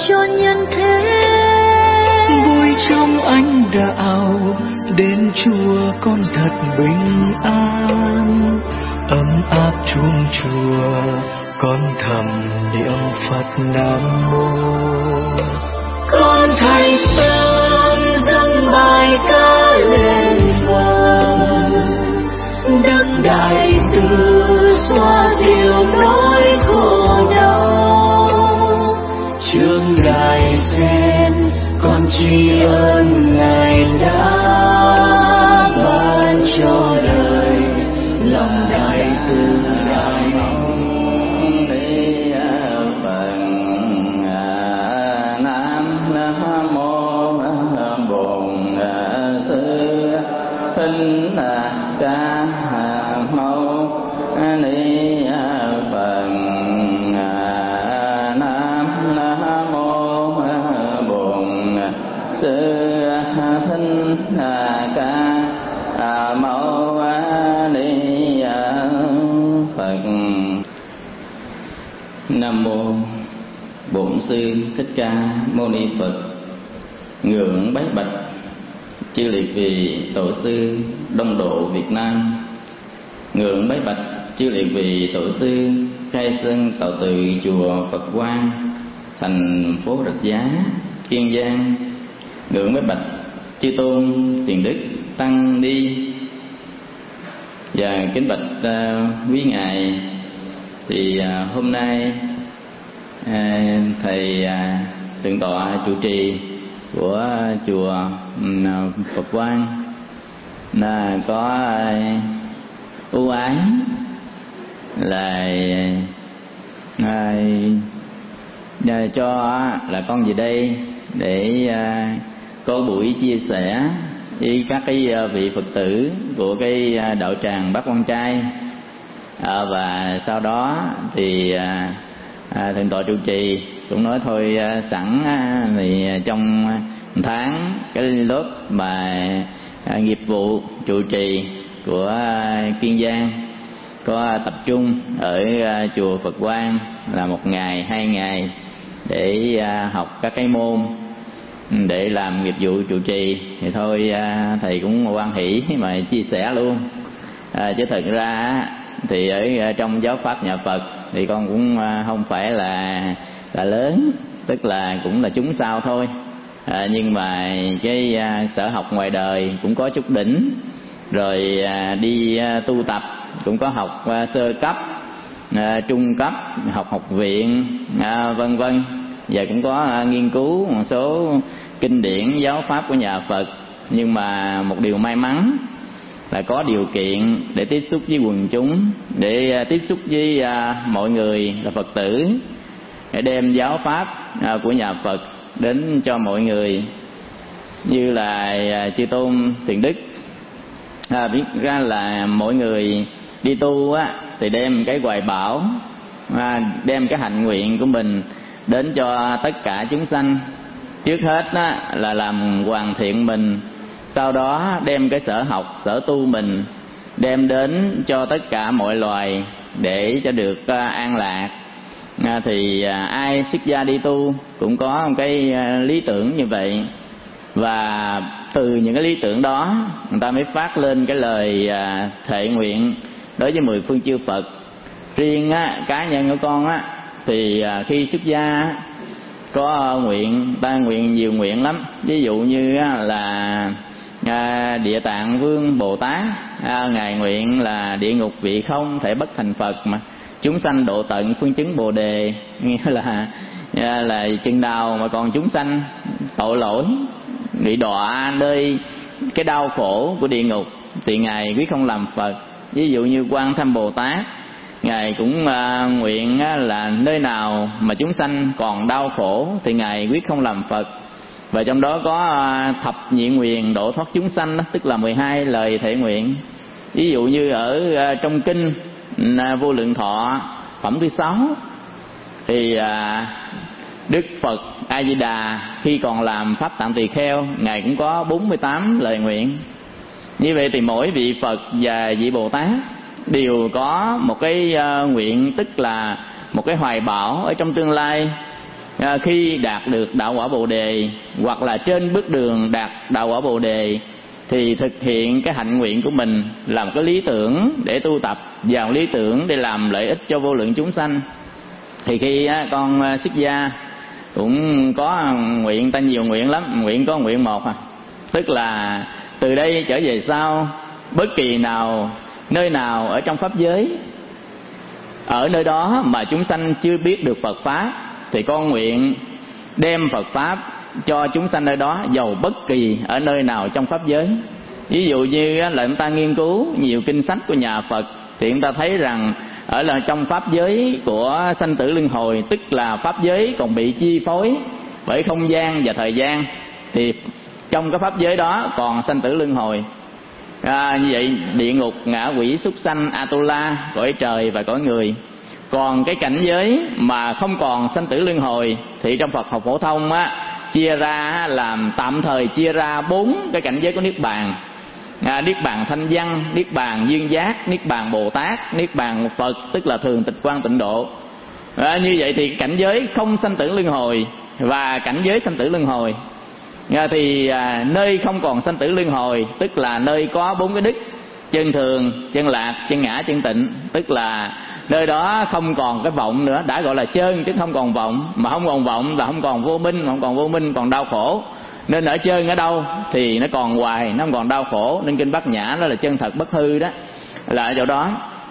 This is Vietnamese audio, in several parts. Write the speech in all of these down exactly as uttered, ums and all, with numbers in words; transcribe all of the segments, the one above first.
cho nhân thế. Vui trong ánh đạo đến chùa con thật bình an, ấm áp chuông chùa con thầm niệm Phật Nam Mô. Con thành tâm dâng bài ca lên vang, Đức Đại Từ xoa dịu nỗi khổ đau. Trước đài sen con tri ân Ngài đã ban cho đời lòng Đại Từ Đại Hồng. Đi Phật Nam Mô Bổn Sư Thích Ca Mâu Ni Phật. Nam Mô Bổn Sư Thích Ca Mâu Ni Phật. Nam Mô Bổn Sư Thích Ca Mâu Ni Phật. Ngưỡng bái bạch chư liệt vị tổ sư Đông Độ Việt Nam. Ngưỡng bái bạch chư liệt vị tổ sư khai sơn tạo từ chùa Phật Quang, thành phố Rạch Giá, Kiên Giang. Ngưỡng bái bạch chư tôn Tiền Đức Tăng Ni. Và kính bạch uh, quý ngài, thì uh, hôm nay uh, thầy uh, thượng tọa trụ trì của chùa uh, Phật Quang là có uh, ưu ái là uh, uh, cho là con về đây để uh, có buổi chia sẻ với các cái vị Phật tử của cái đạo tràng Bát Quan Trai. À, và sau đó thì à, à, thượng tọa trụ trì cũng nói thôi à, sẵn à, thì trong tháng cái lớp mà à, nghiệp vụ trụ trì của à, Kiên Giang có tập trung ở à, chùa Phật Quang là một ngày hai ngày để à, học các cái môn để làm nghiệp vụ trụ trì, thì thôi à, thầy cũng hoan hỷ mà chia sẻ luôn. À, chứ thật ra thì ở trong giáo pháp nhà Phật thì con cũng không phải là là lớn, tức là cũng là chúng sao thôi. À, nhưng mà cái à, sở học ngoài đời cũng có chút đỉnh, rồi à, đi à, tu tập cũng có học à, sơ cấp, à, trung cấp, học học viện, à, vân vân, và cũng có à, nghiên cứu một số kinh điển giáo pháp của nhà Phật. Nhưng mà một điều may mắn là có điều kiện để tiếp xúc với quần chúng, để tiếp xúc với à, mọi người là Phật tử, để đem giáo pháp à, của nhà Phật đến cho mọi người. Như là à, chư tôn Thiện Đức à, biết ra là mọi người đi tu á, thì đem cái hoài bão, à, đem cái hạnh nguyện của mình đến cho tất cả chúng sanh. Trước hết á, là làm hoàn thiện mình, sau đó đem cái sở học, sở tu mình đem đến cho tất cả mọi loài để cho được uh, an lạc. À, thì uh, ai xuất gia đi tu cũng có một cái uh, lý tưởng như vậy, và từ những cái lý tưởng đó người ta mới phát lên cái lời uh, thệ nguyện đối với mười phương chư Phật. Riêng á, cá nhân của con á, thì uh, khi xuất gia có nguyện, ta nguyện nhiều nguyện lắm. Ví dụ như á, là À, Địa Tạng Vương Bồ Tát à, ngài nguyện là địa ngục vị không thể bất thành Phật, mà chúng sanh độ tận phương chứng Bồ Đề, nghĩa là à, là chừng nào mà còn chúng sanh tội lỗi bị đọa nơi cái đau khổ của địa ngục thì ngài quyết không làm Phật. Ví dụ như Quan Tham Bồ Tát, ngài cũng à, nguyện á, là nơi nào mà chúng sanh còn đau khổ thì ngài quyết không làm Phật. Và trong đó có thập nhị nguyện độ thoát chúng sanh đó, tức là mười hai lời thệ nguyện. Ví dụ như ở trong kinh Vô Lượng Thọ phẩm thứ sáu thì Đức Phật A Di Đà khi còn làm pháp tạng tỳ kheo, ngài cũng có bốn mươi tám lời nguyện. Như vậy thì mỗi vị Phật và vị Bồ Tát đều có một cái nguyện, tức là một cái hoài bão ở trong tương lai à, khi đạt được đạo quả Bồ đề hoặc là trên bước đường đạt đạo quả Bồ đề thì thực hiện cái hạnh nguyện của mình, làm cái lý tưởng để tu tập, vào lý tưởng để làm lợi ích cho vô lượng chúng sanh. Thì khi á, con xuất gia cũng có nguyện, ta nhiều nguyện lắm, nguyện có nguyện một à, tức là từ đây trở về sau, bất kỳ nào nơi nào ở trong pháp giới, ở nơi đó mà chúng sanh chưa biết được Phật pháp, thì con nguyện đem Phật pháp cho chúng sanh nơi đó, dầu bất kỳ ở nơi nào trong pháp giới. Ví dụ như là chúng ta nghiên cứu nhiều kinh sách của nhà Phật thì chúng ta thấy rằng ở là trong pháp giới của sanh tử luân hồi, tức là pháp giới còn bị chi phối bởi không gian và thời gian, thì trong cái pháp giới đó còn sanh tử luân hồi. À, như vậy địa ngục, ngạ quỷ, súc sanh, Atula, cõi trời và cõi người. Còn cái cảnh giới mà không còn sanh tử luân hồi thì trong Phật học phổ thông á, chia ra làm tạm thời chia ra bốn cái cảnh giới của niết bàn. À, niết bàn thanh văn, niết bàn duyên giác, niết bàn Bồ Tát, niết bàn Phật, tức là thường tịch quan tịnh độ. À, như vậy thì cảnh giới không sanh tử luân hồi và cảnh giới sanh tử luân hồi. À, thì à, nơi không còn sanh tử luân hồi tức là nơi có bốn cái đức: chân thường, chân lạc, chân ngã, chân tịnh. Tức là nơi đó không còn cái vọng nữa, đã gọi là chân chứ không còn vọng. Mà không còn vọng là không còn vô minh, không còn vô minh còn đau khổ. Nên ở chân ở đâu thì nó còn hoài, nó không còn đau khổ. Nên kinh Bát Nhã đó là chân thật bất hư đó, là ở chỗ đó.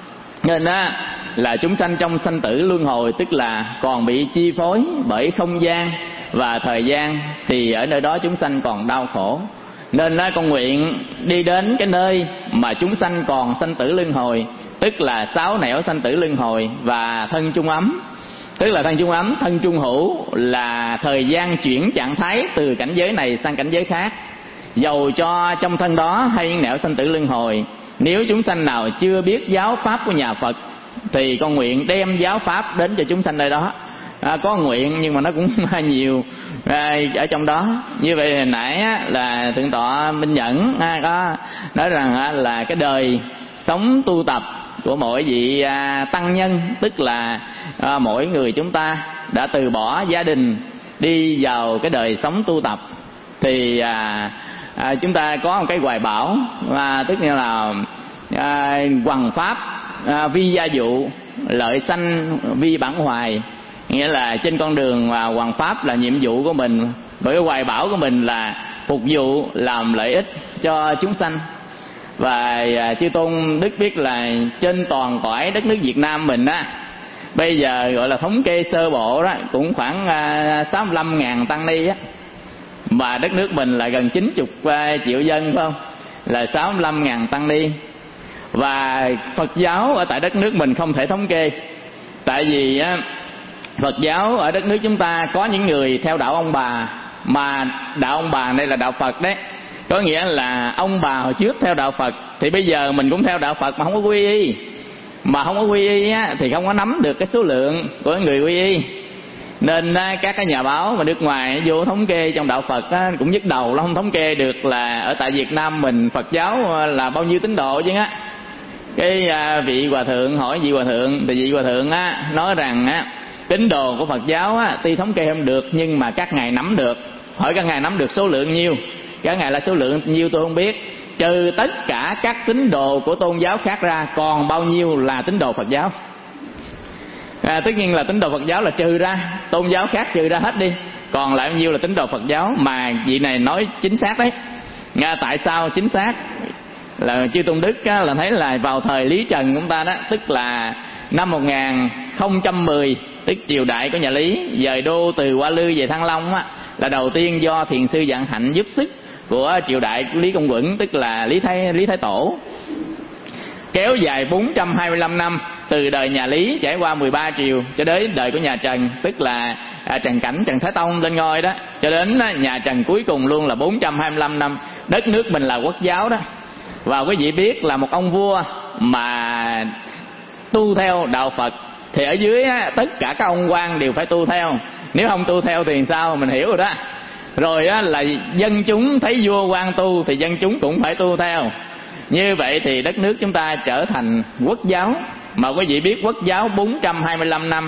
Nên á là chúng sanh trong sanh tử luân hồi tức là còn bị chi phối bởi không gian và thời gian, thì ở nơi đó chúng sanh còn đau khổ. Nên á con nguyện đi đến cái nơi mà chúng sanh còn sanh tử luân hồi, tức là sáu nẻo sanh tử luân hồi và thân chung ấm. Tức là thân chung ấm, thân chung hữu là thời gian chuyển trạng thái từ cảnh giới này sang cảnh giới khác. Dầu cho trong thân đó hay những nẻo sanh tử luân hồi, nếu chúng sanh nào chưa biết giáo pháp của nhà Phật thì con nguyện đem giáo pháp đến cho chúng sanh nơi đó. À, có nguyện nhưng mà nó cũng nhiều à, ở trong đó. Như vậy hồi nãy á, là Thượng tọa Minh Nhẫn à, có nói rằng á, là cái đời sống tu tập của mỗi vị à, tăng nhân, tức là à, mỗi người chúng ta đã từ bỏ gia đình đi vào cái đời sống tu tập, thì à, à, chúng ta có một cái hoài bão, à, tức là à, hoằng pháp à, vi gia dụ, lợi sanh vi bản hoài. Nghĩa là trên con đường mà hoằng pháp là nhiệm vụ của mình, bởi cái hoài bão của mình là phục vụ làm lợi ích cho chúng sanh. Và à, chư tôn đức biết là trên toàn cõi đất nước Việt Nam mình á, bây giờ gọi là thống kê sơ bộ đó cũng khoảng à, sáu mươi lăm ngàn tăng ni á, mà đất nước mình là gần chín mươi à, triệu dân, phải không? Là sáu mươi lăm ngàn tăng ni. Và Phật giáo ở tại đất nước mình không thể thống kê, tại vì á, Phật giáo ở đất nước chúng ta có những người theo đạo ông bà, mà đạo ông bà đây là đạo Phật đấy. Có nghĩa là ông bà hồi trước theo đạo Phật thì bây giờ mình cũng theo đạo Phật mà không có quy y. Mà không có quy y á, thì không có nắm được cái số lượng của người quy y. Nên á, các cái nhà báo mà nước ngoài vô thống kê trong đạo Phật á, cũng nhức đầu nó không thống kê được là ở tại Việt Nam mình Phật giáo là bao nhiêu tín đồ chứ á. Cái à, vị hòa thượng hỏi vị hòa thượng, thì vị hòa thượng á, nói rằng á, tín đồ của Phật giáo á, tuy thống kê không được nhưng mà các ngài nắm được. Hỏi các ngài nắm được số lượng nhiêu? Các ngài là số lượng nhiêu tôi không biết, trừ tất cả các tín đồ của tôn giáo khác ra, còn bao nhiêu là tín đồ Phật giáo. À, tất nhiên là tín đồ Phật giáo là trừ ra, tôn giáo khác trừ ra hết đi, còn lại bao nhiêu là tín đồ Phật giáo. Mà vị này nói chính xác đấy. À, tại sao chính xác? Là chư tôn đức á, là thấy là vào thời Lý Trần của chúng ta đó, tức là năm một nghìn không trăm mười, tức triều đại của nhà Lý, dời đô từ Hoa Lư về Thăng Long á, là đầu tiên do thiền sư Vạn Hạnh giúp sức của triều đại của Lý Công Uẩn, tức là Lý Thái Lý Thái Tổ, kéo dài bốn trăm hai mươi lăm năm, từ đời nhà Lý trải qua mười ba triều cho đến đời của nhà Trần, tức là à, Trần Cảnh, Trần Thái Tông lên ngôi đó, cho đến à, nhà Trần cuối cùng luôn là bốn trăm hai mươi lăm năm. Đất nước mình là quốc giáo đó. Và quý vị biết là một ông vua mà tu theo đạo Phật thì ở dưới á, tất cả các ông quan đều phải tu theo. Nếu không tu theo thì sao, mình hiểu rồi đó. Rồi á, là dân chúng thấy vua quan tu thì dân chúng cũng phải tu theo. Như vậy thì đất nước chúng ta trở thành quốc giáo. Mà quý vị biết quốc giáo bốn trăm hai mươi lăm năm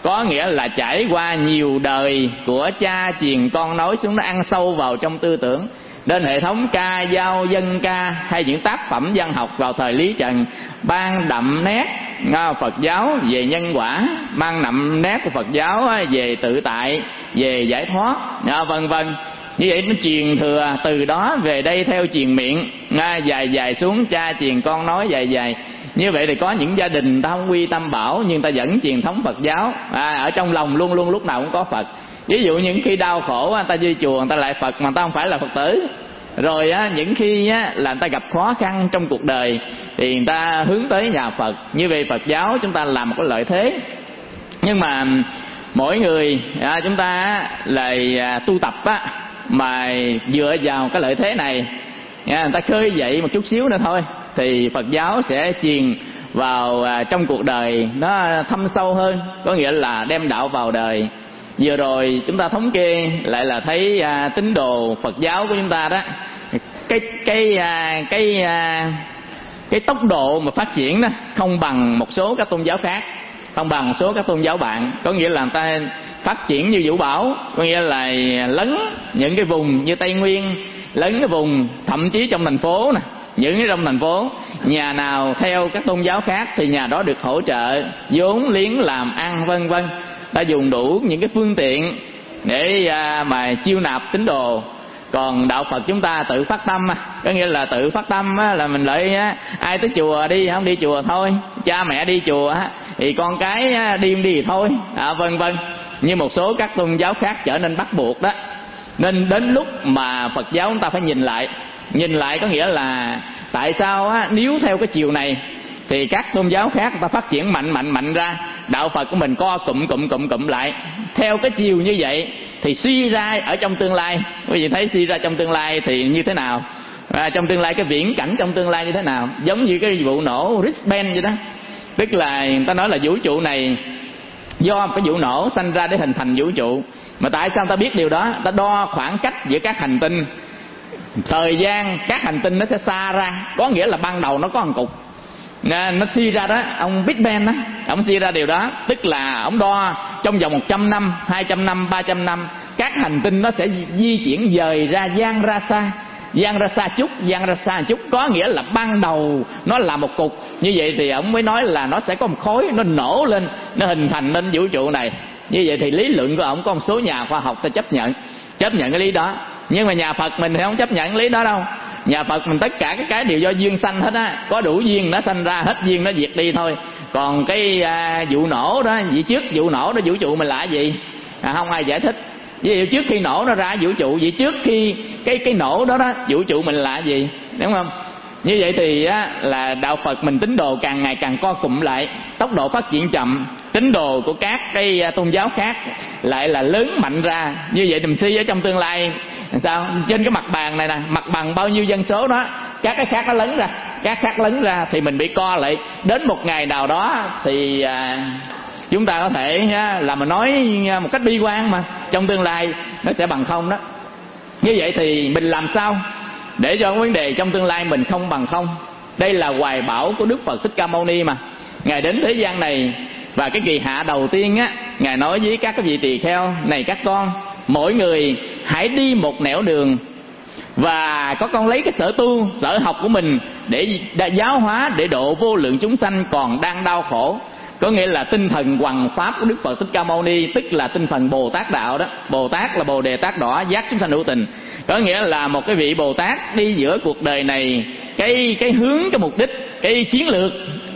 có nghĩa là trải qua nhiều đời của cha truyền con nối xuống, nó ăn sâu vào trong tư tưởng. Nên hệ thống ca dao, dân ca hay những tác phẩm văn học vào thời Lý Trần ban đậm nét Phật giáo về nhân quả, mang đậm nét của Phật giáo về tự tại, về giải thoát, vân vân. Như vậy nó truyền thừa từ đó về đây theo truyền miệng, dài dài xuống, cha truyền con nói dài dài. Như vậy thì có những gia đình ta không quy tâm bảo, nhưng ta vẫn truyền thống Phật giáo, à, ở trong lòng luôn luôn lúc nào cũng có Phật. Ví dụ những khi đau khổ người ta đi chùa, người ta lại Phật mà người ta không phải là Phật tử. Rồi á, những khi á, là người ta gặp khó khăn trong cuộc đời thì người ta hướng tới nhà Phật. Như vậy Phật giáo chúng ta làm một cái lợi thế. Nhưng mà mỗi người à, chúng ta lại à, tu tập á, mà dựa vào cái lợi thế này, à, người ta khơi dậy một chút xíu nữa thôi, thì Phật giáo sẽ truyền vào à, trong cuộc đời nó thâm sâu hơn, có nghĩa là đem đạo vào đời. Vừa rồi chúng ta thống kê lại là thấy à, tín đồ Phật giáo của chúng ta đó, cái cái à, cái à, cái tốc độ mà phát triển đó không bằng một số các tôn giáo khác, không bằng một số các tôn giáo bạn. Có nghĩa là người ta phát triển như Vũ Bảo, có nghĩa là lấn những cái vùng như Tây Nguyên, lấn cái vùng thậm chí trong thành phố nè, những cái trong thành phố nhà nào theo các tôn giáo khác thì nhà đó được hỗ trợ vốn liếng làm ăn vân vân. Ta dùng đủ những cái phương tiện để à, mà chiêu nạp tín đồ. Còn đạo Phật chúng ta tự phát tâm, có nghĩa là tự phát tâm là mình lợi ai tới chùa đi, không đi chùa thôi, cha mẹ đi chùa thì con cái đi không đi thì thôi, à, vân vân. Như một số các tôn giáo khác trở nên bắt buộc đó. Nên đến lúc mà Phật giáo chúng ta phải nhìn lại, nhìn lại có nghĩa là tại sao á, nếu theo cái chiều này thì các tôn giáo khác người ta phát triển mạnh mạnh mạnh ra, đạo Phật của mình co cụm cụm cụm cụm lại. Theo cái chiều như vậy thì suy ra ở trong tương lai, quý vị thấy suy ra trong tương lai thì như thế nào, à, trong tương lai cái viễn cảnh trong tương lai như thế nào, giống như cái vụ nổ Brisbane vậy đó. Tức là người ta nói là vũ trụ này do cái vụ nổ sanh ra để hình thành vũ trụ. Mà tại sao ta biết điều đó? Ta đo khoảng cách giữa các hành tinh, thời gian các hành tinh nó sẽ xa ra, có nghĩa là ban đầu nó có một cục, nó suy ra đó. Ông Big Bang đó, ông suy ra điều đó. Tức là ông đo trong vòng một trăm năm, hai trăm năm, ba trăm năm các hành tinh nó sẽ di chuyển dời ra, dang ra xa, dang ra xa chút, dang ra xa chút, có nghĩa là ban đầu nó là một cục. Như vậy thì ông mới nói là nó sẽ có một khối, nó nổ lên, nó hình thành nên vũ trụ này. Như vậy thì lý luận của ông có một số nhà khoa học ta chấp nhận, chấp nhận cái lý đó. Nhưng mà nhà Phật mình thì không chấp nhận lý đó đâu. Nhà Phật mình tất cả cái cái đều do duyên sanh hết á, có đủ duyên nó sanh ra, hết duyên nó diệt đi thôi. Còn cái à, vụ nổ đó, vậy trước vụ nổ đó vũ trụ mình là cái gì? À, không ai giải thích. Vậy trước khi nổ nó ra vũ trụ, vậy trước khi cái cái nổ đó đó vũ trụ mình là cái gì? Đúng không? Như vậy thì á, là đạo Phật mình tín đồ càng ngày càng co cụm lại, tốc độ phát triển chậm. Tín đồ của các cái tôn giáo khác lại là lớn mạnh ra. Như vậy đừng suy ở trong tương lai sao? Trên cái mặt bàn này nè, mặt bằng bao nhiêu dân số đó, các cái khác nó lấn ra, các khác lấn ra thì mình bị co lại. Đến một ngày nào đó thì à, chúng ta có thể á, là mà nói một cách bi quan mà trong tương lai nó sẽ bằng không đó. Như vậy thì mình làm sao để cho vấn đề trong tương lai mình không bằng không? Đây là hoài bão của Đức Phật Thích Ca Mâu Ni mà. Ngài đến thế gian này và cái kỳ hạ đầu tiên á, Ngài nói với các cái vị tỳ kheo này: các con, mỗi người hãy đi một nẻo đường, và có con lấy cái sở tu, sở học của mình để giáo hóa, để độ vô lượng chúng sanh còn đang đau khổ. Có nghĩa là tinh thần hoằng pháp của Đức Phật Thích Ca Mâu Ni, tức là tinh thần Bồ Tát đạo đó. Bồ Tát là Bồ Đề Tát Đỏ, giác chúng sanh hữu tình. Có nghĩa là một cái vị Bồ Tát đi giữa cuộc đời này, cái cái hướng, cái mục đích, cái chiến lược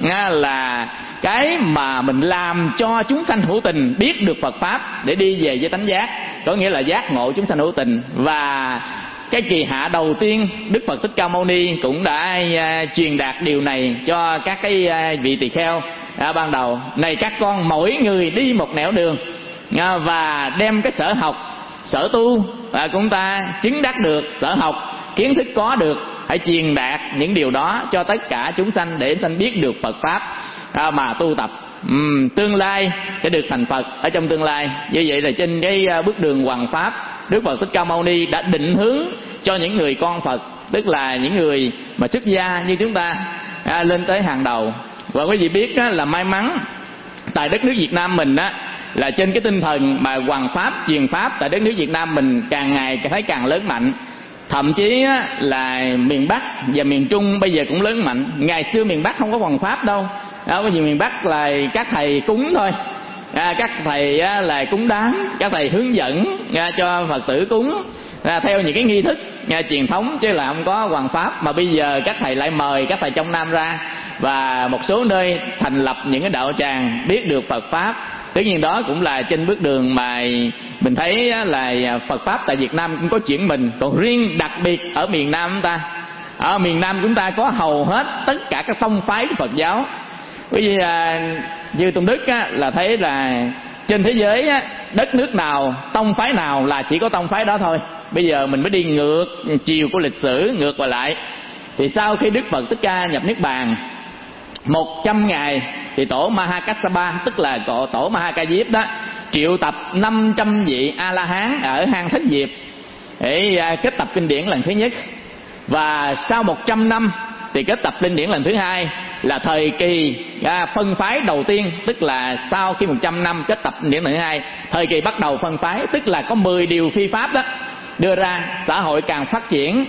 là cái mà mình làm cho chúng sanh hữu tình biết được Phật pháp để đi về với tánh giác, có nghĩa là giác ngộ chúng sanh hữu tình. Và cái kỳ hạ đầu tiên Đức Phật Thích Ca Mâu Ni cũng đã uh, truyền đạt điều này cho các cái uh, vị tỳ kheo uh, ban đầu. Này các con, mỗi người đi một nẻo đường, uh, và đem cái sở học, sở tu và chúng ta chứng đắc được, sở học, kiến thức có được, hãy truyền đạt những điều đó cho tất cả chúng sanh để chúng sanh biết được Phật pháp à, mà tu tập. Uhm, tương lai sẽ được thành Phật ở trong tương lai. Như vậy là trên cái bước đường hoằng pháp, Đức Phật Thích Ca Mâu Ni đã định hướng cho những người con Phật, tức là những người mà xuất gia như chúng ta à, lên tới hàng đầu. Và quý vị biết á, là may mắn tại đất nước Việt Nam mình á, là trên cái tinh thần mà hoằng pháp truyền pháp tại đất nước Việt Nam mình càng ngày thấy càng lớn mạnh. Thậm chí á, là miền Bắc và miền Trung bây giờ cũng lớn mạnh. Ngày xưa miền Bắc không có hoằng pháp đâu, đó, bởi vì miền Bắc là các thầy cúng thôi, à, các thầy á, là cúng đám, các thầy hướng dẫn à, cho Phật tử cúng à, theo những cái nghi thức à, truyền thống, chứ là không có hoằng pháp. Mà bây giờ các thầy lại mời các thầy trong Nam ra, và một số nơi thành lập những cái đạo tràng biết được Phật pháp. Tất nhiên đó cũng là trên bước đường mà mình thấy là Phật pháp tại Việt Nam cũng có chuyển mình. Còn riêng đặc biệt ở miền Nam chúng ta, ở miền Nam chúng ta có hầu hết tất cả các tông phái của Phật giáo. Bởi vì à, như Tôn Đức á, là thấy là trên thế giới á, đất nước nào, tông phái nào là chỉ có tông phái đó thôi. Bây giờ mình mới đi ngược chiều của lịch sử, ngược lại lại. Thì sau khi Đức Phật Thích Ca nhập Niết Bàn một trăm ngày thì tổ Mahakassapa, tức là tổ, tổ Mahakadiếp đó, triệu tập năm trăm vị A-la-hán ở hang Thất Diệp để kết tập kinh điển lần thứ nhất. Và sau một trăm năm thì kết tập kinh điển lần thứ hai, là thời kỳ à, phân phái đầu tiên. Tức là sau khi một trăm năm kết tập kinh điển lần thứ hai, thời kỳ bắt đầu phân phái, tức là có mười điều phi pháp đó đưa ra. Xã hội càng phát triển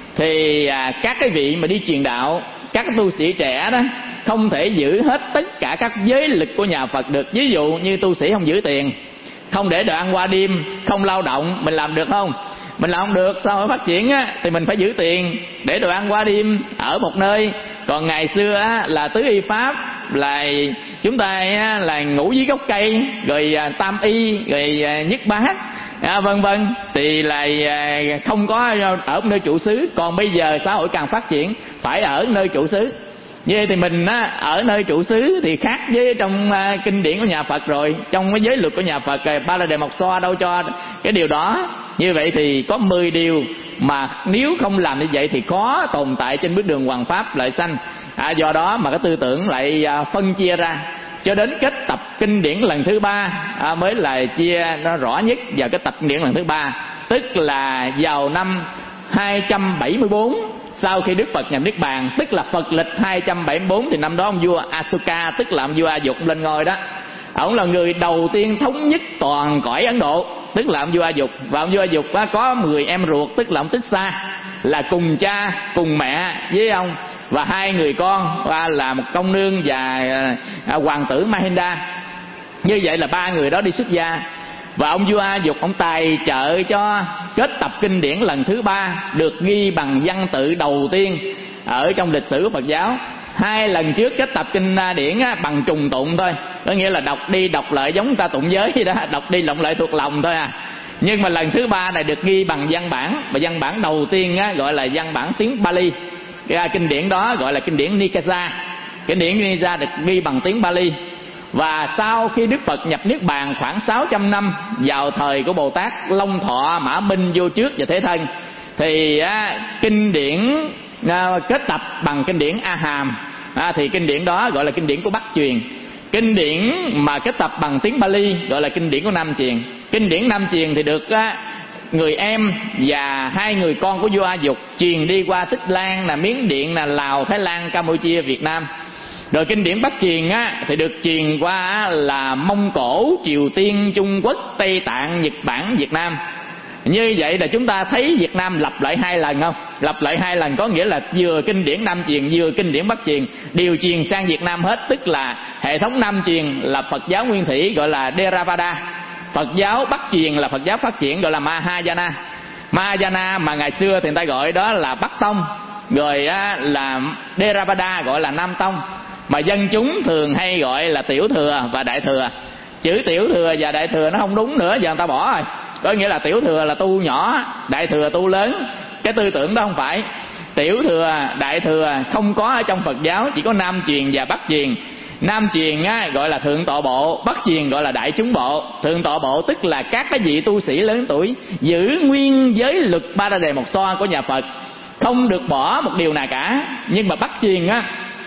thì à, các cái vị mà đi truyền đạo, các tu sĩ trẻ đó không thể giữ hết tất cả các giới lực của nhà Phật được. Ví dụ như tu sĩ không giữ tiền, không để đồ ăn qua đêm, không lao động, mình làm được không? Mình làm không được. Sao phát triển á, thì mình phải giữ tiền để đồ ăn qua đêm ở một nơi. Còn ngày xưa á, là tứ y pháp, là chúng ta á, là ngủ dưới gốc cây, rồi à, tam y, rồi à, nhất bát, à, vân vân, thì là à, không có ở nơi trụ xứ. Còn bây giờ xã hội càng phát triển, phải ở nơi trụ xứ. Như vậy thì mình á, ở nơi trụ xứ thì khác với trong à, kinh điển của nhà Phật rồi. Trong cái giới luật của nhà Phật, Ba La Đề Mộc Xoa đâu cho cái điều đó. Như vậy thì có mười điều mà nếu không làm như vậy thì khó tồn tại trên bước đường hoằng pháp lợi sanh. À, do đó mà cái tư tưởng lại à, phân chia ra, cho đến kết tập kinh điển lần thứ ba à, mới là chia nó rõ nhất vào cái tập kinh điển lần thứ ba. Tức là vào năm hai trăm bảy mươi bốn sau khi Đức Phật nhập Niết Bàn, tức là Phật lịch hai trăm bảy mươi bốn, thì năm đó ông vua Asoka, tức là ông vua A Dục lên ngôi đó. Ông là người đầu tiên thống nhất toàn cõi Ấn Độ, tức là ông vua A Dục. Và ông vua A Dục có mười em ruột, tức là ông Tích Sa, là cùng cha cùng mẹ với ông, và hai người con là một công nương và hoàng tử Mahinda. Như vậy là ba người đó đi xuất gia. Và ông vua A Dục ông tài trợ cho kết tập kinh điển lần thứ ba được ghi bằng văn tự đầu tiên ở trong lịch sử của Phật giáo. Hai lần trước kết tập kinh điển á, bằng trùng tụng thôi, có nghĩa là đọc đi đọc lại giống ta tụng giới vậy đó, đọc đi đọc lại thuộc lòng thôi à. Nhưng mà lần thứ ba này được ghi bằng văn bản, và văn bản đầu tiên á, gọi là văn bản tiếng Pali. Cái kinh điển đó gọi là kinh điển Nikasa. Kinh điển Nikasa được ghi bằng tiếng Pali. Và sau khi Đức Phật nhập Niết Bàn khoảng sáu trăm năm, vào thời của Bồ Tát Long Thọ Mã Minh vô trước và Thế Thân, thì á, kinh điển à, kết tập bằng kinh điển A Hàm, à, thì kinh điển đó gọi là kinh điển của Bắc truyền. Kinh điển mà kết tập bằng tiếng Pali gọi là kinh điển của Nam truyền. Kinh điển Nam truyền thì được á, người em và hai người con của vua A Dục truyền đi qua Tích Lan, là Miến Điện, là Lào, Thái Lan, Campuchia, Việt Nam. Rồi kinh điển Bắc truyền á, thì được truyền qua là Mông Cổ, Triều Tiên, Trung Quốc, Tây Tạng, Nhật Bản, Việt Nam. Như vậy là chúng ta thấy Việt Nam lặp lại hai lần không? Lặp lại hai lần có nghĩa là vừa kinh điển Nam truyền vừa kinh điển Bắc truyền đều truyền sang Việt Nam hết. Tức là hệ thống Nam truyền là Phật giáo nguyên thủy gọi là Theravada, Phật giáo Bắc truyền là Phật giáo phát triển gọi là Mahayana. Mahayana mà ngày xưa thì người ta gọi đó là Bắc Tông, rồi á, là Theravada gọi là Nam Tông, mà dân chúng thường hay gọi là Tiểu Thừa và Đại Thừa. Chữ Tiểu Thừa và Đại Thừa nó không đúng nữa, giờ người ta bỏ rồi. Có nghĩa là Tiểu Thừa là tu nhỏ, Đại Thừa tu lớn. Cái tư tưởng đó không phải. Tiểu Thừa, Đại Thừa không có ở trong Phật giáo, chỉ có Nam truyền và Bắc truyền. Nam truyền á, gọi là Thượng Tọa Bộ, Bắc truyền gọi là Đại Chúng Bộ. Thượng Tọa Bộ tức là các cái vị tu sĩ lớn tuổi giữ nguyên giới luật Ba La Đề Mộc Xoa của nhà Phật, không được bỏ một điều nào cả. Nhưng mà Bắc truyền á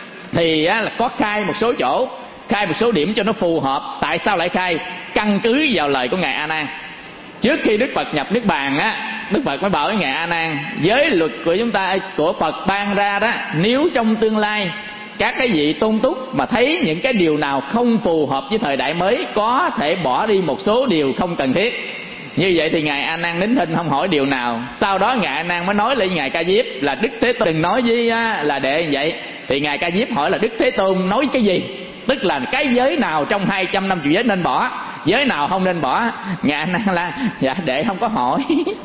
thì á, là có khai một số chỗ, khai một số điểm cho nó phù hợp. Tại sao lại khai? Căn cứ vào lời của ngài A Nan. Trước khi Đức Phật nhập Niết Bàn á, Đức Phật mới bảo với ngài A Nan, giới luật của chúng ta, của Phật ban ra đó, nếu trong tương lai các cái vị tôn túc mà thấy những cái điều nào không phù hợp với thời đại mới, có thể bỏ đi một số điều không cần thiết. Như vậy thì ngài A Nan Nín Thinh không hỏi điều nào. Sau đó ngài A Nan mới nói lên ngài Ca Diếp là Đức Thế Tôn đừng nói với là đệ như vậy. Thì ngài Ca Diếp hỏi là Đức Thế Tôn nói cái gì, tức là cái giới nào trong hai trăm năm mươi giới nên bỏ, giới nào không nên bỏ. Ngài A Nan là dạ đệ không có hỏi.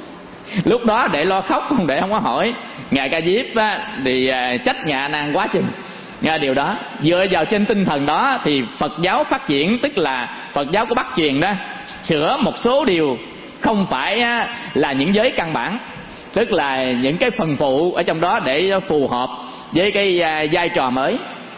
Lúc đó đệ lo khóc, không đệ không có hỏi. Ngài Ca Diếp á, thì à, trách ngài A Nan quá chừng. Nghe điều đó, dựa vào trên tinh thần đó thì Phật giáo phát triển, tức là Phật giáo của Bắc truyền đó sửa một số điều không phải á, là những giới căn bản, tức là những cái phần phụ ở trong đó để phù hợp với cái à, vai trò mới.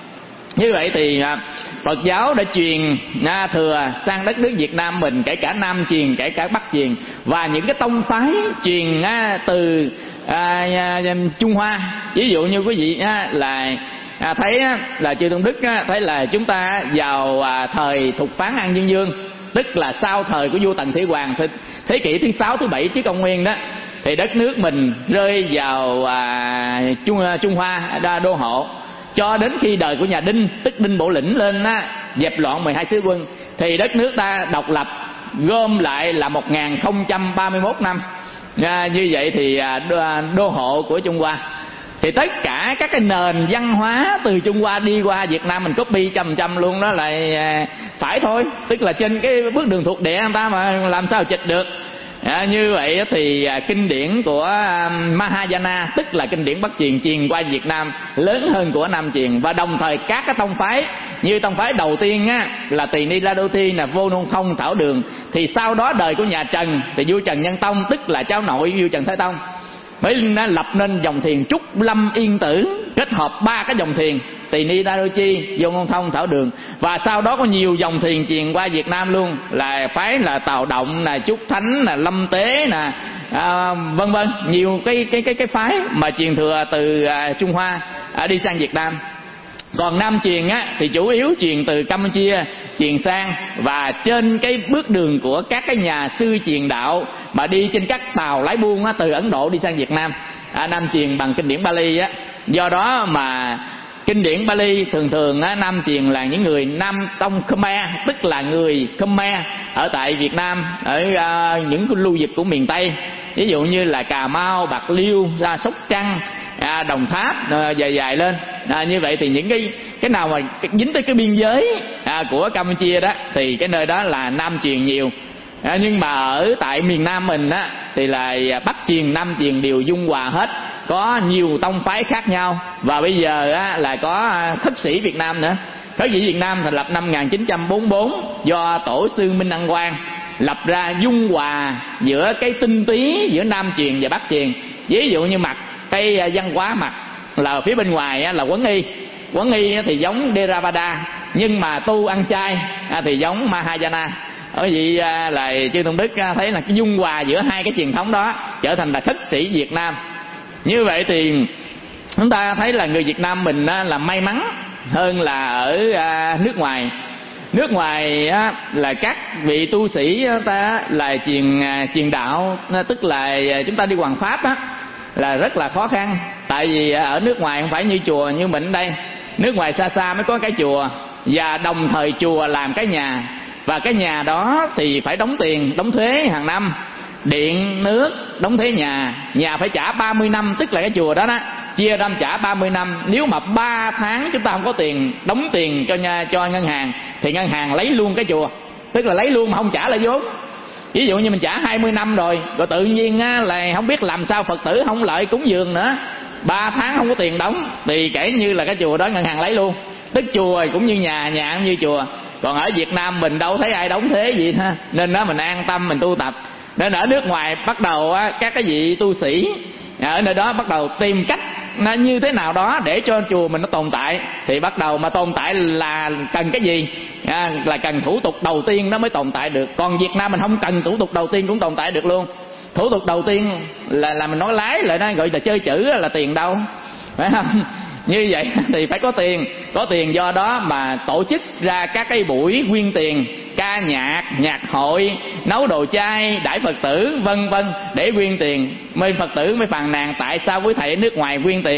Như vậy thì à, Phật giáo đã truyền à, thừa sang đất nước Việt Nam mình, kể cả Nam truyền, kể cả Bắc truyền, và những cái tông phái truyền à, từ à, à, Trung Hoa. Ví dụ như quý vị à, là à, thấy à, là Chư Tôn Đức à, thấy là chúng ta vào à, thời Thục Phán An Dương Dương, tức là sau thời của vua Tần Thủy Hoàng, thế, thế kỷ thứ sáu thứ bảy trước công nguyên đó, thì đất nước mình rơi vào à, Trung, à, Trung Hoa đa đô hộ, cho đến khi đời của nhà Đinh, tức Đinh Bộ Lĩnh lên á, dẹp loạn mười hai sứ quân, thì đất nước ta độc lập gom lại là một nghìn không trăm ba mươi mốt năm. À, như vậy thì à, đô, đô hộ của Trung Hoa, thì tất cả các cái nền văn hóa từ Trung Hoa đi qua Việt Nam mình copy trăm trăm luôn, đó là à, phải thôi, tức là trên cái bước đường thuộc địa người ta mà làm sao chịch được. À, như vậy thì à, kinh điển của à, Mahayana, tức là kinh điển Bắc truyền truyền qua Việt Nam lớn hơn của Nam truyền, và đồng thời các cái tông phái như tông phái đầu tiên á, là Tỳ Ni La Đô Thi, là Vô Nôn Thông, Thảo Đường, thì sau đó đời của nhà Trần thì vua Trần Nhân Tông, tức là cháu nội vua Trần Thái Tông, mới lập nên dòng thiền Trúc Lâm Yên Tử, kết hợp ba cái dòng thiền Tỳ Ni Đa Đô Chi, Vô Ngôn Thông, Thảo Đường. Và sau đó có nhiều dòng thiền truyền qua Việt Nam luôn, là phái là Tào Động, là Trúc Thánh, là Lâm Tế, là à, vân vân, nhiều cái cái cái cái phái mà truyền thừa từ à, Trung Hoa à, đi sang Việt Nam. Còn Nam truyền á thì chủ yếu truyền từ Campuchia truyền sang, và trên cái bước đường của các cái nhà sư truyền đạo mà đi trên các tàu lái buôn á, từ Ấn Độ đi sang Việt Nam, à, Nam truyền bằng kinh điển Bali á. Do đó mà kinh điển Bali thường thường á, Nam truyền là những người Nam Tông Khmer, tức là người Khmer ở tại Việt Nam, ở à, những lưu vực của miền Tây, ví dụ như là Cà Mau, Bạc Liêu, ra Sóc Trăng, à, Đồng Tháp, à, dài dài lên. À, như vậy thì những cái cái nào mà dính tới cái biên giới à, của Campuchia đó thì cái nơi đó là Nam truyền nhiều. À, nhưng mà ở tại miền Nam mình á thì là Bắc truyền, Nam truyền đều dung hòa hết, có nhiều tông phái khác nhau. Và bây giờ á là có Khất sĩ Việt Nam nữa. Khất sĩ Việt Nam thành lập năm một nghìn chín trăm bốn mươi tư do tổ sư Minh Đăng Quang lập ra, dung hòa giữa cái tinh túy giữa Nam truyền và Bắc truyền. Ví dụ như mặt cái văn hóa mặt là phía bên ngoài á, là Quấn Y, Quấn Y thì giống Theravada, nhưng mà tu ăn chay thì giống Mahayana. Ở vậy là Chư Tôn Đức thấy là cái dung hòa giữa hai cái truyền thống đó trở thành là Khất sĩ Việt Nam. Như vậy thì chúng ta thấy là người Việt Nam mình là may mắn hơn là ở nước ngoài. Nước ngoài là các vị tu sĩ ta là truyền truyền đạo, tức là chúng ta đi hoằng pháp á, là rất là khó khăn. Tại vì ở nước ngoài không phải như chùa như mình đây, nước ngoài xa xa mới có cái chùa, và đồng thời chùa làm cái nhà, và cái nhà đó thì phải đóng tiền, đóng thuế hàng năm, điện nước, đóng thuế nhà, nhà phải trả ba mươi năm, tức là cái chùa đó đó chia ra trả ba mươi năm. Nếu mà ba tháng chúng ta không có tiền đóng tiền cho nhà, cho ngân hàng, thì ngân hàng lấy luôn cái chùa, tức là lấy luôn mà không trả lại vốn. Ví dụ như mình trả hai mươi năm rồi, rồi tự nhiên á, là không biết làm sao Phật tử không lợi cúng dường nữa, ba tháng không có tiền đóng, thì kể như là cái chùa đó ngân hàng lấy luôn. Tức chùa cũng như nhà, nhà cũng như chùa. Còn ở Việt Nam mình đâu thấy ai đóng thế gì ha, nên đó mình an tâm mình tu tập. Nên ở nước ngoài bắt đầu á, các cái vị tu sĩ ở nơi đó bắt đầu tìm cách nó như thế nào đó để cho chùa mình nó tồn tại. Thì bắt đầu mà tồn tại là cần cái gì? À, là cần thủ tục đầu tiên nó mới tồn tại được. Còn Việt Nam mình không cần thủ tục đầu tiên cũng tồn tại được luôn. Thủ tục đầu tiên là là mình nói lái lại đó, gọi là chơi chữ là tiền đâu, phải không? Như vậy thì phải có tiền, có tiền do đó mà tổ chức ra các cái buổi quyên tiền, ca nhạc, nhạc hội, nấu đồ chay, đãi Phật tử vân vân để quyên tiền. Mới Phật tử mới phàn nàn tại sao quý thầy ở nước ngoài quyên tiền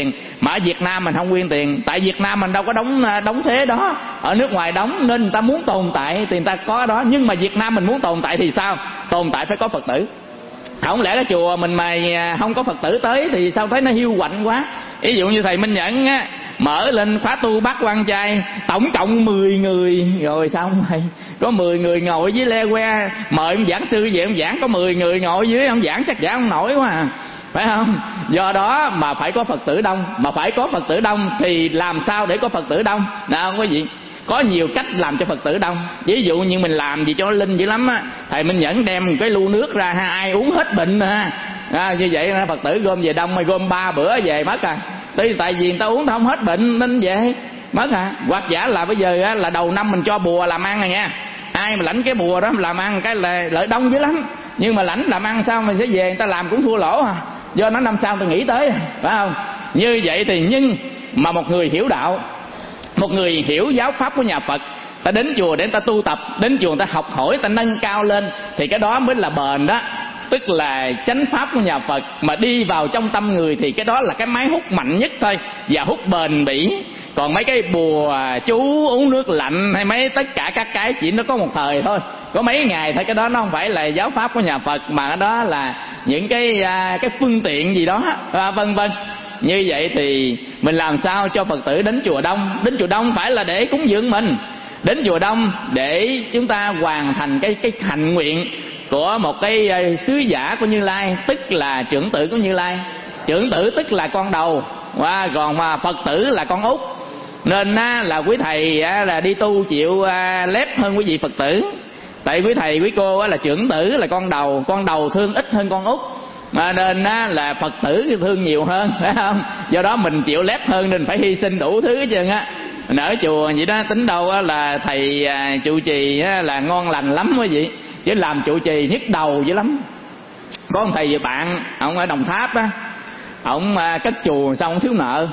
Mà ở Việt Nam mình không quyên tiền, tại Việt Nam mình đâu có đóng đóng thế đó, ở nước ngoài đóng, nên người ta muốn tồn tại thì người ta có đó. Nhưng mà Việt Nam mình muốn tồn tại thì sao? Tồn tại phải có Phật tử. Không lẽ cái chùa mình mà không có Phật tử tới thì sao thấy nó hiu quạnh quá. Ví dụ như thầy Minh Nhẫn á, mở lên khóa tu Bát Quan Trai, tổng cộng mười người rồi xong rồi, có mười người ngồi dưới le que, mời ông giảng sư về ông giảng, có mười người ngồi dưới ông giảng chắc giảng không nổi quá à, phải không? Do đó mà phải có Phật tử đông, mà phải có Phật tử đông thì làm sao để có Phật tử đông? Nào quý vị, có nhiều cách làm cho Phật tử đông. Ví dụ như mình làm gì cho nó linh dữ lắm á, thầy Minh Nhẫn đem một cái lu nước ra ha, ai uống hết bệnh ha, à, như vậy Phật tử gom về đông, mày gom ba bữa về mất à. Tuy tại vì người ta uống không hết bệnh nên về mất à. Hoặc giả là bây giờ á, là đầu năm mình cho bùa làm ăn này nha, ai mà lãnh cái bùa đó làm ăn cái là lợi đông dữ lắm, nhưng mà lãnh làm ăn sao mình sẽ về người ta làm cũng thua lỗ à, do nó năm sau tôi nghĩ tới, phải không? Như vậy thì nhưng mà một người hiểu đạo, một người hiểu giáo pháp của nhà Phật, ta đến chùa để ta tu tập, đến chùa ta học hỏi, ta nâng cao lên thì cái đó mới là bền đó. Tức là chánh pháp của nhà Phật mà đi vào trong tâm người thì cái đó là cái máy hút mạnh nhất thôi, và hút bền bỉ. Còn mấy cái bùa chú uống nước lạnh hay mấy tất cả các cái chỉ nó có một thời thôi, có mấy ngày thôi, cái đó nó không phải là giáo pháp của nhà Phật, mà đó là những cái cái phương tiện gì đó, vân vân. Như vậy thì mình làm sao cho Phật tử đến chùa đông? Đến chùa đông phải là để cúng dường mình, đến chùa đông để chúng ta hoàn thành cái cái hạnh nguyện của một cái sứ giả của Như Lai, tức là trưởng tử của Như Lai. Trưởng tử tức là con đầu, và còn mà Phật tử là con út. Nên là quý thầy là đi tu chịu lép hơn quý vị Phật tử. Tại quý thầy quý cô là trưởng tử là con đầu, con đầu thương ít hơn con út, mà nên là Phật tử thương nhiều hơn, phải không? Do đó mình chịu lép hơn nên phải hy sinh đủ thứ hết trơn á. Mình ở chùa vậy đó, tính đâu là thầy trụ trì là ngon lành lắm quý vị, chứ làm trụ trì nhức đầu dữ lắm. Có một thầy về bạn, ông ở Đồng Tháp á, ông cất chùa xong ông thiếu nợ,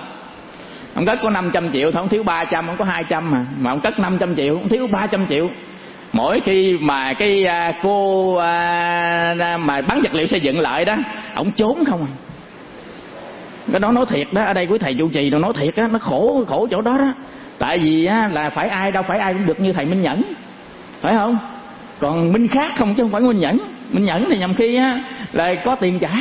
ông cất có năm trăm triệu thôi, ông thiếu ba trăm, ông có hai trăm mà mà ông cất năm trăm triệu, ông thiếu ba trăm triệu. Mỗi khi mà cái cô mà bán vật liệu xây dựng lại đó, ông trốn không à. Cái đó nói thiệt đó, ở đây quý thầy trụ trì nó nói thiệt á, nó khổ khổ chỗ đó đó. Tại vì á, là phải ai đâu phải ai cũng được như thầy Minh Nhẫn, phải không? Còn Minh khác không chứ không phải Minh Nhẫn. Minh Nhẫn thì nhầm khi á, là có tiền trả,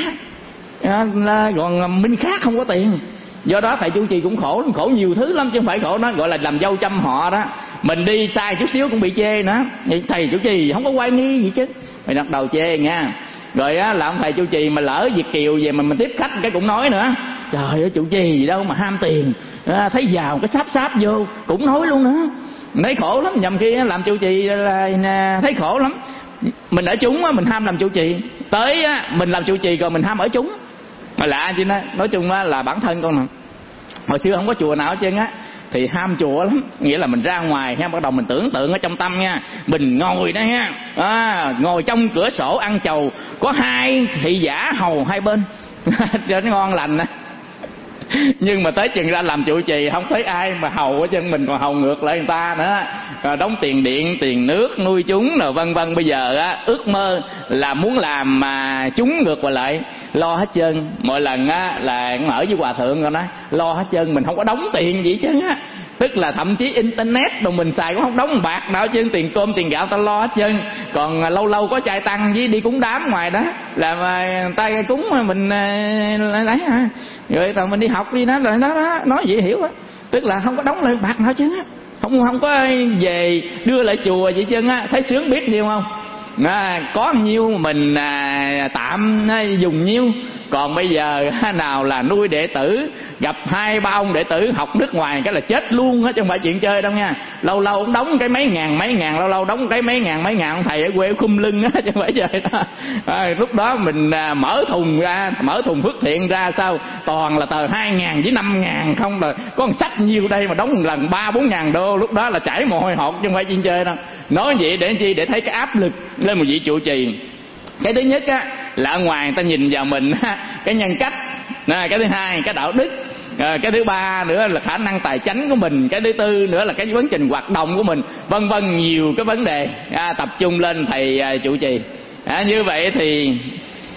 là, còn Minh khác không có tiền. Do đó thầy trụ trì cũng khổ, khổ nhiều thứ lắm chứ không phải khổ đó, gọi là làm dâu trăm họ đó. Mình đi sai chút xíu cũng bị chê nữa. Thầy trụ trì không có quay nghi gì chứ, phải đặt đầu chê nha. Rồi á, là ông thầy trụ trì mà lỡ Việt kiều về mà mình tiếp khách cái cũng nói nữa, trời ơi trụ trì gì đâu mà ham tiền, à, thấy giàu cái sáp sáp vô cũng nói luôn nữa. Mình thấy khổ lắm, nhầm khi làm trụ trì là thấy khổ lắm. Mình ở chúng á, mình ham làm trụ trì, tới á, mình làm trụ trì rồi mình ham ở chúng, mà lạ chứ. Nói nói chung á, là bản thân con nè, hồi xưa không có chùa nào hết trơn á, thì ham chùa lắm. Nghĩa là mình ra ngoài ha, bắt đầu mình tưởng tượng ở trong tâm nha, mình ngồi đó ha, à, ngồi trong cửa sổ ăn chầu, có hai thị giả hầu hai bên cho nó ngon lành nè. Nhưng mà tới chừng ra làm trụ trì không thấy ai mà hầu ở chân mình, còn hầu ngược lại người ta nữa, rồi đóng tiền điện tiền nước nuôi chúng rồi vân vân. Bây giờ á, ước mơ là muốn làm mà chúng ngược lại lo hết trơn. Mỗi lần á là ở với hòa thượng rồi nói lo hết trơn, mình không có đóng tiền gì chứ á. Tức là thậm chí internet đồ mình xài cũng không đóng bạc nào chứ, tiền cơm tiền gạo ta lo hết trơn. Còn lâu lâu có trai tăng với đi cúng đám ngoài đó, là mà tay cúng mình lấy hả, rồi rồi mình đi học đi đó, rồi đó, đó nói vậy hiểu á. Tức là không có đóng lại bạc nào chứ á, không không có về đưa lại chùa vậy chứ á. Thấy sướng biết nhiêu không? À, có nhiêu mình à, tạm à, dùng nhiêu. Còn bây giờ nào là nuôi đệ tử, gặp hai ba ông đệ tử học nước ngoài cái là chết luôn á, chứ không phải chuyện chơi đâu nha. Lâu lâu ông đóng cái mấy ngàn mấy ngàn, lâu lâu đóng cái mấy ngàn mấy ngàn, ông thầy ở quê khum lưng á, chứ không phải chơi đó. À, lúc đó mình à, mở thùng ra, mở thùng phước thiện ra sao toàn là tờ hai ngàn với năm ngàn không, rồi có một sách nhiêu đây mà đóng một lần ba bốn ngàn đô. Lúc đó là chảy mồ hôi hột chứ không phải chuyện chơi đâu. Nói vậy để chi? Để thấy cái áp lực lên một vị trụ trì. Cái thứ nhất á là ở ngoài người ta nhìn vào mình cái nhân cách, cái thứ hai cái đạo đức, cái thứ ba nữa là khả năng tài chánh của mình, cái thứ tư nữa là cái vấn trình hoạt động của mình, vân vân. Nhiều cái vấn đề à, tập trung lên thầy à, trụ trì. À, như vậy thì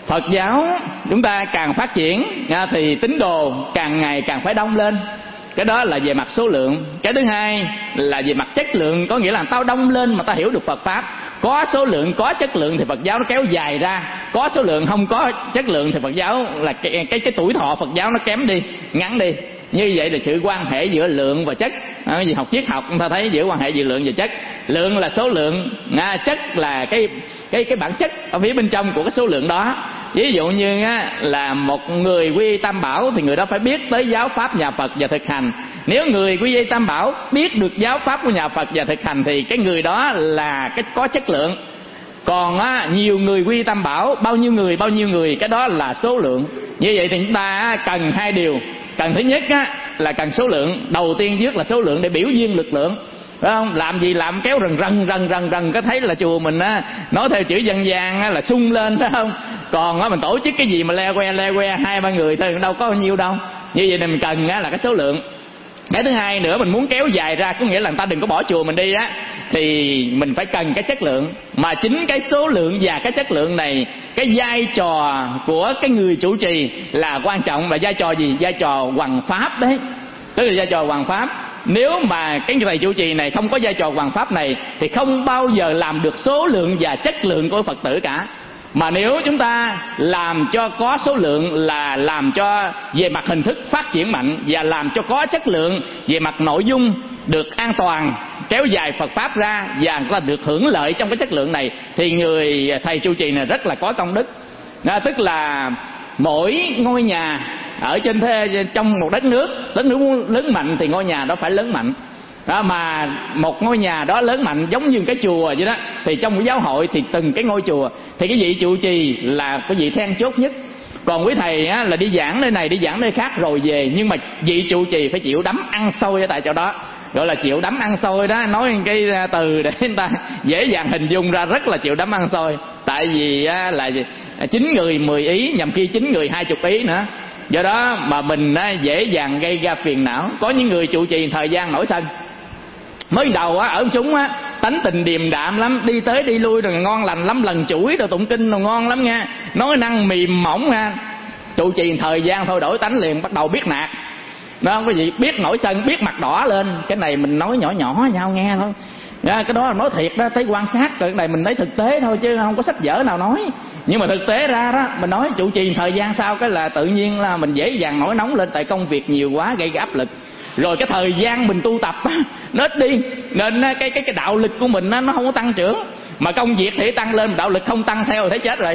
Phật giáo chúng ta càng phát triển thì tín đồ càng ngày càng phải đông lên. Cái đó là về mặt số lượng. Cái thứ hai là về mặt chất lượng, có nghĩa là tao đông lên mà tao hiểu được Phật pháp. Có số lượng, có chất lượng thì Phật giáo nó kéo dài ra. Có số lượng không có chất lượng thì Phật giáo là cái cái, cái tuổi thọ Phật giáo nó kém đi, ngắn đi. Như vậy là sự quan hệ giữa lượng và chất. À, vì học triết học chúng ta thấy giữa quan hệ giữa lượng và chất. Lượng là số lượng, à, chất là cái cái cái bản chất ở phía bên trong của cái số lượng đó. Ví dụ như á, là một người quy y Tam Bảo thì người đó phải biết tới giáo pháp nhà Phật và thực hành. Nếu người quy y Tam Bảo biết được giáo pháp của nhà Phật và thực hành thì cái người đó là cái có chất lượng. Còn á, nhiều người quy y Tam Bảo, bao nhiêu người bao nhiêu người, cái đó là số lượng. Như vậy thì chúng ta cần hai điều. Cần thứ nhất á, là cần số lượng. Đầu tiên trước là số lượng để biểu dương lực lượng, phải không? Làm gì làm kéo rần rần rần rần rần, có thấy là chùa mình á, nói theo chữ dân gian á, là sung lên, phải không? Còn á, mình tổ chức cái gì mà le que le que hai ba người thôi, đâu có bao nhiêu đâu. Như vậy thì mình cần á, là cái số lượng. Cái thứ hai nữa, mình muốn kéo dài ra, có nghĩa là người ta đừng có bỏ chùa mình đi á, thì mình phải cần cái chất lượng. Mà chính cái số lượng và cái chất lượng này, cái vai trò của cái người chủ trì là quan trọng. Và vai trò gì? Vai trò hoằng pháp đấy, tức là vai trò hoằng pháp. Nếu mà cái thầy chủ trì này không có vai trò hoằng pháp này thì không bao giờ làm được số lượng và chất lượng của Phật tử cả. Mà nếu chúng ta làm cho có số lượng là làm cho về mặt hình thức phát triển mạnh, và làm cho có chất lượng về mặt nội dung được an toàn, kéo dài Phật pháp ra và người ta được hưởng lợi trong cái chất lượng này, thì người thầy trụ trì này rất là có công đức. Đó, tức là mỗi ngôi nhà ở trên thế, trong một đất nước, đất nước lớn mạnh thì ngôi nhà đó phải lớn mạnh. Đó, mà một ngôi nhà đó lớn mạnh giống như cái chùa vậy đó, thì trong cái giáo hội thì từng cái ngôi chùa thì cái vị trụ trì là cái vị then chốt nhất. Còn quý thầy á, là đi giảng nơi này đi giảng nơi khác rồi về, nhưng mà vị trụ trì phải chịu đấm ăn xôi ở tại chỗ đó, gọi là chịu đấm ăn xôi đó. Nói cái từ để người ta dễ dàng hình dung ra, rất là chịu đấm ăn xôi. Tại vì á, là chín người mười ý, nhằm khi chín người hai chục ý nữa. Do đó mà mình á, dễ dàng gây ra phiền não. Có những người trụ trì thời gian nổi sân. Mới đầu á, ở chúng á, tánh tình điềm đạm lắm, đi tới đi lui rồi ngon lành lắm, lần chuỗi rồi tụng kinh rồi ngon lắm nha, nói năng mềm mỏng nha. Trụ trì thời gian thôi đổi tánh liền, bắt đầu biết nạt. Đó, cái gì biết nổi sân, biết mặt đỏ lên. Cái này mình nói nhỏ nhỏ nhau nghe thôi. Đó, cái đó là nói thiệt đó, thấy quan sát. Cái này mình thấy thực tế thôi chứ không có sách vở nào nói. Nhưng mà thực tế ra đó, mình nói trụ trì thời gian sau cái là tự nhiên là mình dễ dàng nổi nóng lên, tại công việc nhiều quá gây áp lực. Rồi cái thời gian mình tu tập nó ít đi, nên cái cái cái đạo lực của mình nó không có tăng trưởng. Mà công việc thì tăng lên, đạo lực không tăng theo thì thấy chết rồi.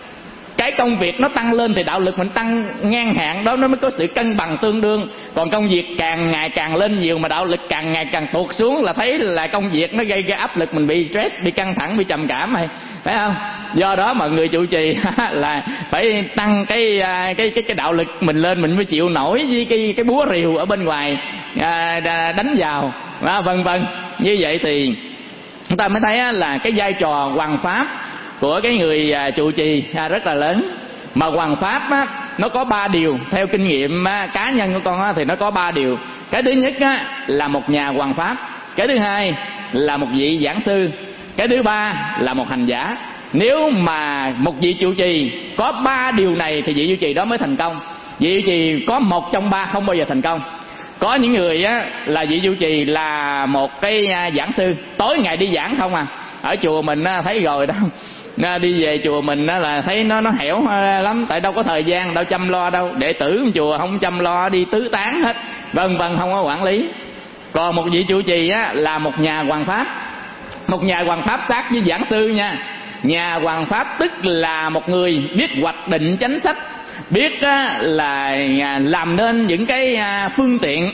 Cái công việc nó tăng lên thì đạo lực mình tăng ngang hạn, đó nó mới có sự cân bằng tương đương. Còn công việc càng ngày càng lên nhiều mà đạo lực càng ngày càng tụt xuống là thấy là công việc nó gây ra áp lực, mình bị stress, bị căng thẳng, bị trầm cảm này, phải không? Do đó mà người trụ trì là phải tăng cái cái cái cái đạo lực mình lên, mình mới chịu nổi với cái cái búa rìu ở bên ngoài à, đánh vào, à, vân vân. Như vậy thì chúng ta mới thấy là cái vai trò hoằng pháp của cái người trụ trì rất là lớn. Mà hoằng pháp á, nó có ba điều. Theo kinh nghiệm á, cá nhân của con á, thì nó có ba điều. Cái thứ nhất á, là một nhà hoằng pháp. Cái thứ hai là một vị giảng sư. Cái thứ ba là một hành giả. Nếu mà một vị trụ trì có ba điều này thì vị trụ trì đó mới thành công. Vị trụ trì có một trong ba không bao giờ thành công. Có những người á, là vị trụ trì là một cái giảng sư, tối ngày đi giảng không à. Ở chùa mình á, thấy rồi đó, đi về chùa mình á, là thấy nó nó hẻo lắm, tại đâu có thời gian đâu chăm lo đâu. Đệ tử chùa không chăm lo, đi tứ tán hết, vân vân, không có quản lý. Còn một vị trụ trì á, là một nhà hoằng pháp. Một nhà hoằng pháp sát với giảng sư nha. Nhà hoằng pháp tức là một người biết hoạch định chánh sách, biết á, là làm nên những cái phương tiện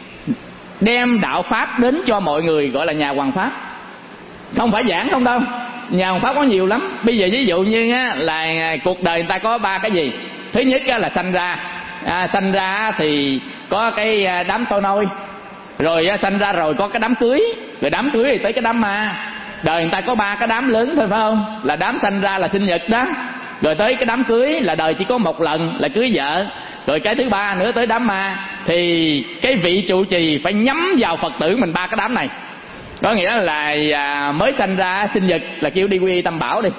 đem đạo pháp đến cho mọi người, gọi là nhà hoằng pháp. Không phải giảng không đâu, nhà hoằng pháp có nhiều lắm. Bây giờ ví dụ như á, là cuộc đời người ta có ba cái gì. Thứ nhất á, là sanh ra, à, sanh ra thì có cái đám tôi nôi, rồi á, sanh ra rồi có cái đám cưới, rồi đám cưới thì tới cái đám ma. Đời người ta có ba cái đám lớn thôi, phải không? Là đám sanh ra là sinh nhật đó, rồi tới cái đám cưới là đời chỉ có một lần là cưới vợ, rồi cái thứ ba nữa tới đám ma. Thì cái vị trụ trì phải nhắm vào Phật tử mình ba cái đám này. Có nghĩa là à, mới sanh ra sinh nhật là kêu đi quy y Tam Bảo đi,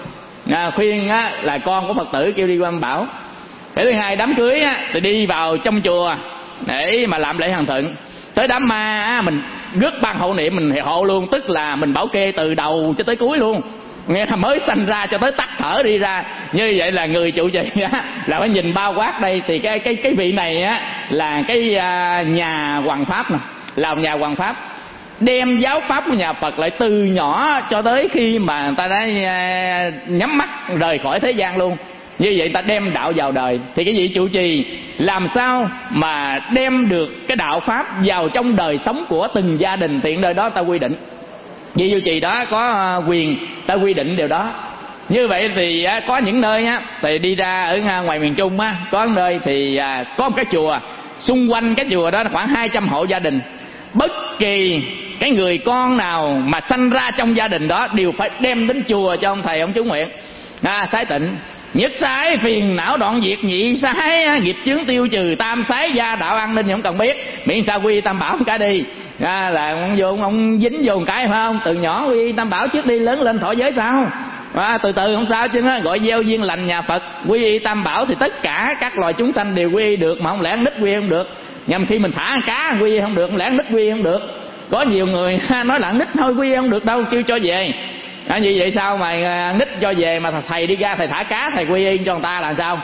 à, khuyên á, là con của Phật tử kêu đi qua Tam Bảo. Cái thứ hai, đám cưới á, thì đi vào trong chùa để mà làm lễ hàng thuận. Tới đám ma á, mình rước ban hộ niệm mình hộ luôn, tức là mình bảo kê từ đầu cho tới cuối luôn, nghe mới sanh ra cho tới tắt thở đi ra. Như vậy là người trụ trì á là phải nhìn bao quát đây. Thì cái cái cái vị này á là cái uh, nhà hoàng pháp nè, là nhà hoàng pháp, đem giáo pháp của nhà Phật lại từ nhỏ cho tới khi mà người ta đã uh, nhắm mắt rời khỏi thế gian luôn. Như vậy ta đem đạo vào đời, thì cái vị trụ trì làm sao mà đem được cái đạo pháp vào trong đời sống của từng gia đình, thì nơi đó ta quy định. Vị trụ trì đó có quyền ta quy định điều đó. Như vậy thì có những nơi á, thì đi ra ở ngoài miền Trung á, có nơi thì có một cái chùa, xung quanh cái chùa đó khoảng hai trăm hộ gia đình. Bất kỳ cái người con nào mà sanh ra trong gia đình đó đều phải đem đến chùa cho ông thầy ông chú nguyện à, sái tịnh. Nhất sái phiền não đoạn diệt, nhị sái nghiệp chướng tiêu trừ, tam sái gia đạo an ninh. Không cần biết, miễn sao quy Tam Bảo cái đi à, là ông vô ông dính vô một cái, phải không? Từ nhỏ quy Tam Bảo trước đi, lớn lên thọ giới sao à, từ từ không sao chứ. Nó gọi gieo duyên lành nhà Phật, quy Tam Bảo thì tất cả các loài chúng sanh đều quy được, mà không lẽ nít quy không được. Nhằm khi mình thả cá quy không được, không lẽ nít quy không được. Có nhiều người nói là nít thôi quy không được đâu, kêu cho về à, như vậy sao mà nít cho về mà thầy đi ra thầy thả cá thầy quy y cho người ta là sao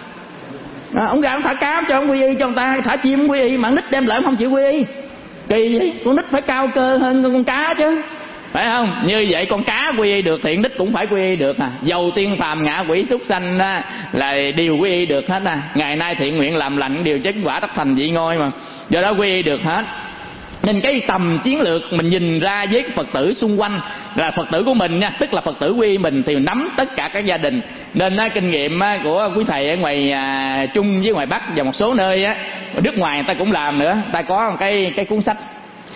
à, ông ra ông thả cá cho ông quy y cho người ta, thả chim quy y mà nít đem lại không chịu quy y, kỳ vậy. Con nít phải cao cơ hơn con cá chứ, phải không? Như vậy con cá quy y được thì nít cũng phải quy y được à. Dầu tiên phàm ngạ quỷ súc sanh á, là đều quy y được hết à. Ngày nay thiện nguyện làm lành điều chứng quả đắc thành vị ngôi mà, do đó quy y được hết. Nên cái tầm chiến lược mình nhìn ra với Phật tử xung quanh là Phật tử của mình nha, tức là Phật tử quy mình thì nắm tất cả các gia đình. Nên á, kinh nghiệm á, của quý thầy ở ngoài à, Trung với ngoài Bắc và một số nơi á, ở nước ngoài người ta cũng làm nữa, ta có một cái cái cuốn sách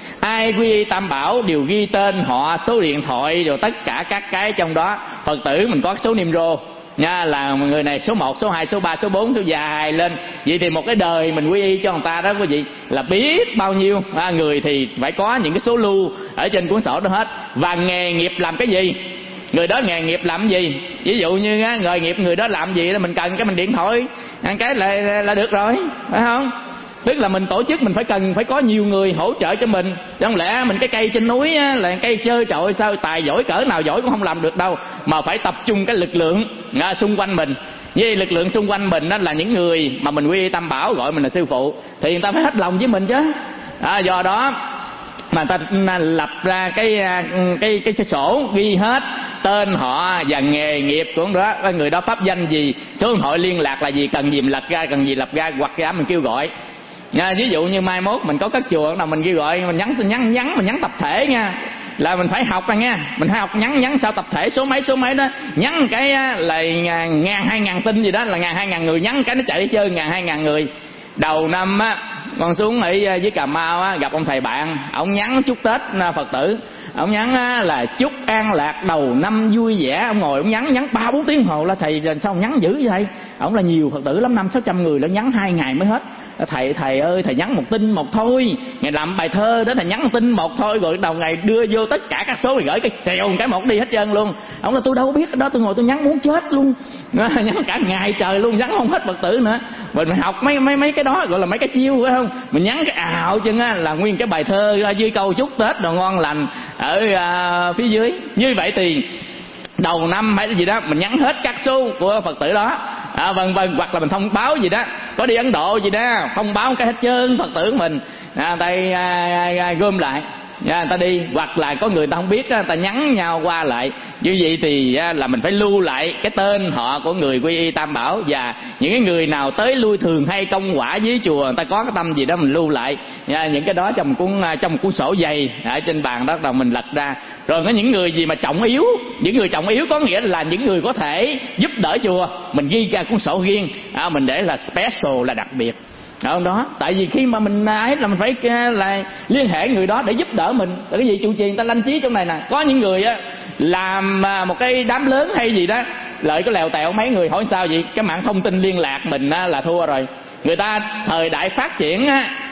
ai quy y Tam Bảo đều ghi tên họ, số điện thoại, rồi tất cả các cái trong đó. Phật tử mình có số niêm rô nha, là người này số một, số hai, số ba, số bốn, số dài lên. Vậy thì một cái đời mình quy y cho người ta đó quý vị là biết bao nhiêu à, người thì phải có những cái số lưu ở trên cuốn sổ đó hết. Và nghề nghiệp làm cái gì, người đó nghề nghiệp làm cái gì, ví dụ như á, nghề nghiệp người đó làm gì đó mình cần cái mình điện thoại cái là, là được rồi, phải không? Tức là mình tổ chức mình phải cần phải có nhiều người hỗ trợ cho mình. Chẳng lẽ mình cái cây trên núi á, là cây chơi trội sao, tài giỏi cỡ nào giỏi cũng không làm được đâu, mà phải tập trung cái lực lượng à, xung quanh mình. Với lực lượng xung quanh mình đó là những người mà mình quy y Tam Bảo gọi mình là sư phụ, thì người ta phải hết lòng với mình chứ à, do đó mà ta lập ra cái cái cái, cái sổ ghi hết tên họ và nghề nghiệp của đó, người đó pháp danh gì, số điện thoại liên lạc là gì, cần gì mình lập ra, cần gì lập ra, hoặc ra mình kêu gọi. À, ví dụ như mai mốt mình có các chùa nào mình kêu gọi mình nhắn nhắn nhắn mình nhắn tập thể nha, là mình phải học ra nha, mình phải học nhắn nhắn sao tập thể số mấy số mấy đó, nhắn cái là ngàn hai ngàn tin gì đó, là ngàn hai ngàn người nhắn cái nó chạy đi chơi ngàn hai ngàn người. Đầu năm á con xuống ở dưới Cà Mau á, gặp ông thầy bạn, ông nhắn chúc Tết Phật tử, ông nhắn là chúc an lạc đầu năm vui vẻ. Ông ngồi ông nhắn nhắn ba bốn tiếng hồ, là thầy sao ông nhắn dữ vậy? Ông là nhiều Phật tử lắm, năm sáu trăm người, nó nhắn hai ngày mới hết. Thầy thầy ơi thầy nhắn một tin một thôi, ngày làm bài thơ đó thầy nhắn một tin một thôi, rồi đầu ngày đưa vô tất cả các số rồi gửi cái xèo cái một đi hết trơn luôn. Ông là tôi đâu biết đó, tôi ngồi tôi nhắn muốn chết luôn, nhắn cả ngày trời luôn, nhắn không hết Phật tử nữa. Mình học mấy mấy mấy cái đó gọi là mấy cái chiêu phải không? Mình nhắn cái ảo chân á là nguyên cái bài thơ dưới câu chúc Tết đồ ngon lành ở uh, phía dưới. Như vậy thì đầu năm hay gì đó mình nhắn hết các số của Phật tử đó à, vân vân, hoặc là mình thông báo gì đó, có đi Ấn Độ gì đó thông báo cái hết trơn Phật tử mình à, tay à, à, gom lại à, người ta đi, hoặc là có người ta không biết người ta nhắn nhau qua lại. Như vậy thì à, là mình phải lưu lại cái tên họ của người quy y Tam Bảo, và những cái người nào tới lui thường hay công quả dưới chùa người ta có cái tâm gì đó mình lưu lại à, những cái đó trong cuốn trong cuốn sổ dày ở trên bàn đó là mình lật ra. Rồi có những người gì mà trọng yếu, những người trọng yếu có nghĩa là những người có thể giúp đỡ chùa, mình ghi ra cuốn sổ riêng à, mình để là special, là đặc biệt đó, đó. Tại vì khi mà mình ấy là mình phải là liên hệ người đó để giúp đỡ mình. Tại cái gì trụ trì người ta lanh trí trong này nè, có những người á làm một cái đám lớn hay gì đó, lợi có lèo tèo mấy người hỏi sao vậy, cái mạng thông tin liên lạc mình á là thua rồi. Người ta thời đại phát triển á,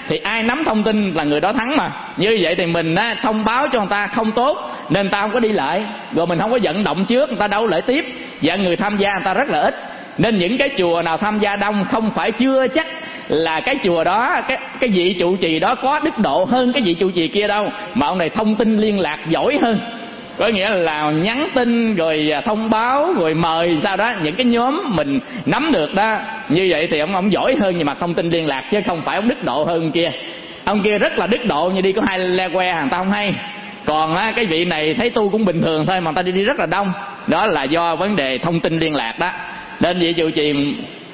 thì ai nắm thông tin là người đó thắng mà. Như vậy thì mình á, thông báo cho người ta không tốt nên người ta không có đi lại, rồi mình không có vận động trước, người ta đâu lại tiếp, và người tham gia người ta rất là ít. Nên những cái chùa nào tham gia đông không phải chưa chắc là cái chùa đó, cái cái vị trụ trì đó có đức độ hơn cái vị trụ trì kia đâu, mà ông này thông tin liên lạc giỏi hơn. Có nghĩa là nhắn tin rồi thông báo rồi mời sao đó, những cái nhóm mình nắm được đó, như vậy thì ông ông giỏi hơn về mặt thông tin liên lạc, chứ không phải ông đức độ hơn ông kia. Ông kia rất là đức độ, như đi có hai le que người ta không hay. Còn á, cái vị này thấy tu cũng bình thường thôi mà người ta đi đi rất là đông. Đó là do vấn đề thông tin liên lạc đó. Nên vị trụ trì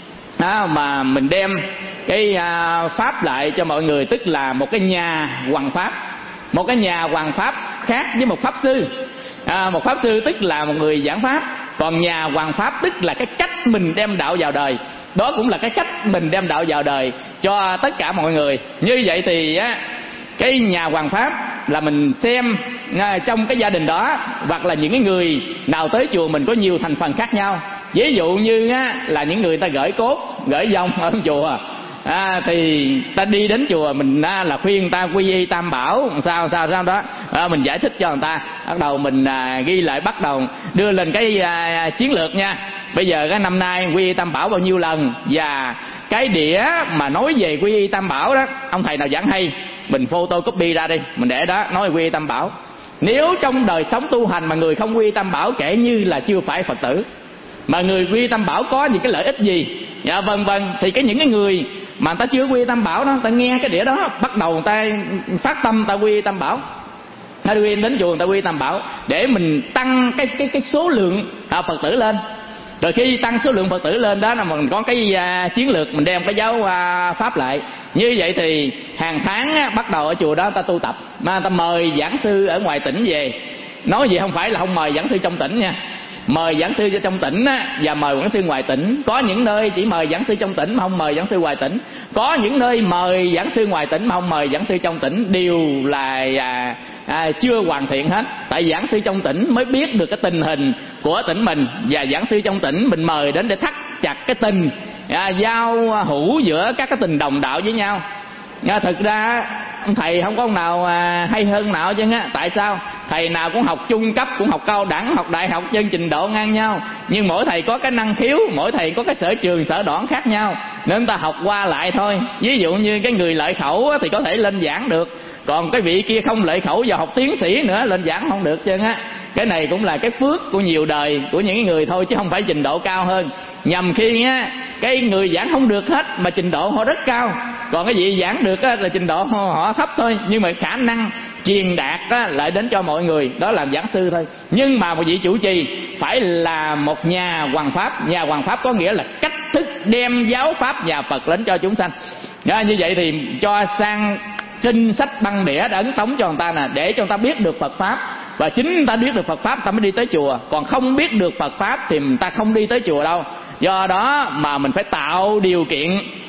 đó mà mình đem cái à, pháp lại cho mọi người, tức là một cái nhà hoằng pháp. Một cái nhà hoằng pháp khác với một pháp sư. À, một pháp sư tức là một người giảng pháp, còn nhà hoằng pháp tức là cái cách mình đem đạo vào đời. Đó cũng là cái cách mình đem đạo vào đời cho tất cả mọi người. Như vậy thì á, cái nhà hoằng pháp là mình xem à, trong cái gia đình đó, hoặc là những cái người nào tới chùa mình có nhiều thành phần khác nhau. Ví dụ như á, là những người ta gửi cốt, gửi vong ở chùa, à, thì ta đi đến chùa mình á, là khuyên ta quy y tam bảo sao sao sao đó, à, mình giải thích cho người ta. Bắt đầu mình à, ghi lại, bắt đầu đưa lên cái à, chiến lược nha. Bây giờ cái năm nay quy y tam bảo bao nhiêu lần, và cái đĩa mà nói về quy y tam bảo đó, ông thầy nào giảng hay mình photocopy ra đi, mình để đó nói quy y tam bảo. Nếu trong đời sống tu hành mà người không quy y tam bảo kể như là chưa phải Phật tử. Mà người quy y tam bảo có những cái lợi ích gì, dạ vân vân, thì cái những cái người mà người ta chưa quy y tam bảo đó, người ta nghe cái đĩa đó bắt đầu người ta phát tâm người ta quy y tam bảo, người ta quy đến chùa người ta quy y tam bảo để mình tăng cái cái cái số lượng à, Phật tử lên. Rồi khi tăng số lượng Phật tử lên đó là mình có cái à, chiến lược, mình đem cái giáo à, pháp lại. Như vậy thì hàng tháng á, bắt đầu ở chùa đó ta tu tập, mà ta mời giảng sư ở ngoài tỉnh về. Nói gì không phải là không mời giảng sư trong tỉnh nha, mời giảng sư trong tỉnh á, và mời giảng sư ngoài tỉnh. Có những nơi chỉ mời giảng sư trong tỉnh mà không mời giảng sư ngoài tỉnh. Có những nơi mời giảng sư ngoài tỉnh mà không mời giảng sư trong tỉnh. Đều là à, à, chưa hoàn thiện hết. Tại giảng sư trong tỉnh mới biết được cái tình hình của tỉnh mình, và giảng sư trong tỉnh mình mời đến để thắt chặt cái tình à, giao hữu giữa các cái tình đồng đạo với nhau. À, thực ra ông thầy không có ông nào à, hay hơn nào chứ á. Tại sao? Thầy nào cũng học trung cấp, cũng học cao đẳng, học đại học, chân trình độ ngang nhau. Nhưng mỗi thầy có cái năng khiếu, mỗi thầy có cái sở trường, sở đoản khác nhau, nên ta học qua lại thôi. Ví dụ như cái người lợi khẩu thì có thể lên giảng được, còn cái vị kia không lợi khẩu và học tiến sĩ nữa lên giảng không được chứ á. Cái này cũng là cái phước của nhiều đời của những người thôi, chứ không phải trình độ cao hơn. Nhằm khi á, cái người giảng không được hết mà trình độ họ rất cao, còn cái vị giảng được á, là trình độ họ thấp thôi, nhưng mà khả năng truyền đạt á, lại đến cho mọi người, đó là giảng sư thôi. Nhưng mà một vị chủ trì phải là một nhà hoằng pháp. Nhà hoằng pháp có nghĩa là cách thức đem giáo pháp nhà Phật đến cho chúng sanh. Đó, như vậy thì cho sang kinh sách băng đĩa đã ấn tống cho người ta nè, để cho người ta biết được Phật pháp. Và chính người ta biết được Phật pháp người ta mới đi tới chùa, còn không biết được Phật pháp thì người ta không đi tới chùa đâu. Do đó mà mình phải tạo điều kiện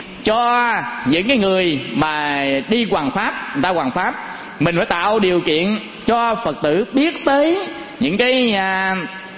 cho những cái người mà đi hoằng pháp, người ta hoằng pháp, mình phải tạo điều kiện cho Phật tử biết tới những cái à,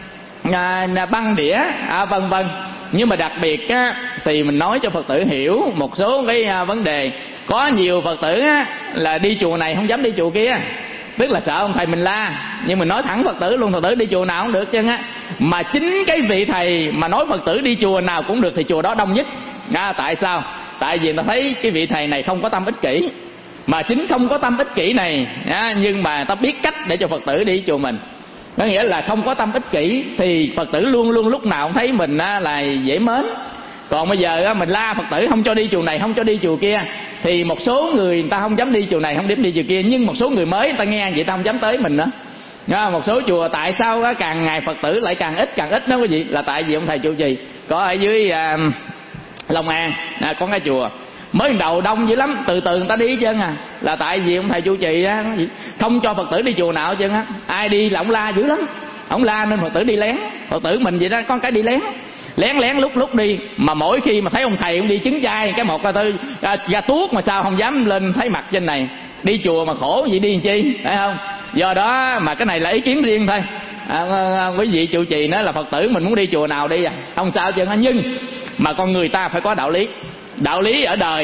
à, băng đĩa à, vân vân. Nhưng mà đặc biệt á, thì mình nói cho Phật tử hiểu một số cái à, vấn đề. Có nhiều Phật tử á, là đi chùa này không dám đi chùa kia, tức là sợ ông thầy mình la. Nhưng mình nói thẳng Phật tử luôn, Phật tử đi chùa nào cũng được chứ á. Mà chính cái vị thầy mà nói Phật tử đi chùa nào cũng được thì chùa đó đông nhất. À, tại sao? Tại vì người ta thấy cái vị thầy này không có tâm ích kỷ. Mà chính không có tâm ích kỷ này à, nhưng mà ta biết cách để cho Phật tử đi chùa mình. Có nghĩa là không có tâm ích kỷ thì Phật tử luôn luôn lúc nào cũng thấy mình á, là dễ mến. Còn bây giờ á, mình la Phật tử không cho đi chùa này, không cho đi chùa kia, thì một số người người ta không dám đi chùa này, không dám đi chùa kia. Nhưng một số người mới người ta nghe vậy ta không dám tới mình nữa. À, một số chùa tại sao á, càng ngày Phật tử lại càng ít càng ít đó quý vị, là tại vì ông thầy trụ trì có ở dưới à, Long An à, có cái chùa mới đầu đông dữ lắm, từ từ người ta đi hết trơn à. Là tại vì ông thầy trụ trì á, không cho Phật tử đi chùa nào hết trơn á. Ai đi là ông la dữ lắm, ông la nên Phật tử đi lén. Phật tử mình vậy đó, có cái đi lén lén lén lúc lúc đi. Mà mỗi khi mà thấy ông thầy ông đi chứng trai cái một là tôi ra, ra tuốt mà sao không dám lên thấy mặt trên này. Đi chùa mà khổ vậy đi làm chi, phải không? Do đó mà cái này là ý kiến riêng thôi. À, quý vị trụ trì nói là Phật tử mình muốn đi chùa nào đi à, không sao chứ. Nhưng mà con người ta phải có đạo lý. Đạo lý ở đời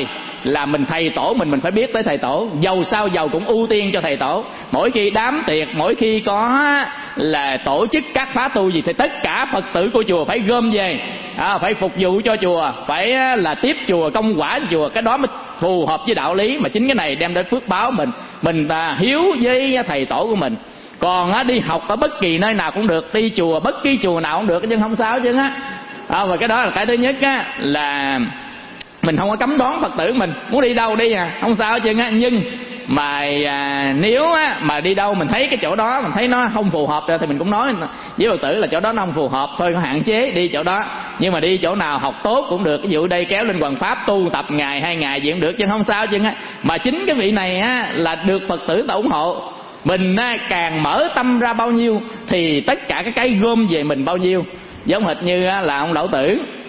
là mình thầy tổ mình mình phải biết tới thầy tổ, giàu sao giàu cũng ưu tiên cho thầy tổ. Mỗi khi đám tiệc, mỗi khi có là tổ chức các khóa tu gì thì tất cả Phật tử của chùa phải gom về, à, phải phục vụ cho chùa, phải là tiếp chùa, công quả cho chùa. Cái đó mới phù hợp với đạo lý, mà chính cái này đem đến phước báo mình mình ta hiếu với thầy tổ của mình. Còn á, đi học ở bất kỳ nơi nào cũng được, đi chùa bất kỳ chùa nào cũng được, chứ không sao chứ á. À, và cái đó là cái thứ nhất á, là mình không có cấm đoán Phật tử mình muốn đi đâu đi à, không sao chứ á. Nhưng mà à, nếu á, mà đi đâu mình thấy cái chỗ đó mình thấy nó không phù hợp rồi thì mình cũng nói với Phật tử là chỗ đó nó không phù hợp thôi, có hạn chế đi chỗ đó. Nhưng mà đi chỗ nào học tốt cũng được, ví dụ đây kéo lên Hoằng Pháp tu tập ngày hai ngày gì cũng được chứ không sao chứ á. Mà chính cái vị này á, là được Phật tử ta ủng hộ. Mình á, càng mở tâm ra bao nhiêu thì tất cả cái cái gom về mình bao nhiêu. Giống hệt như á, là ông Lão Tử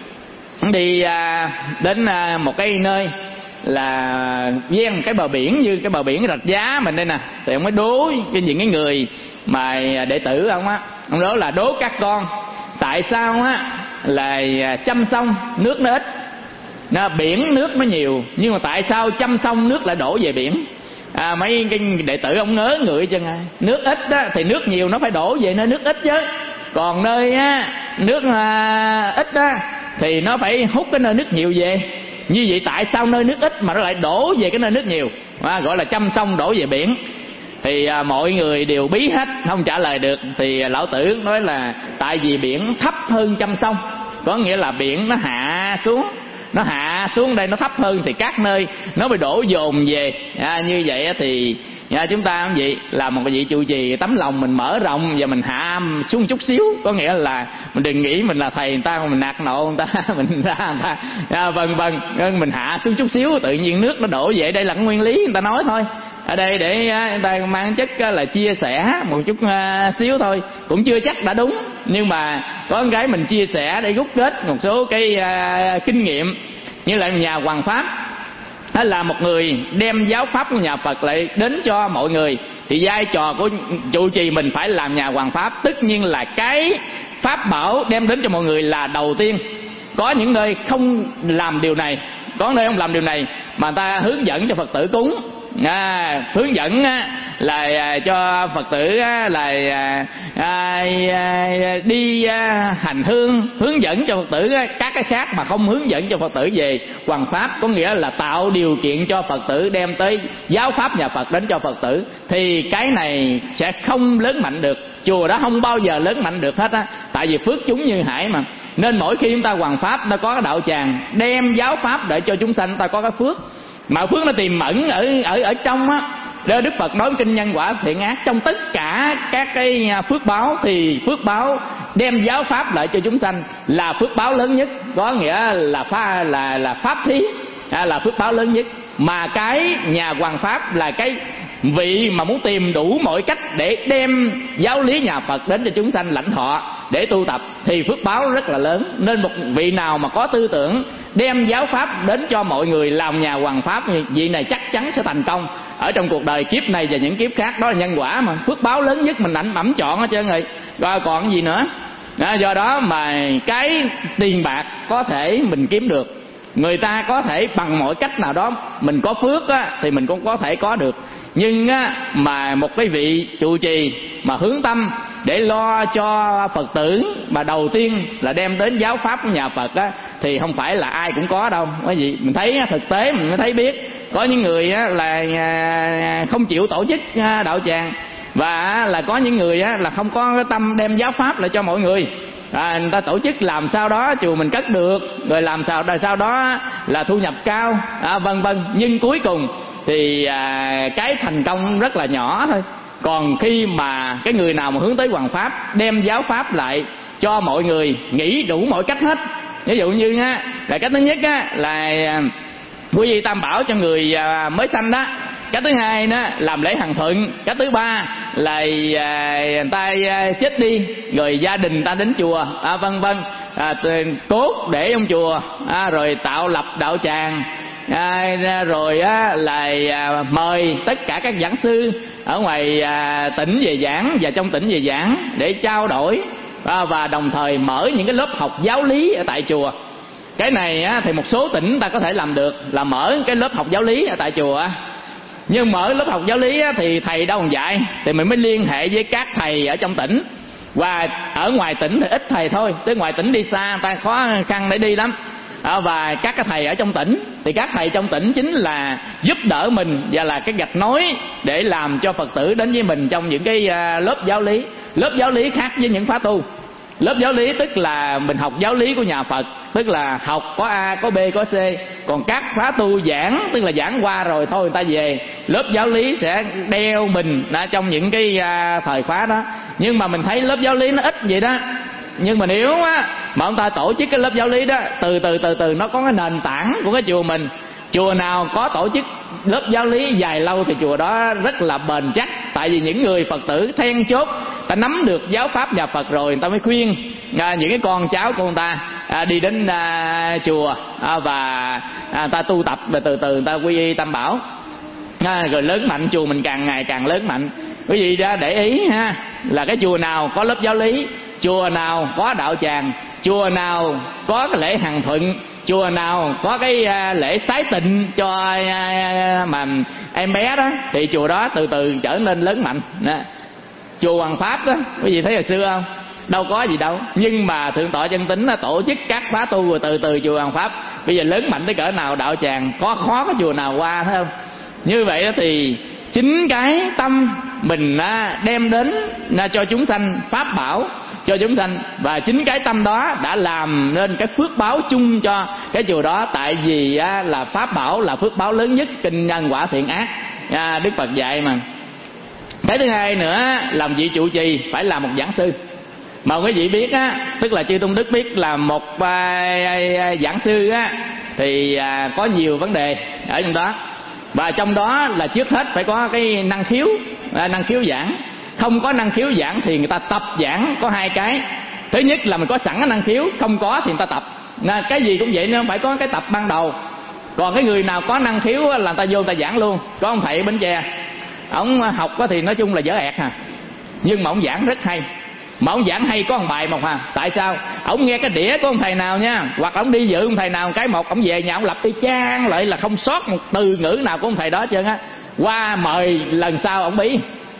đi à, đến à, một cái nơi là ven cái bờ biển, như cái bờ biển Rạch Giá mình đây nè, thì ông mới đố cái những cái người mà đệ tử ông á, ông đó là đố các con tại sao á là chăm sông nước nó ít, nó biển nước nó nhiều, nhưng mà tại sao chăm sông nước lại đổ về biển. À, mấy cái đệ tử ông ngớ người chân à, nước ít á, thì nước nhiều nó phải đổ về nơi nước ít chứ, còn nơi á, nước à, ít á, thì nó phải hút cái nơi nước nhiều về. Như vậy tại sao nơi nước ít mà nó lại đổ về cái nơi nước nhiều, à, gọi là chăm sông đổ về biển. Thì à, mọi người đều bí hết, không trả lời được. Thì à, Lão Tử nói là tại vì biển thấp hơn chăm sông, có nghĩa là biển nó hạ xuống, nó hạ xuống đây nó thấp hơn thì các nơi nó bị đổ dồn về. À, như vậy thì à, chúng ta cũng vậy, là một vị trụ trì tấm lòng mình mở rộng và mình hạ xuống chút xíu, có nghĩa là mình đừng nghĩ mình là thầy người ta, mình nạt nộ người ta mình ra người ta à, vân vân, mình hạ xuống chút xíu tự nhiên nước nó đổ về. Đây là cái nguyên lý người ta nói thôi. Ở đây để người ta mang chất là chia sẻ một chút xíu thôi, cũng chưa chắc đã đúng, nhưng mà có cái mình chia sẻ để rút kết một số cái uh, kinh nghiệm. Như là nhà Hoằng Pháp đó là một người đem giáo pháp của nhà Phật lại đến cho mọi người, thì vai trò của trụ trì mình phải làm nhà Hoằng Pháp. Tất nhiên là cái pháp bảo đem đến cho mọi người là đầu tiên. Có những nơi không làm điều này, có nơi không làm điều này mà người ta hướng dẫn cho Phật tử cúng. À, hướng dẫn á, là cho Phật tử á, là à, à, đi à, hành hương, hướng dẫn cho Phật tử á, các cái khác mà không hướng dẫn cho Phật tử về Hoằng Pháp, có nghĩa là tạo điều kiện cho Phật tử đem tới giáo pháp nhà Phật đến cho Phật tử. Thì cái này sẽ không lớn mạnh được, chùa đó không bao giờ lớn mạnh được hết á, tại vì phước chúng như hải mà. Nên mỗi khi chúng ta Hoằng Pháp, ta có cái đạo tràng đem giáo pháp để cho chúng sanh, ta có cái phước. Mà phước nó tiềm ẩn ở ở ở trong á. Đức Phật nói kinh nhân quả thiện ác, trong tất cả các cái phước báo thì phước báo đem giáo pháp lại cho chúng sanh là phước báo lớn nhất, có nghĩa là pha là là pháp thí, à, là phước báo lớn nhất. Mà cái nhà Hoằng Pháp là cái vị mà muốn tìm đủ mọi cách để đem giáo lý nhà Phật đến cho chúng sanh lãnh thọ để tu tập thì phước báo rất là lớn. Nên một vị nào mà có tư tưởng đem giáo pháp đến cho mọi người làm nhà Hoằng Pháp, vị này chắc chắn sẽ thành công ở trong cuộc đời kiếp này và những kiếp khác. Đó là nhân quả mà, phước báo lớn nhất mình ảnh ẩm chọn hết trơn rồi, rồi còn gì nữa. Đó, do đó mà cái tiền bạc có thể mình kiếm được, người ta có thể bằng mọi cách nào đó mình có phước á, thì mình cũng có thể có được. Nhưng á, mà một cái vị trụ trì mà hướng tâm để lo cho Phật tử, mà đầu tiên là đem đến giáo pháp của nhà Phật á, thì không phải là ai cũng có đâu. Cái gì mình thấy thực tế mình mới thấy biết. Có những người á, là không chịu tổ chức đạo tràng, và là có những người á, là không có cái tâm đem giáo pháp lại cho mọi người. À, người ta tổ chức làm sao đó chùa mình cất được, rồi làm sao sau đó là thu nhập cao, à, vân vân. Nhưng cuối cùng thì à, cái thành công rất là nhỏ thôi. Còn khi mà cái người nào mà hướng tới Hoằng Pháp, đem giáo pháp lại cho mọi người, nghĩ đủ mọi cách hết. Ví dụ như á, là cách thứ nhất á, là quy y tam bảo cho người à, mới sanh đó. Cái thứ hai đó làm lễ hằng thuận. Cái thứ ba là à, người ta à, chết đi rồi gia đình ta đến chùa, à, vân vân, à, cốt để trong chùa, à, rồi tạo lập đạo tràng, à, rồi á, là à, mời tất cả các giảng sư ở ngoài à, tỉnh về giảng và trong tỉnh về giảng để trao đổi, à, và đồng thời mở những cái lớp học giáo lý ở tại chùa. Cái này á, thì một số tỉnh ta có thể làm được, là mở cái lớp học giáo lý ở tại chùa. Nhưng mở lớp học giáo lý á, thì thầy đâu còn dạy, thì mình mới liên hệ với các thầy ở trong tỉnh. Và ở ngoài tỉnh thì ít thầy thôi, tới ngoài tỉnh đi xa ta khó khăn để đi lắm. À, và các cái thầy ở trong tỉnh, thì các thầy trong tỉnh chính là giúp đỡ mình và là cái gạch nối để làm cho Phật tử đến với mình trong những cái uh, lớp giáo lý. Lớp giáo lý khác với những khóa tu. Lớp giáo lý tức là mình học giáo lý của nhà Phật, tức là học có A, có B, có C. Còn các khóa tu giảng, tức là giảng qua rồi thôi người ta về. Lớp giáo lý sẽ đeo mình đã trong những cái uh, thời khóa đó. Nhưng mà mình thấy lớp giáo lý nó ít vậy đó. Nhưng mà nếu á, mà ông ta tổ chức cái lớp giáo lý đó, từ từ từ từ nó có cái nền tảng của cái chùa mình. Chùa nào có tổ chức lớp giáo lý dài lâu thì chùa đó rất là bền chắc. Tại vì những người Phật tử then chốt, ta nắm được giáo pháp nhà Phật rồi, người ta mới khuyên à, những cái con cháu của người ta à, đi đến à, chùa à, và à, ta tu tập, và từ từ người ta quy y Tam Bảo à, rồi lớn mạnh, chùa mình càng ngày càng lớn mạnh. Quý vị đã để ý ha, là cái chùa nào có lớp giáo lý, chùa nào có đạo tràng, chùa nào có cái lễ hàng thuận, chùa nào có cái uh, lễ sái tịnh cho uh, mà em bé đó, thì chùa đó từ từ trở nên lớn mạnh đó. Chùa Hoàng Pháp đó, quý vị thấy hồi xưa không? Đâu có gì đâu. Nhưng mà Thượng tọa Chân Tín là tổ chức các khóa tu, rồi từ từ chùa Hoàng Pháp bây giờ lớn mạnh tới cỡ nào, đạo tràng có khó có chùa nào qua, thấy không? Như vậy đó thì chính cái tâm mình đem đến cho chúng sanh pháp bảo cho chúng sanh, và chính cái tâm đó đã làm nên cái phước báo chung cho cái chùa đó. Tại vì là pháp bảo là phước báo lớn nhất, kinh nhân quả thiện ác Đức Phật dạy mà. Cái thứ hai nữa, làm vị trụ trì phải là một giảng sư. Mà quý vị biết á, tức là chư Tôn Đức biết là một uh, giảng sư á, thì uh, có nhiều vấn đề ở trong đó. Và trong đó là trước hết phải có cái năng khiếu, uh, năng khiếu giảng. Không có năng khiếu giảng thì người ta tập giảng có hai cái. Thứ nhất là mình có sẵn cái năng khiếu, không có thì người ta tập. Nên cái gì cũng vậy, nó phải có cái tập ban đầu. Còn cái người nào có năng khiếu là người ta vô người ta giảng luôn. Có ông thầy ở Bến Tre, ông học thì nói chung là dở ẹt hà, nhưng mà ông giảng rất hay. Mà ông giảng hay có một bài một hà. Tại sao? Ông nghe cái đĩa của ông thầy nào nha, hoặc ông đi dự ông thầy nào cái một, ông về nhà ông lập y chang lại, là không sót một từ ngữ nào của ông thầy đó hết trơn á. Qua mời lần sau ông bí.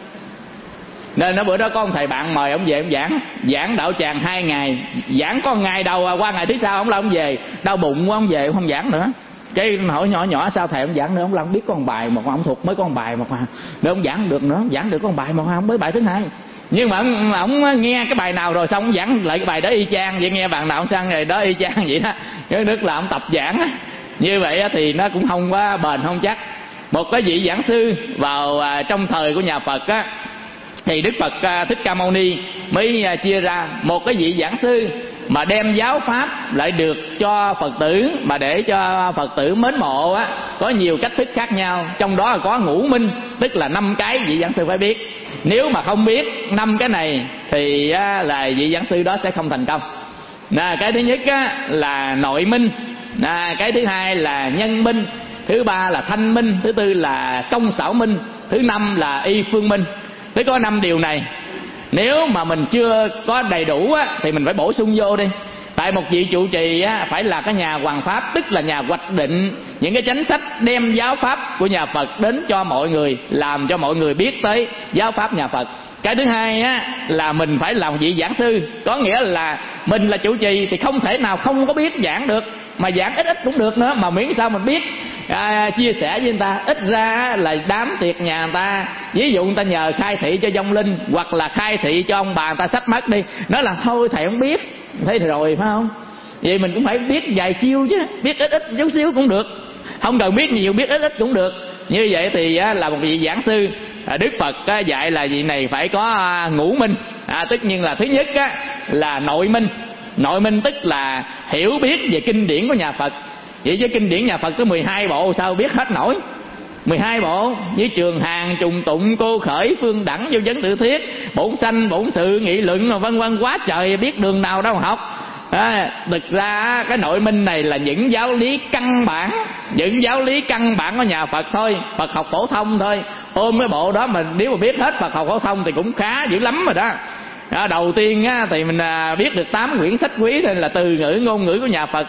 Nên nó bữa đó có ông thầy bạn mời ông về ông giảng, giảng đạo tràng hai ngày, giảng có ngày đầu, qua ngày thứ sau ông là ông về đau bụng quá, ông về ông không giảng nữa. Cái hỏi nhỏ nhỏ sao thầy ông giảng nữa, ông là ông biết có một bài một, ông thuộc mới có một bài một mà, để ông giảng được nữa, giảng được có một bài một, ông mới bài thứ hai. Nhưng mà ông, ông nghe cái bài nào rồi xong ông giảng lại cái bài đó y chang vậy, nghe bạn nào ông sang rồi đó y chang vậy đó. Cái đức là ông tập giảng á. Như vậy thì nó cũng không có bền, không chắc. Một cái vị giảng sư vào trong thời của nhà Phật á, thì Đức Phật Thích Ca Mâu Ni mới chia ra một cái vị giảng sư mà đem giáo pháp lại được cho Phật tử, mà để cho Phật tử mến mộ á, có nhiều cách thức khác nhau. Trong đó là có ngũ minh, tức là năm cái vị giảng sư phải biết. Nếu mà không biết năm cái này thì á, là vị giảng sư đó sẽ không thành công. Nà, cái thứ nhất á, là nội minh. Nà, cái thứ hai là nhân minh. Thứ ba là thanh minh. Thứ tư là công xảo minh. Thứ năm là y phương minh. Tới có năm điều này. Nếu mà mình chưa có đầy đủ á, thì mình phải bổ sung vô đi. Tại một vị trụ trì á, phải là cái nhà hoằng pháp, tức là nhà hoạch định những cái chánh sách, đem giáo pháp của nhà Phật đến cho mọi người, làm cho mọi người biết tới giáo pháp nhà Phật. Cái thứ hai á, là mình phải là một vị giảng sư. Có nghĩa là mình là trụ trì thì không thể nào không có biết giảng được, mà giảng ít ít cũng được nữa, mà miễn sao mình biết à, chia sẻ với người ta. Ít ra là đám tiệc nhà người ta, ví dụ người ta nhờ khai thị cho vong linh, hoặc là khai thị cho ông bà người ta sắp mất đi, nói là thôi thầy không biết, thấy rồi phải không? Vậy mình cũng phải biết vài chiêu chứ, biết ít ít chút xíu cũng được, không cần biết nhiều, biết ít ít cũng được. Như vậy thì á, là một vị giảng sư. à, Đức Phật á, dạy là vị này phải có à, ngũ minh. à, Tất nhiên là thứ nhất á, là nội minh. Nội minh tức là hiểu biết về kinh điển của nhà Phật. Vậy chứ kinh điển nhà Phật có mười hai bộ sao biết hết nổi. Mười hai bộ như Trường Hàng, Trùng Tụng, Cô Khởi, Phương Đẳng, Vô Vấn Tự Thiết, Bổn Sanh, Bổn Sự, Nghị Luận, vân vân, quá trời, biết đường nào đâu mà học. À, thực ra cái nội minh này là những giáo lý căn bản, những giáo lý căn bản của nhà Phật thôi, Phật học phổ thông thôi. Ôm cái bộ đó mà nếu mà biết hết Phật học phổ thông thì cũng khá dữ lắm rồi đó. À, đầu tiên á, thì mình à, biết được tám quyển sách quý, nên là từ ngữ ngôn ngữ của nhà Phật thôi.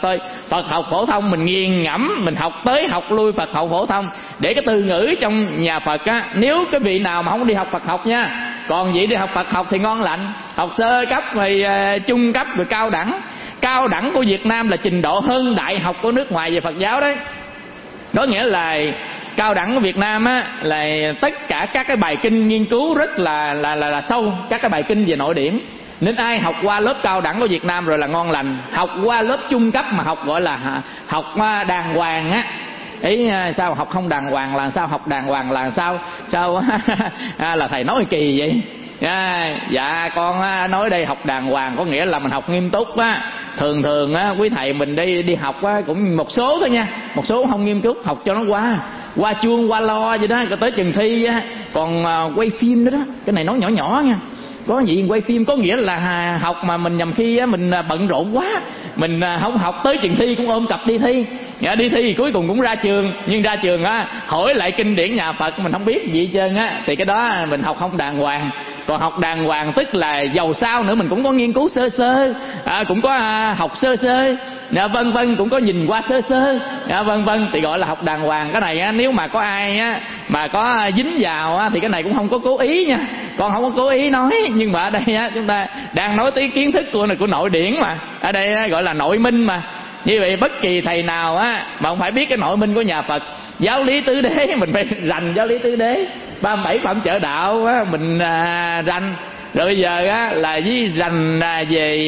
Phật học phổ thông mình nghiền ngẫm, mình học tới học lui Phật học phổ thông, để cái từ ngữ trong nhà Phật á, nếu cái vị nào mà không đi học Phật học nha, còn vị đi học Phật học thì ngon lành, học sơ cấp rồi uh, trung cấp rồi cao đẳng. Cao đẳng của Việt Nam là trình độ hơn đại học của nước ngoài về Phật giáo đấy. Có nghĩa là cao đẳng của Việt Nam á, là tất cả các cái bài kinh nghiên cứu rất là là là, là sâu, các cái bài kinh về nội điển. Nên ai học qua lớp cao đẳng của Việt Nam rồi là ngon lành. Học qua lớp trung cấp mà học gọi là học đàng hoàng á, ý sao học không đàng hoàng là sao, học đàng hoàng là sao sao là thầy nói kỳ vậy. À, dạ con nói đây học đàng hoàng có nghĩa là mình học nghiêm túc á. Thường thường á, quý thầy mình đi đi học á, cũng một số thôi nha, một số không nghiêm túc, học cho nó qua qua chuông qua lo vậy đó, rồi tới chừng thi á. Còn à, quay phim đó đó, cái này nói nhỏ nhỏ nha. Có gì quay phim có nghĩa là học mà mình nhầm khi á, mình bận rộn quá, mình không học tới chừng thi cũng ôm cặp đi thi. Dạ, đi thi thì cuối cùng cũng ra trường, nhưng ra trường á hỏi lại kinh điển nhà Phật mình không biết gì hết trơn á, thì cái đó mình học không đàng hoàng. Còn học đàng hoàng tức là giàu sao nữa mình cũng có nghiên cứu sơ sơ, à, cũng có à, học sơ sơ, dạ, vân vân, cũng có nhìn qua sơ sơ, dạ, vân vân, thì gọi là học đàng hoàng. Cái này á, nếu mà có ai á, mà có dính vào á, thì cái này cũng không có cố ý nha, con không có cố ý nói, nhưng mà ở đây á, chúng ta đang nói tới kiến thức của của nội điển mà, ở đây á, gọi là nội minh mà. Như vậy bất kỳ thầy nào á mà không phải biết cái nội minh của nhà Phật, giáo lý tứ đế mình phải rành giáo lý tứ đế, ba mươi bảy phẩm trợ đạo á, mình à, rành. Rồi bây giờ á là với rành à, về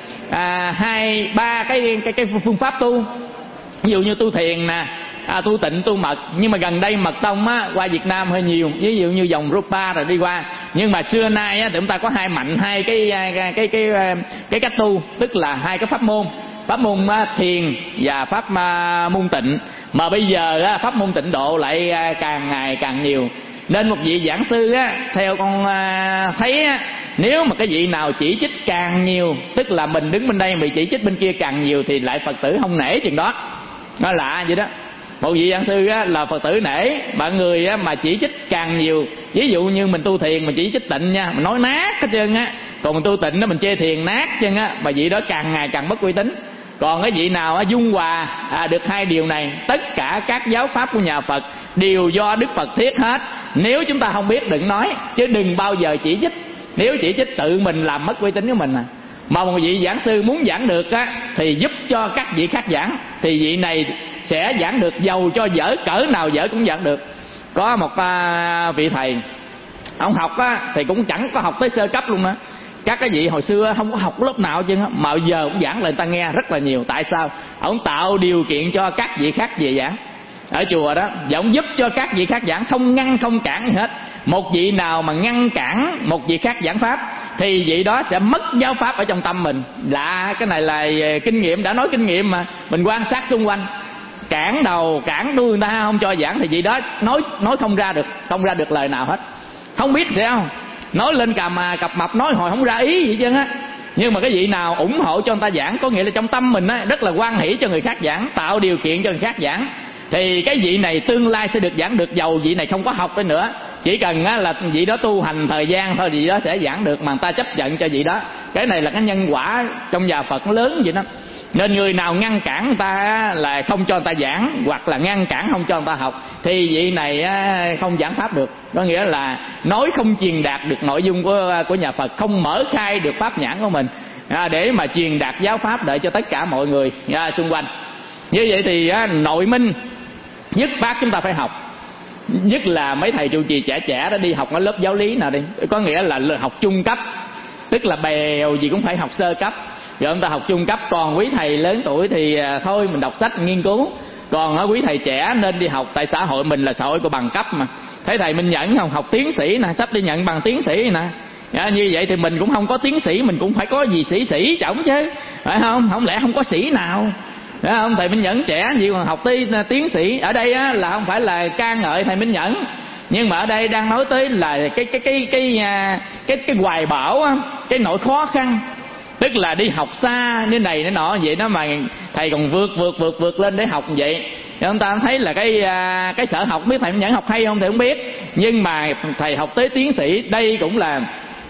à, hai ba cái cái cái phương pháp tu, ví dụ như tu thiền nè, à, tu tịnh, tu mật. Nhưng mà gần đây mật tông á qua Việt Nam hơi nhiều, ví dụ như dòng Rupa rồi đi qua. Nhưng mà xưa nay á thì chúng ta có hai mạnh hai cái cái cái cái, cái cách tu, tức là hai cái pháp môn, pháp môn thiền và pháp môn tịnh. Mà bây giờ pháp môn tịnh độ lại càng ngày càng nhiều. Nên một vị giảng sư á, theo con thấy á, nếu mà cái vị nào chỉ trích càng nhiều, tức là mình đứng bên đây bị chỉ trích bên kia càng nhiều, thì lại Phật tử không nể chừng đó. Nó lạ vậy đó. Một vị giảng sư á, là Phật tử nể, bạn người á, mà chỉ trích càng nhiều. Ví dụ như mình tu thiền mình chỉ trích tịnh nha, mình nói nát hết trơn á. Còn mình tu tịnh đó mình chê thiền nát chân á, mà vị đó càng ngày càng mất uy tín. Còn cái vị nào á, dung hòa à, được hai điều này, tất cả các giáo pháp của nhà Phật đều do Đức Phật thiết hết. Nếu chúng ta không biết đừng nói, chứ đừng bao giờ chỉ trích. Nếu chỉ trích tự mình làm mất uy tín của mình à. Mà một vị giảng sư muốn giảng được á, thì giúp cho các vị khác giảng, thì vị này sẽ giảng được, giàu cho dở cỡ nào dở cũng giảng được. Có một à, vị thầy, ông học á, thì cũng chẳng có học tới sơ cấp luôn đó. Các cái vị hồi xưa không có học lớp nào chứ, mà giờ cũng giảng lại người ta nghe rất là nhiều. Tại sao? Ông tạo điều kiện cho các vị khác về giảng ở chùa đó, và ông giúp cho các vị khác giảng, không ngăn không cản gì hết. Một vị nào mà ngăn cản một vị khác giảng pháp thì vị đó sẽ mất giáo pháp ở trong tâm mình. Lạ, cái này là kinh nghiệm, đã nói kinh nghiệm mà, mình quan sát xung quanh. Cản đầu cản đuôi người ta không cho giảng thì vị đó nói nói không ra được, không ra được lời nào hết. Không biết sao, nói lên cà mà cặp mập, nói hồi không ra ý gì chứ á. Nhưng mà cái vị nào ủng hộ cho người ta giảng, có nghĩa là trong tâm mình á rất là hoan hỷ cho người khác giảng, tạo điều kiện cho người khác giảng, thì cái vị này tương lai sẽ được giảng được, giàu vị này không có học tới nữa. Chỉ cần á, là vị đó tu hành thời gian thôi, vị đó sẽ giảng được, mà người ta chấp nhận cho vị đó. Cái này là cái nhân quả trong nhà Phật lớn vậy đó. Nên người nào ngăn cản người ta là không cho người ta giảng, hoặc là ngăn cản không cho người ta học, thì vị này không giảng pháp được. Có nghĩa là nói không truyền đạt được nội dung của của nhà Phật, không mở khai được pháp nhãn của mình à, để mà truyền đạt giáo pháp để cho tất cả mọi người à, xung quanh. Như vậy thì à, nội minh nhất phát chúng ta phải học. Nhất là mấy thầy trụ trì trẻ trẻ đó đi học ở lớp giáo lý nào đi, có nghĩa là học trung cấp, tức là bèo gì cũng phải học sơ cấp. Rồi chúng ta học trung cấp. Còn quý thầy lớn tuổi thì à, thôi mình đọc sách nghiên cứu. Còn à, quý thầy trẻ nên đi học, tại xã hội mình là xã hội của bằng cấp mà. Thấy thầy Minh Nhẫn không, học tiến sĩ nè, sắp đi nhận bằng tiến sĩ nè. À, như vậy thì mình cũng không có tiến sĩ, mình cũng phải có gì sĩ sĩ chổng chứ, phải không? Không lẽ không có sĩ nào, phải không? Thầy Minh Nhẫn trẻ gì còn học tới tiến sĩ. Ở đây á, là không phải là ca ngợi thầy Minh Nhẫn, nhưng mà ở đây đang nói tới là cái cái cái cái cái cái, cái hoài bão á, cái nỗi khó khăn. Tức là đi học xa như này nó nọ vậy đó, mà thầy còn vượt vượt vượt vượt lên để học vậy. Thì chúng ta thấy là cái cái sở học, biết thầy Nhẫn học hay không thì không biết, nhưng mà thầy học tới tiến sĩ, đây cũng là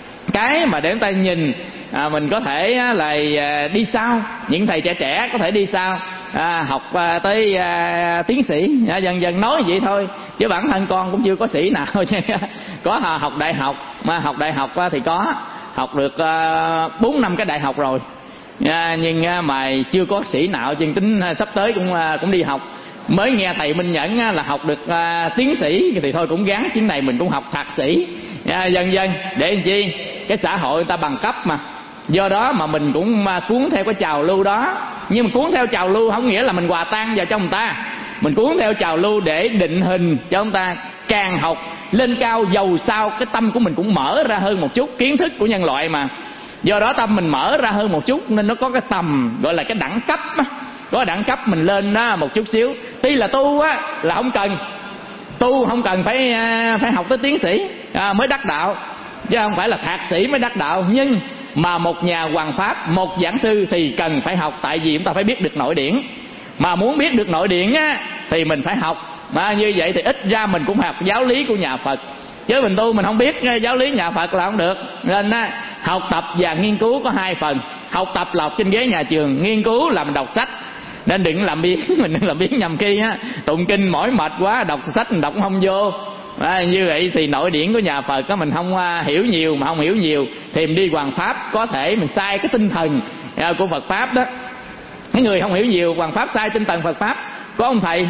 cái mà để chúng ta nhìn à, mình có thể là đi sau. Những thầy trẻ trẻ có thể đi sau, à, học à, tới à, tiến sĩ, à, dần dần nói vậy thôi, chứ bản thân con cũng chưa có sĩ nào chứ. Có à, học đại học, mà học đại học à, thì có học được bốn à, năm cái đại học rồi, à, nhưng à, mà chưa có sĩ nào. Chừng tính à, sắp tới cũng à, cũng đi học. Mới nghe thầy Minh Nhẫn á, là học được à, tiến sĩ thì thôi cũng gắng chuyến này mình cũng học thạc sĩ, à, dần dần để làm chi cái xã hội người ta bằng cấp mà. Do đó mà mình cũng cuốn theo cái trào lưu đó. Nhưng mà cuốn theo trào lưu không nghĩa là mình hòa tan vào trong người ta. Mình cuốn theo trào lưu để định hình cho người ta càng học lên cao, dầu sao cái tâm của mình cũng mở ra hơn một chút. Kiến thức của nhân loại mà, do đó tâm mình mở ra hơn một chút, nên nó có cái tầm gọi là cái đẳng cấp á. Có đẳng cấp mình lên đó một chút xíu. Tuy là tu á là không cần, tu không cần phải phải học tới tiến sĩ à, mới đắc đạo, chứ không phải là thạc sĩ mới đắc đạo. Nhưng mà một nhà hoằng pháp, một giảng sư thì cần phải học, tại vì chúng ta phải biết được nội điển. Mà muốn biết được nội điển á thì mình phải học. Mà như vậy thì ít ra mình cũng học giáo lý của nhà Phật, chứ mình tu mình không biết giáo lý nhà Phật là không được. Nên á, học tập và nghiên cứu có hai phần. Học tập là học trên ghế nhà trường, nghiên cứu là mình đọc sách. Nên đừng làm biến, mình đừng làm biến nhầm khi á tụng kinh mỏi mệt quá, đọc sách mình đọc không vô. À, như vậy thì nội điển của nhà Phật đó mình không uh, hiểu nhiều, mà không hiểu nhiều thì mình đi hoằng pháp có thể mình sai cái tinh thần uh, của Phật pháp đó. Cái người không hiểu nhiều hoằng pháp sai tinh thần Phật pháp. Có ông thầy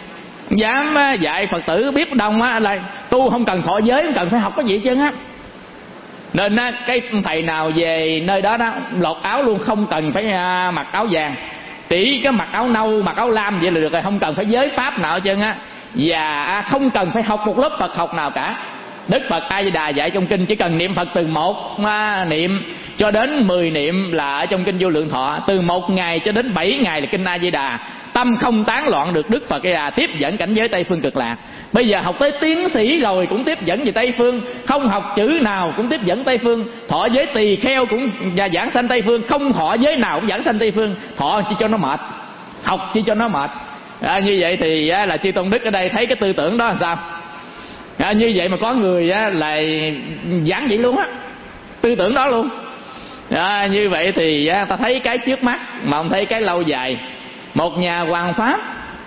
dám uh, dạy Phật tử biết đông á là tu không cần thọ giới, không cần phải học cái gì hết trơn á. Nên uh, cái thầy nào về nơi đó đó lột áo luôn, không cần phải uh, mặc áo vàng, chỉ cái mặc áo nâu, mặc áo lam vậy là được rồi, không cần phải giới pháp nào hết trơn á. Và không cần phải học một lớp Phật học nào cả. Đức Phật A Di Đà dạy trong kinh chỉ cần niệm Phật từ một niệm cho đến mười niệm là ở trong kinh Vô Lượng Thọ. Từ một ngày cho đến bảy ngày là kinh A Di Đà. Tâm không tán loạn được, Đức Phật A Di Đà tiếp dẫn cảnh giới Tây Phương Cực Lạc. Bây giờ học tới tiến sĩ rồi cũng tiếp dẫn về Tây Phương, không học chữ nào cũng tiếp dẫn Tây Phương. Thọ giới tỳ kheo cũng và giảng sanh Tây Phương, không thọ giới nào cũng giảng sanh Tây Phương. Thọ chỉ cho nó mệt, học chỉ cho nó mệt. À, như vậy thì á, là chư Tôn Đức ở đây thấy cái tư tưởng đó là sao? À, như vậy mà có người á, là giảng vậy luôn á, tư tưởng đó luôn. À, như vậy thì á, ta thấy cái trước mắt mà không thấy cái lâu dài. Một nhà hoằng pháp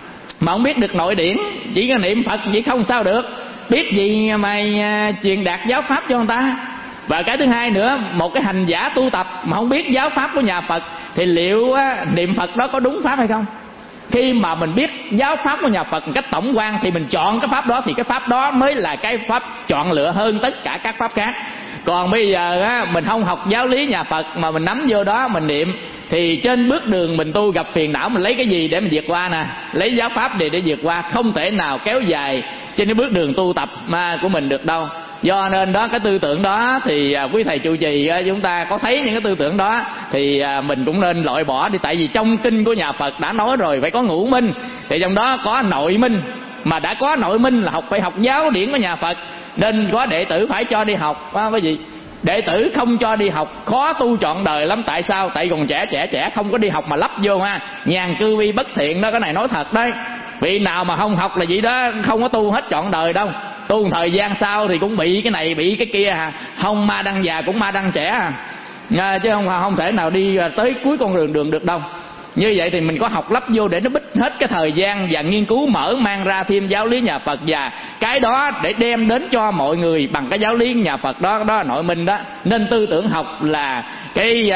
mà không biết được nội điển, chỉ có niệm Phật chỉ không sao được, biết gì mà à, truyền đạt giáo pháp cho người ta. Và cái thứ hai nữa, một cái hành giả tu tập mà không biết giáo pháp của nhà Phật thì liệu á, niệm Phật đó có đúng pháp hay không? Khi mà mình biết giáo pháp của nhà Phật một cách tổng quan thì mình chọn cái pháp đó, thì cái pháp đó mới là cái pháp chọn lựa hơn tất cả các pháp khác. Còn bây giờ á, mình không học giáo lý nhà Phật mà mình nắm vô đó mình niệm, thì trên bước đường mình tu gặp phiền não, mình lấy cái gì để mình vượt qua nè? Lấy giáo pháp để để vượt qua, không thể nào kéo dài trên cái bước đường tu tập mà của mình được đâu. Do nên đó, cái tư tưởng đó thì à, quý thầy trụ trì à, chúng ta có thấy những cái tư tưởng đó thì à, mình cũng nên loại bỏ đi. Tại vì trong kinh của nhà Phật đã nói rồi, phải có ngũ minh, thì trong đó có nội minh. Mà đã có nội minh là học phải học giáo điển của nhà Phật, nên có đệ tử phải cho đi học. À, cái gì đệ tử không cho đi học khó tu trọn đời lắm. Tại sao? Tại còn trẻ trẻ trẻ không có đi học mà lắp vô ha, nhàn cư vi bất thiện đó. Cái này nói thật đấy, vị nào mà không học là vậy đó, không có tu hết trọn đời đâu. Tu một thời gian sau thì cũng bị cái này bị cái kia à. Không ma đăng già cũng ma đăng trẻ à. À, chứ không không thể nào đi tới cuối con đường đường được đâu. Như vậy thì mình có học lắp vô để nó bích hết cái thời gian và nghiên cứu mở mang ra thêm giáo lý nhà Phật, và cái đó để đem đến cho mọi người bằng cái giáo lý nhà Phật đó, đó là nội minh đó. Nên tư tưởng học là cái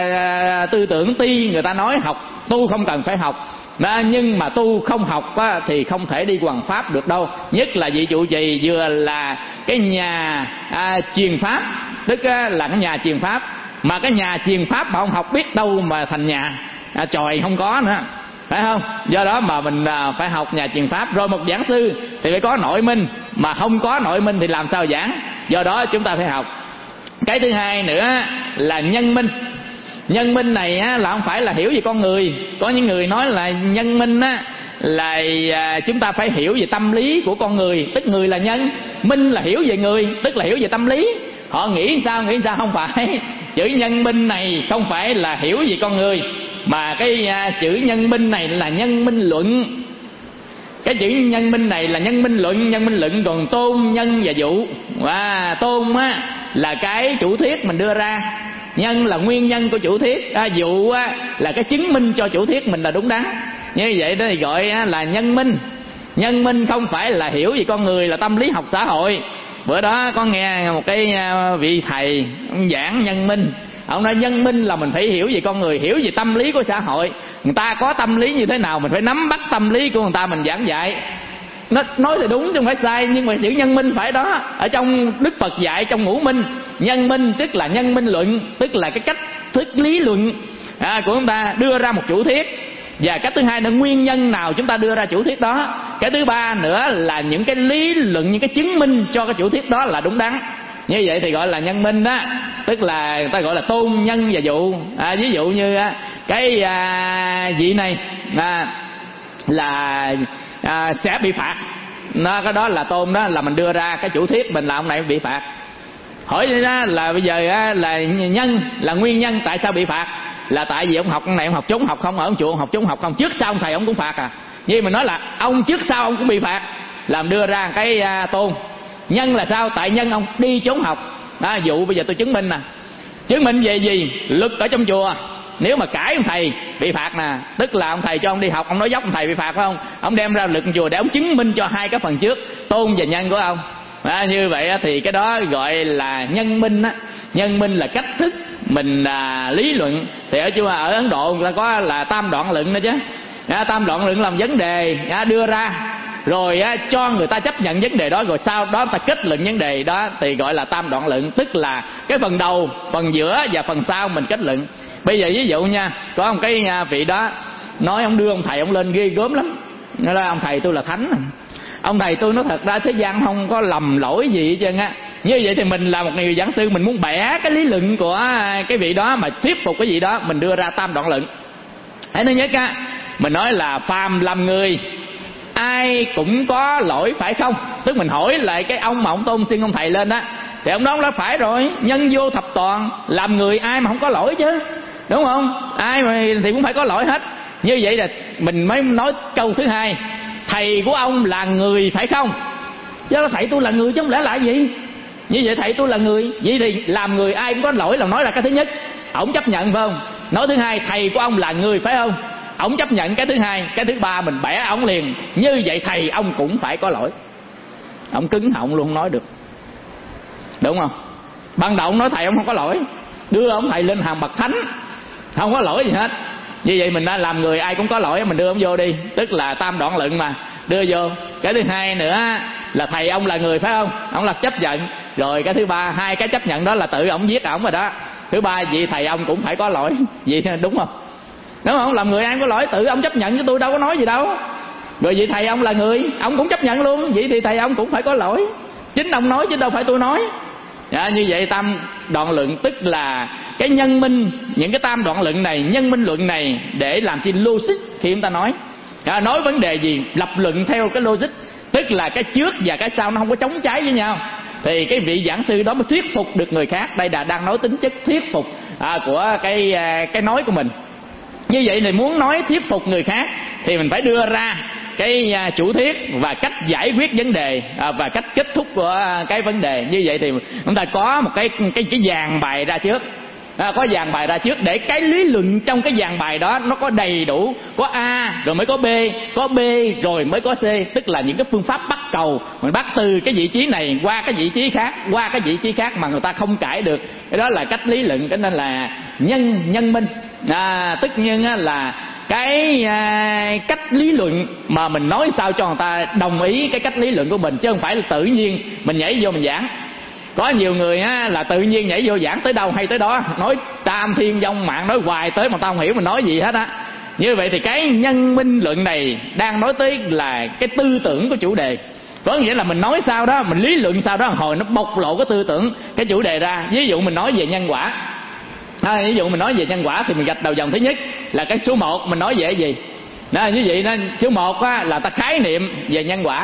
à, tư tưởng ti người ta nói học tu không cần phải học. Đó, nhưng mà tu không học á, thì không thể đi hoằng pháp được đâu. Nhất là vị trụ trì vừa là cái nhà à, truyền pháp, tức á, là cái nhà truyền pháp. Mà cái nhà truyền pháp mà không học biết đâu mà thành nhà à, tròi không có nữa, phải không? Do đó mà mình à, phải học nhà truyền pháp. Rồi một giảng sư thì phải có nội minh, mà không có nội minh thì làm sao giảng? Do đó chúng ta phải học. Cái thứ hai nữa là nhân minh. Nhân minh này á, là không phải là hiểu về con người. Có những người nói là nhân minh á, là à, chúng ta phải hiểu về tâm lý của con người, tức người là nhân, minh là hiểu về người, tức là hiểu về tâm lý. Họ nghĩ sao nghĩ sao không phải. Chữ nhân minh này không phải là hiểu về con người, mà cái à, chữ nhân minh này là nhân minh luận. Cái chữ nhân minh này là nhân minh luận. Nhân minh luận còn tôn, nhân và dụ. Và tôn á, là cái chủ thuyết mình đưa ra, nhân là nguyên nhân của chủ thuyết, à, dụ á, là cái chứng minh cho chủ thuyết mình là đúng đắn. Như vậy đó thì gọi là nhân minh. Nhân minh không phải là hiểu về con người, là tâm lý học xã hội. Bữa đó có nghe một cái vị thầy ông giảng nhân minh. Ông nói nhân minh là mình phải hiểu về con người, hiểu về tâm lý của xã hội. Người ta có tâm lý như thế nào mình phải nắm bắt tâm lý của người ta mình giảng dạy. Nó nói thì đúng chứ không phải sai, nhưng mà chữ nhân minh phải đó. Ở trong Đức Phật dạy trong Ngũ Minh, nhân minh tức là nhân minh luận, tức là cái cách thức lý luận à, của chúng ta đưa ra một chủ thuyết. Và cái thứ hai là nguyên nhân nào chúng ta đưa ra chủ thuyết đó. Cái thứ ba nữa là những cái lý luận, những cái chứng minh cho cái chủ thuyết đó là đúng đắn. Như vậy thì gọi là nhân minh đó. Tức là người ta gọi là tôn nhân và dụ à, ví dụ như cái à, vị này à, là à, sẽ bị phạt nó, cái đó là tôn, đó là mình đưa ra cái chủ thuyết mình là ông này bị phạt. Hỏi vậy đó là bây giờ á, là nhân là nguyên nhân tại sao bị phạt, là tại vì ông học này ông học trốn học không, ở ông chùa ông học trốn học không, trước sau ông thầy ông cũng phạt à. Như mình nói là ông trước sau ông cũng bị phạt, làm đưa ra cái à, tôn. Nhân là sao? Tại nhân ông đi trốn học đó. Dụ bây giờ tôi chứng minh nè, chứng minh về gì? Luật ở trong chùa nếu mà cãi ông thầy bị phạt nè, tức là ông thầy cho ông đi học, ông nói dốc ông thầy bị phạt phải không? Ông đem ra luật chùa để ông chứng minh cho hai cái phần trước, tôn và nhân của ông à, như vậy thì cái đó gọi là nhân minh á. Nhân minh là cách thức mình à, lý luận. Thì ở chùa ở Ấn Độ người ta có là tam đoạn luận đó chứ à, tam đoạn luận làm vấn đề à, đưa ra rồi á, cho người ta chấp nhận vấn đề đó, rồi sau đó ta kết luận vấn đề đó thì gọi là tam đoạn luận. Tức là cái phần đầu, phần giữa và phần sau mình kết luận. Bây giờ ví dụ nha, có một cái vị đó nói ông đưa ông thầy ông lên ghê gớm lắm. Nói là ông thầy tôi là thánh, ông thầy tôi nói thật ra thế gian không có lầm lỗi gì hết trơn á. Như vậy thì mình là một người giảng sư, mình muốn bẻ cái lý luận của cái vị đó mà thuyết phục cái gì đó, mình đưa ra tam đoạn luận. Thế thứ nhất á, mình nói là phàm làm người ai cũng có lỗi phải không? Tức mình hỏi lại cái ông mà ông tôn xưng ông thầy lên đó, thì ông đó ông nói phải rồi, nhân vô thập toàn, làm người ai mà không có lỗi chứ, đúng không? Ai mà thì cũng phải có lỗi hết. Như vậy là mình mới nói câu thứ hai, thầy của ông là người phải không? Chứ thầy tôi là người chứ không lẽ là gì? Như vậy thầy tôi là người, vậy thì làm người ai cũng có lỗi là nói là cái thứ nhất, ổng chấp nhận phải không? Nói thứ hai, thầy của ông là người phải không? Ổng chấp nhận cái thứ hai. Cái thứ ba mình bẻ ổng liền, như vậy thầy ông cũng phải có lỗi. Ổng cứng họng luôn, không nói được, đúng không? Ban đầu ông nói thầy ông không có lỗi, đưa ông thầy lên hàng bậc thánh, không có lỗi gì hết. Như vậy mình đã làm người ai cũng có lỗi, mình đưa ông vô đi, tức là tam đoạn luận mà, đưa vô. Cái thứ hai nữa là thầy ông là người phải không? Ông là chấp nhận. Rồi cái thứ ba, hai cái chấp nhận đó là tự ông giết ổng rồi đó. Thứ ba, vậy thầy ông cũng phải có lỗi, vậy đúng không? Đúng không? Làm người ai có lỗi, tự ông chấp nhận chứ tôi đâu có nói gì đâu. Rồi vậy thầy ông là người, ông cũng chấp nhận luôn, vậy thì thầy ông cũng phải có lỗi. Chính ông nói chứ đâu phải tôi nói. À, như vậy tam đoạn luận tức là cái nhân minh, những cái tam đoạn luận này, nhân minh luận này để làm chi logic khi chúng ta nói. À, nói vấn đề gì lập luận theo cái logic, tức là cái trước và cái sau nó không có chống trái với nhau, thì cái vị giảng sư đó mới thuyết phục được người khác. Đây là đang nói tính chất thuyết phục à, của cái cái nói của mình. Như vậy thì muốn nói thuyết phục người khác thì mình phải đưa ra cái chủ thuyết và cách giải quyết vấn đề à, và cách kết thúc của cái vấn đề. Như vậy thì chúng ta có một cái cái cái dàn bài ra trước, à, có dàn bài ra trước để cái lý luận trong cái dàn bài đó nó có đầy đủ, có A rồi mới có B, có B rồi mới có C, tức là những cái phương pháp bắt cầu mình bắt từ cái vị trí này qua cái vị trí khác, qua cái vị trí khác mà người ta không cãi được. Cái đó là cách lý luận, cái nên là nhân nhân minh. À, tất nhiên là cái à, cách lý luận mà mình nói sao cho người ta đồng ý cái cách lý luận của mình, chứ không phải là tự nhiên mình nhảy vô mình giảng. Có nhiều người á, là tự nhiên nhảy vô giảng tới đâu hay tới đó, nói tam thiên vong mạng, nói hoài tới mà tao không hiểu mình nói gì hết á. Như vậy thì cái nhân minh luận này đang nói tới là cái tư tưởng của chủ đề. Có nghĩa là mình nói sao đó, mình lý luận sao đó, hồi nó bộc lộ cái tư tưởng, cái chủ đề ra. Ví dụ mình nói về nhân quả, à, ví dụ mình nói về nhân quả thì mình gạch đầu dòng thứ nhất là cái số một, mình nói về cái gì đó. Như vậy đó, số một á, là ta khái niệm về nhân quả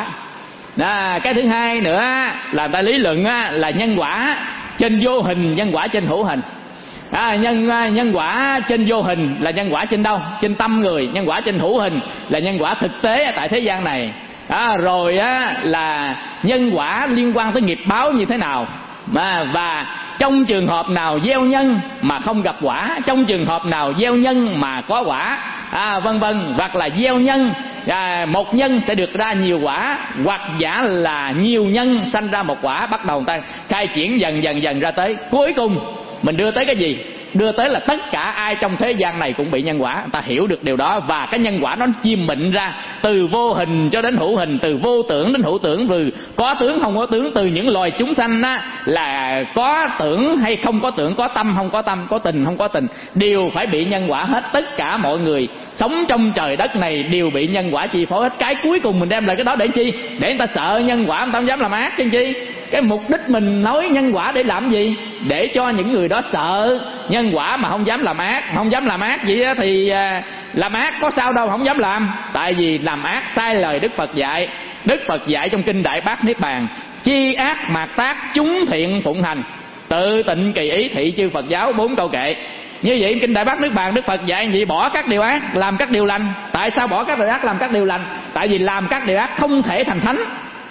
đó. Cái thứ hai nữa là ta lý luận á, là nhân quả trên vô hình, nhân quả trên hữu hình. À, nhân nhân quả trên vô hình là nhân quả trên đâu? Trên tâm người. Nhân quả trên hữu hình là nhân quả thực tế tại thế gian này. À, rồi á, là nhân quả liên quan tới nghiệp báo như thế nào, à, và trong trường hợp nào gieo nhân mà không gặp quả, trong trường hợp nào gieo nhân mà có quả, à, vân vân, hoặc là gieo nhân, à, một nhân sẽ được ra nhiều quả, hoặc giả là nhiều nhân sanh ra một quả. Bắt đầu người ta khai triển dần dần dần ra tới cuối cùng mình đưa tới cái gì? Đưa tới là tất cả ai trong thế gian này cũng bị nhân quả. Người ta hiểu được điều đó, và cái nhân quả nó chiêm mịn ra từ vô hình cho đến hữu hình, từ vô tưởng đến hữu tưởng, từ có tướng không có tướng, từ những loài chúng sanh á, là có tưởng hay không có tưởng, có tâm không có tâm, có tình không có tình, đều phải bị nhân quả hết. Tất cả mọi người sống trong trời đất này đều bị nhân quả chi phối hết. Cái cuối cùng mình đem lại cái đó để chi? Để người ta sợ nhân quả, người ta không dám làm ác chứ chi. Cái mục đích mình nói nhân quả để làm gì? Để cho những người đó sợ nhân quả mà không dám làm ác. Không dám làm ác vậy thì làm ác có sao đâu, không dám làm. Tại vì làm ác sai lời Đức Phật dạy. Đức Phật dạy trong kinh Đại Bát Niết Bàn: chi ác mạt tác, chúng thiện phụng hành, tự tịnh kỳ ý, thị chư Phật giáo, bốn câu kệ. Như vậy kinh Đại Bát Niết Bàn Đức Phật dạy gì? Bỏ các điều ác, làm các điều lành. Tại sao bỏ các điều ác, làm các điều lành? Tại vì làm các điều ác không thể thành thánh.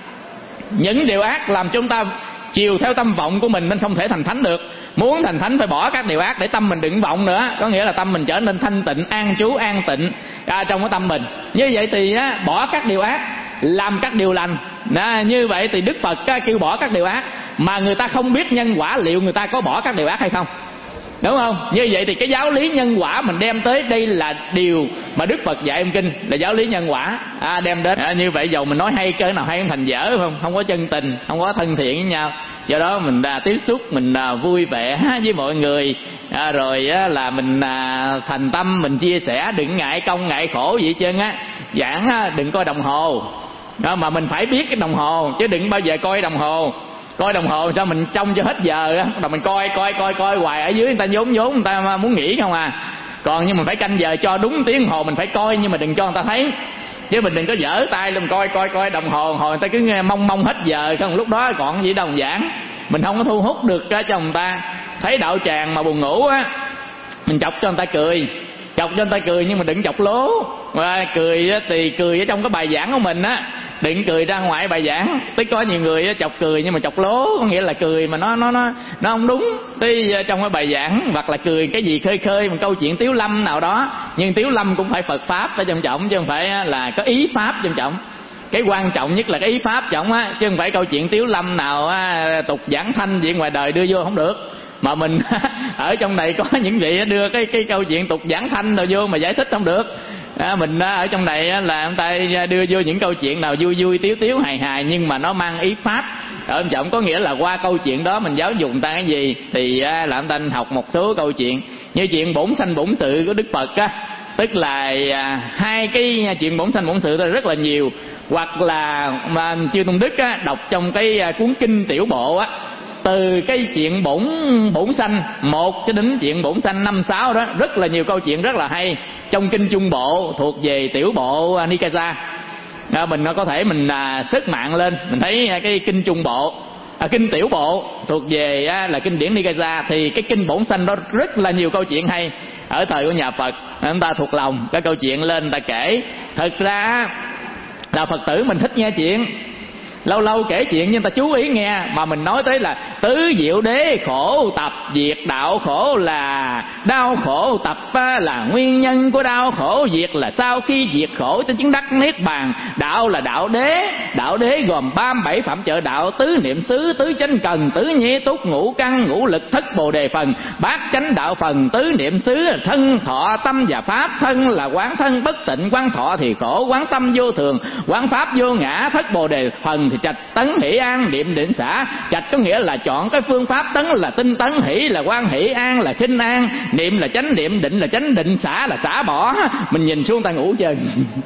Những điều ác làm cho chúng ta chiều theo tâm vọng của mình nên không thể thành thánh được. Muốn thành thánh phải bỏ các điều ác để tâm mình đừng vọng nữa. Có nghĩa là tâm mình trở nên thanh tịnh, an trú, an tịnh à, trong cái tâm mình. Như vậy thì á, bỏ các điều ác, làm các điều lành. Đó, như vậy thì Đức Phật á, kêu bỏ các điều ác, mà người ta không biết nhân quả liệu người ta có bỏ các điều ác hay không. Đúng không? Như vậy thì cái giáo lý nhân quả mình đem tới đây là điều mà Đức Phật dạy trong kinh, là giáo lý nhân quả à, đem đến à, như vậy dầu mình nói hay cỡ nào hay không thành dở, không không có chân tình, không có thân thiện với nhau. Do đó mình à, tiếp xúc mình à, vui vẻ với mọi người à, rồi á, là mình à, thành tâm mình chia sẻ, đừng ngại công ngại khổ gì hết trơn á. Giảng á, đừng coi đồng hồ à, mà mình phải biết cái đồng hồ, chứ đừng bao giờ coi đồng hồ. Coi đồng hồ sao mình trông cho hết giờ á, rồi mình coi coi coi coi hoài, ở dưới người ta vốn vốn người ta muốn nghỉ không à. Còn nhưng mình phải canh giờ cho đúng tiếng hồ, mình phải coi nhưng mà đừng cho người ta thấy. Chứ mình đừng có dở tay luôn coi coi coi đồng hồ, hồi người ta cứ nghe mong mong hết giờ không, lúc đó còn gì đâu giảng. Mình không có thu hút được cho người ta. Thấy đạo tràng mà buồn ngủ á, mình chọc cho người ta cười, chọc cho người ta cười nhưng mà đừng chọc lố. Và cười thì cười ở trong cái bài giảng của mình á, đừng cười ra ngoài bài giảng. Tức có nhiều người chọc cười nhưng mà chọc lố, có nghĩa là cười mà nó nó nó nó không đúng. Tí trong cái bài giảng, hoặc là cười cái gì khơi khơi một câu chuyện tiếu lâm nào đó, nhưng tiếu lâm cũng phải Phật pháp ở trong trọng, chứ không phải là có ý pháp trong trọng. Cái quan trọng nhất là cái ý pháp trọng á, chứ không phải câu chuyện tiếu lâm nào á, tục giảng thanh gì ngoài đời đưa vô không được. Mà mình ở trong này có những vị đưa cái cái câu chuyện tục giảng thanh rồi vô mà giải thích không được. À, mình ở trong này là ông ta đưa vô những câu chuyện nào vui vui tiếu tiếu hài hài nhưng mà nó mang ý pháp ở trong trọng, có nghĩa là qua câu chuyện đó mình giáo dục người ta cái gì thì là ông ta học một số câu chuyện như chuyện bổn sanh bổn sự của Đức Phật á, tức là hai cái chuyện bổn sanh bổn sự rất là nhiều. Hoặc là mà Chư Tôn Đức á, đọc trong cái cuốn kinh Tiểu Bộ á, từ cái chuyện bổn bổn sanh một cho đến chuyện bổn sanh năm sáu đó, rất là nhiều câu chuyện rất là hay trong kinh Trung Bộ thuộc về Tiểu Bộ Nikaya. À, mình có thể mình à, sức mạng lên mình thấy cái kinh Trung Bộ à, kinh Tiểu Bộ thuộc về à, là kinh điển Nikaya, thì cái kinh bổn sanh đó rất là nhiều câu chuyện hay ở thời của nhà Phật. Chúng ta thuộc lòng cái câu chuyện lên người ta kể. Thực ra là Phật tử mình thích nghe chuyện, lâu lâu kể chuyện nhưng ta chú ý nghe. Mà mình nói tới là tứ diệu đế khổ tập diệt, đạo khổ là đau khổ tập là nguyên nhân của đau khổ, diệt là sau khi diệt khổ tới chứng đắc niết bàn. Đạo là đạo đế, đạo đế gồm ba mươi bảy phạm trợ đạo: tứ niệm xứ, tứ chánh cần, tứ nhĩ túc, ngũ căn, ngũ lực, thất bồ đề phần, bát chánh đạo phần. Tứ niệm xứ là thân, thọ, tâm và pháp. Thân là quán thân bất tịnh, quán thọ thì khổ, quán tâm vô thường, quán pháp vô ngã. Thất bồ đề phần thì trạch tấn hỷ an, niệm định xả. Trạch có nghĩa là chọn cái phương pháp, tấn là tinh tấn, hỷ là quan hỷ, an là khinh an, niệm là chánh niệm, định là chánh định, xả là xả bỏ. Mình nhìn xuống ta ngủ chân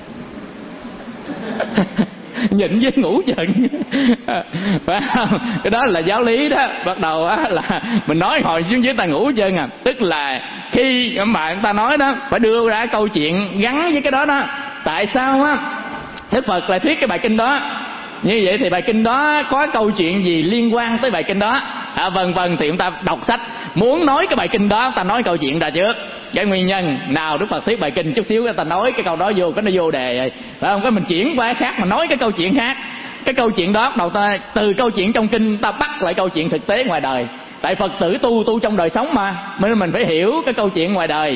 nhìn với ngủ chân phải không? Cái đó là giáo lý đó. Bắt đầu á là mình nói hồi xuống dưới ta ngủ chân à, tức là khi mà người ta nói đó phải đưa ra câu chuyện gắn với cái đó đó. Tại sao á Đức Phật lại thuyết cái bài kinh đó như vậy, thì bài kinh đó có câu chuyện gì liên quan tới bài kinh đó à, vân vân. Thì chúng ta đọc sách muốn nói cái bài kinh đó ta nói câu chuyện ra trước, cái nguyên nhân nào Đức Phật thuyết bài kinh chút xíu ta nói cái câu đó vô, cái nó vô đề rồi phải không? Cái mình chuyển qua cái khác mà nói cái câu chuyện khác. Cái câu chuyện đó đầu ta từ câu chuyện trong kinh ta bắt lại câu chuyện thực tế ngoài đời. Tại Phật tử tu tu trong đời sống mà, nên mình phải hiểu cái câu chuyện ngoài đời.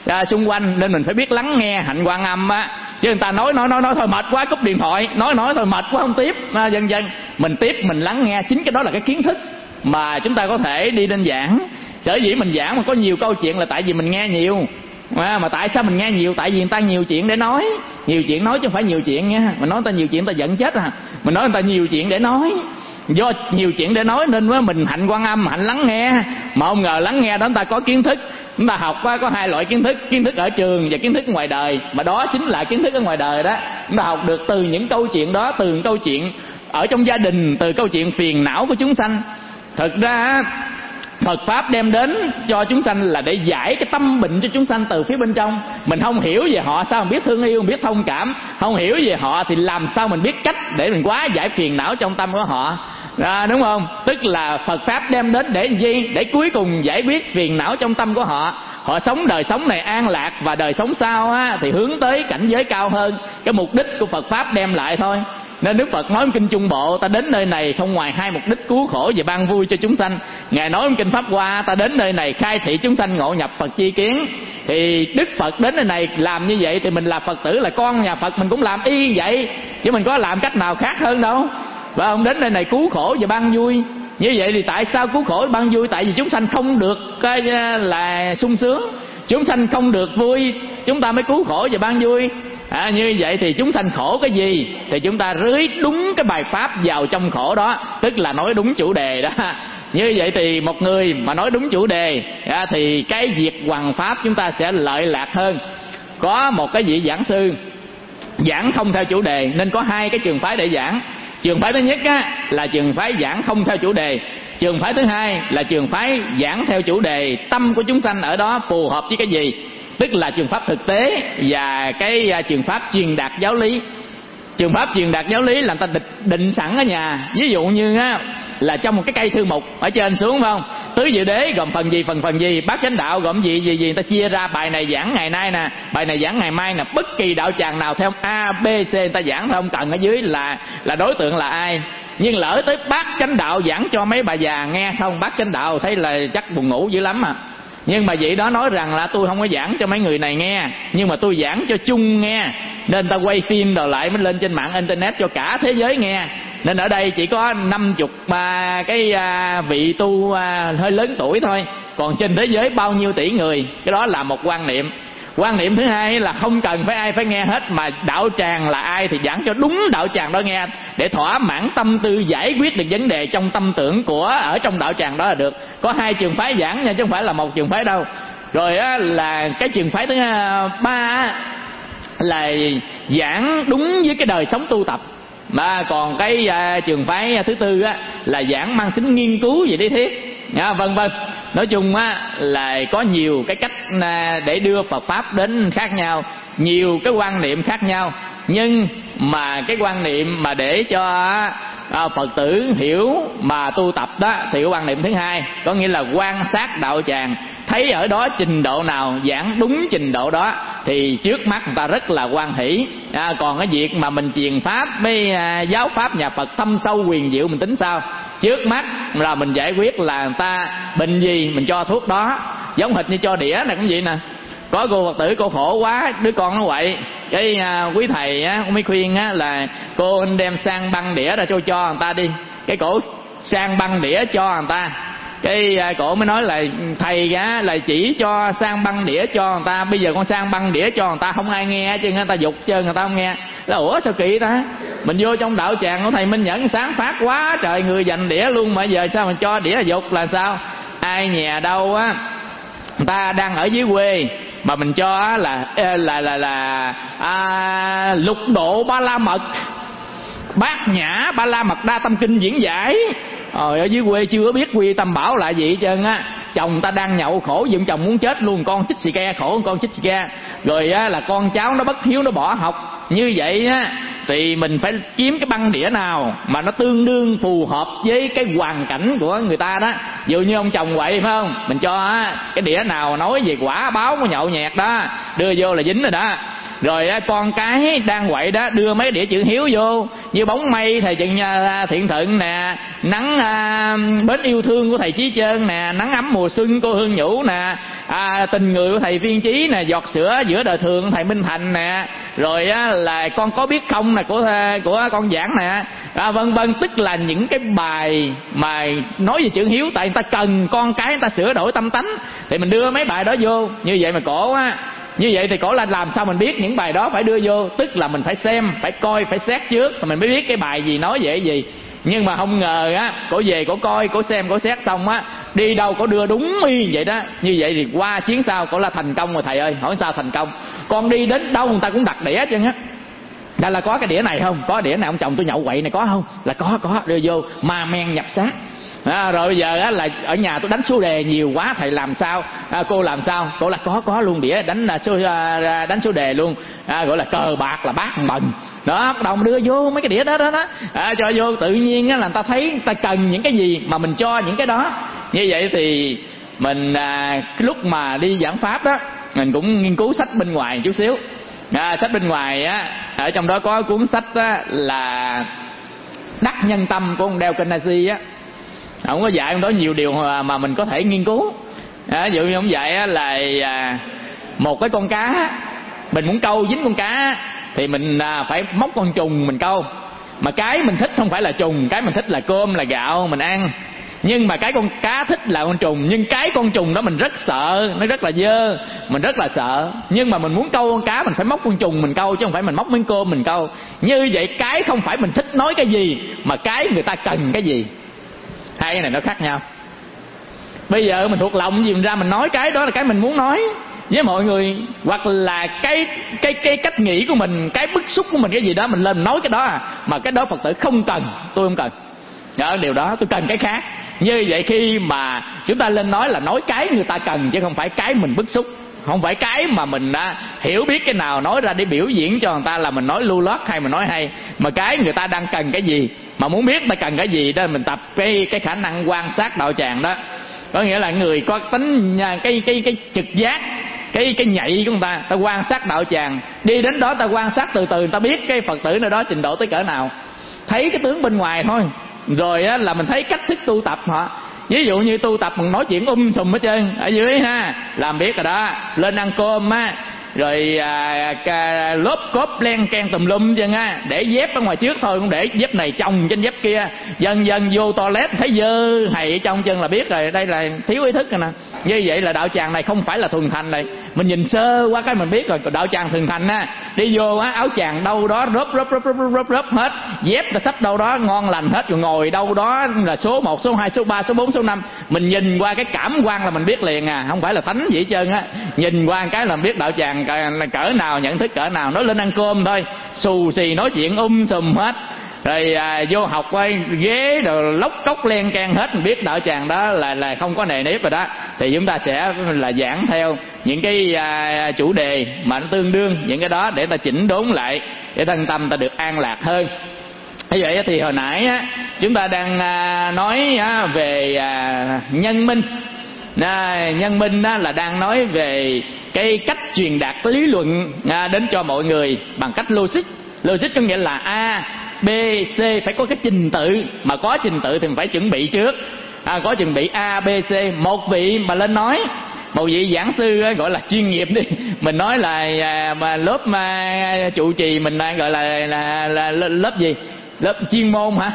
à, xung quanh, nên mình phải biết lắng nghe hạnh Quan Âm á. Chứ người ta nói nói nói nói thôi mệt quá cúp điện thoại, nói nói thôi mệt quá không tiếp, à, dần dần mình tiếp, mình lắng nghe. Chính cái đó là cái kiến thức mà chúng ta có thể đi lên giảng. Sở dĩ mình giảng mà có nhiều câu chuyện là tại vì mình nghe nhiều. À, mà tại sao mình nghe nhiều? Tại vì người ta nhiều chuyện để nói. Nhiều chuyện nói chứ không phải nhiều chuyện nha. Mình nói người ta nhiều chuyện người ta giận chết à. Mình nói người ta nhiều chuyện để nói. Do nhiều chuyện để nói nên với mình hạnh Quan Âm, hạnh lắng nghe. Mà không ngờ lắng nghe đó người ta có kiến thức. Chúng ta học có hai loại kiến thức, kiến thức ở trường và kiến thức ngoài đời. Mà đó chính là kiến thức ở ngoài đời đó. Chúng ta học được từ những câu chuyện đó, từ những câu chuyện ở trong gia đình, từ câu chuyện phiền não của chúng sanh. Thực ra Phật Pháp đem đến cho chúng sanh là để giải cái tâm bệnh cho chúng sanh từ phía bên trong. Mình không hiểu về họ sao mình biết thương yêu, mình biết thông cảm. Không hiểu về họ thì làm sao mình biết cách để mình hóa giải phiền não trong tâm của họ, à, đúng không? Tức là Phật Pháp đem đến để gì? Để cuối cùng giải quyết phiền não trong tâm của họ. Họ sống đời sống này an lạc, và đời sống sau á, thì hướng tới cảnh giới cao hơn. Cái mục đích của Phật Pháp đem lại thôi. Nên Đức Phật nói trong Kinh Trung Bộ, ta đến nơi này không ngoài hai mục đích cứu khổ và ban vui cho chúng sanh. Ngài nói trong Kinh Pháp Hoa, ta đến nơi này khai thị chúng sanh ngộ nhập Phật chi kiến. Thì Đức Phật đến nơi này làm như vậy, thì mình là Phật tử, là con nhà Phật, mình cũng làm y vậy. Chứ mình có làm cách nào khác hơn đâu. Và ông đến nơi này cứu khổ và ban vui. Như vậy thì tại sao cứu khổ ban vui? Tại vì chúng sanh không được cái là sung sướng, chúng sanh không được vui, chúng ta mới cứu khổ và ban vui. À, như vậy thì chúng sanh khổ cái gì thì chúng ta rưới đúng cái bài pháp vào trong khổ đó, tức là nói đúng chủ đề đó. Như vậy thì một người mà nói đúng chủ đề à, thì cái việc hoằng pháp chúng ta sẽ lợi lạc hơn. Có một cái vị giảng sư giảng không theo chủ đề, nên có hai cái trường phái để giảng. Trường phái thứ nhất á, là trường phái giảng không theo chủ đề. Trường phái thứ hai là trường phái giảng theo chủ đề, tâm của chúng sanh ở đó phù hợp với cái gì, tức là trường pháp thực tế và cái trường pháp truyền đạt giáo lý. Trường pháp truyền đạt giáo lý là người ta định, định sẵn ở nhà. Ví dụ như á, là trong một cái cây thư mục ở trên xuống, phải không? Tứ Diệu Đế gồm phần gì phần phần gì, Bát Chánh Đạo gồm gì gì gì, người ta chia ra bài này giảng ngày nay nè, bài này giảng ngày mai nè. Bất kỳ đạo tràng nào theo A, B, C người ta giảng theo ông tầng ở dưới là là đối tượng là ai. Nhưng lỡ tới Bát Chánh Đạo giảng cho mấy bà già nghe không, Bát Chánh Đạo thấy là chắc buồn ngủ dữ lắm à. Nhưng mà vị đó nói rằng là tôi không có giảng cho mấy người này nghe, nhưng mà tôi giảng cho chung nghe, nên ta quay phim rồi lại mới lên trên mạng internet cho cả thế giới nghe. Nên ở đây chỉ có năm chục à, cái à, vị tu à, hơi lớn tuổi thôi, còn trên thế giới bao nhiêu tỷ người. Cái đó là một quan niệm. Quan niệm thứ hai là không cần phải ai phải nghe hết, mà đạo tràng là ai thì giảng cho đúng đạo tràng đó nghe, để thỏa mãn tâm tư, giải quyết được vấn đề trong tâm tưởng của ở trong đạo tràng đó là được. Có hai trường phái giảng nha, chứ không phải là một trường phái đâu. Rồi á, là cái trường phái thứ ba là giảng đúng với cái đời sống tu tập. Mà còn cái uh, trường phái thứ tư á, là giảng mang tính nghiên cứu về lý thuyết, à, vân vân. Nói chung á, là có nhiều cái cách uh, để đưa Phật Pháp đến khác nhau, nhiều cái quan niệm khác nhau. Nhưng mà cái quan niệm mà để cho uh, Phật tử hiểu mà tu tập đó, thì cái quan niệm thứ hai, có nghĩa là quan sát đạo tràng, thấy ở đó trình độ nào giảng đúng trình độ đó thì trước mắt người ta rất là hoan hỷ. À, còn cái việc mà mình truyền pháp với à, giáo pháp nhà Phật thâm sâu quyền diệu mình tính sao? Trước mắt là mình giải quyết là người ta bệnh gì mình cho thuốc đó. Giống hệt như cho đĩa này cũng vậy nè. Có cô Phật tử cô khổ quá, đứa con nó quậy, cái à, quý thầy á mới khuyên á là cô anh đem sang băng đĩa ra cho cho người ta đi. Cái cổ sang băng đĩa cho người ta. Cái cổ mới nói là thầy á là chỉ cho sang băng đĩa cho người ta, bây giờ con sang băng đĩa cho người ta không ai nghe chứ, người ta dục chơi người ta không nghe. Là ủa sao kỳ ta? Mình vô trong đạo tràng của thầy Minh Nhẫn sáng phát quá trời, người dành đĩa luôn mà giờ sao mình cho đĩa dục là sao? Ai nhà đâu á, người ta đang ở dưới quê mà mình cho là là là là, là à, lục độ ba la mật, bát nhã ba la mật đa tâm kinh diễn giải. Ờ, ở dưới quê chưa biết quy tâm bảo là gì hết trơn á. Chồng ta đang nhậu khổ dựng chồng muốn chết luôn, con chích xì ke khổ con chích xì ke. Rồi á, là con cháu nó bất hiếu nó bỏ học. Như vậy á, thì mình phải kiếm cái băng đĩa nào mà nó tương đương phù hợp với cái hoàn cảnh của người ta đó. Dụ như ông chồng quậy phải không, mình cho á, cái đĩa nào nói về quả báo của nhậu nhẹt đó, đưa vô là dính rồi đó. Rồi á, con cái đang quậy đó đưa mấy đĩa chữ hiếu vô, như bóng mây thầy Trần Thiện Thuận nè, nắng à, bến yêu thương của thầy Chí Trơn nè, nắng ấm mùa xuân cô Hương Nhũ nè, à, tình người của thầy Viên Chí nè, giọt sữa giữa đời thường thầy Minh Thành nè, rồi á, là con có biết không nè của của con Giảng nè, à, vân vân. Tức là những cái bài mà nói về chữ hiếu, tại người ta cần con cái người ta sửa đổi tâm tánh thì mình đưa mấy bài đó vô. Như vậy mà cổ á, như vậy thì cổ là làm sao mình biết những bài đó phải đưa vô? Tức là mình phải xem, phải coi, phải xét trước rồi mình mới biết cái bài gì nói về cái gì. Nhưng mà không ngờ á, cổ về cổ coi, cổ xem, cổ xét xong á, đi đâu cổ đưa đúng y vậy đó. Như vậy thì qua chuyến sau cổ là thành công rồi thầy ơi. Hỏi sao thành công? Con đi đến đâu người ta cũng đặt đĩa chứ á. Đã là có cái đĩa này không? Có đĩa này ông chồng tôi nhậu quậy này có không? Là có, có, đưa vô, ma men nhập xác. À, rồi bây giờ á, là ở nhà tôi đánh số đề nhiều quá thầy làm sao? À, cô làm sao? Cô là có có luôn đĩa đánh số à, đánh số đề luôn. À, gọi là cờ bạc là bát bần. Đó, bắt đầu đưa vô mấy cái đĩa đó đó đó. À, cho vô tự nhiên á, là người ta thấy người ta cần những cái gì mà mình cho những cái đó. Như vậy thì mình à, cái lúc mà đi giảng pháp đó, mình cũng nghiên cứu sách bên ngoài chút xíu. À, sách bên ngoài á, ở trong đó có cuốn sách á, là Đắc Nhân Tâm của ông Dale Carnegie á. Ông có dạy ông đó nhiều điều mà mình có thể nghiên cứu. À, ví dụ như ông dạy á, là à, một cái con cá mình muốn câu dính con cá thì mình à, phải móc con trùng mình câu. Mà cái mình thích không phải là trùng, cái mình thích là cơm, là gạo mình ăn. Nhưng mà cái con cá thích là con trùng, nhưng cái con trùng đó mình rất sợ, nó rất là dơ, mình rất là sợ. Nhưng mà mình muốn câu con cá mình phải móc con trùng mình câu, chứ không phải mình móc miếng cơm mình câu. Như vậy cái không phải mình thích nói cái gì, mà cái người ta cần cái gì. Hai cái này nó khác nhau. Bây giờ mình thuộc lòng gì mình ra mình nói cái đó là cái mình muốn nói với mọi người, hoặc là cái cái cái cách nghĩ của mình, cái bức xúc của mình cái gì đó mình lên mình nói cái đó à. Mà cái đó Phật tử không cần, tôi không cần. Đó, điều đó tôi cần cái khác. Như vậy khi mà chúng ta lên nói là nói cái người ta cần, chứ không phải cái mình bức xúc, không phải cái mà mình đã hiểu biết cái nào nói ra để biểu diễn cho người ta là mình nói lưu loát hay mình nói hay, mà cái người ta đang cần cái gì, mà muốn biết ta cần cái gì đó mình tập cái cái khả năng quan sát đạo tràng đó. Có nghĩa là người có tính cái cái cái trực giác, cái cái nhạy của người ta, ta quan sát đạo tràng, đi đến đó ta quan sát từ từ, ta biết cái Phật tử nơi đó trình độ tới cỡ nào. Thấy cái tướng bên ngoài thôi, rồi á, là mình thấy cách thức tu tập họ. Ví dụ như tu tập mình nói chuyện um sùm hết trơn ở dưới ha, làm biết rồi đó. Lên ăn cơm á, rồi à, cà, lốp cốp len can tùm lum chân á, để dép ở ngoài trước thôi, cũng để dép này chồng trên dép kia. Dần dần vô toilet thấy dơ hầy ở trong chân là biết rồi, đây là thiếu ý thức rồi nè. Như vậy là đạo tràng này không phải là thuần thành này. Mình nhìn sơ qua cái mình biết rồi. Đạo tràng thuần thành á, đi vô á, áo chàng đâu đó rớp rớp rớp rớp rớp rớp hết, dép là sách đâu đó ngon lành hết, rồi ngồi đâu đó là số một, số hai, số ba, số bốn, số năm. Mình nhìn qua cái cảm quan là mình biết liền à, không phải là thánh gì hết trơn á. Nhìn qua cái là biết đạo tràng là cỡ nào, nhận thức cỡ nào. Nói lên ăn cơm thôi, xù xì nói chuyện um sùm hết. Rồi à, vô học quay ghế rồi lóc cốc len can hết, mình biết đạo tràng đó là là không có nề nếp rồi đó. Thì chúng ta sẽ là giảng theo những cái à, chủ đề mà nó tương đương những cái đó để ta chỉnh đốn lại, để thân tâm ta được an lạc hơn. Như vậy thì hồi nãy á, chúng ta đang à, nói á, về à, nhân minh. À, nhân minh á, là đang nói về cái cách truyền đạt lý luận à, đến cho mọi người bằng cách logic. Logic có nghĩa là A, B, C, phải có cái trình tự. Mà có trình tự thì mình phải chuẩn bị trước. À, có chuẩn bị A, B, C. Một vị mà lên nói, một vị giảng sư á, gọi là chuyên nghiệp đi, mình nói là à, mà lớp mà trụ trì mình đang gọi là, là, là, là lớp gì? Lớp chuyên môn hả?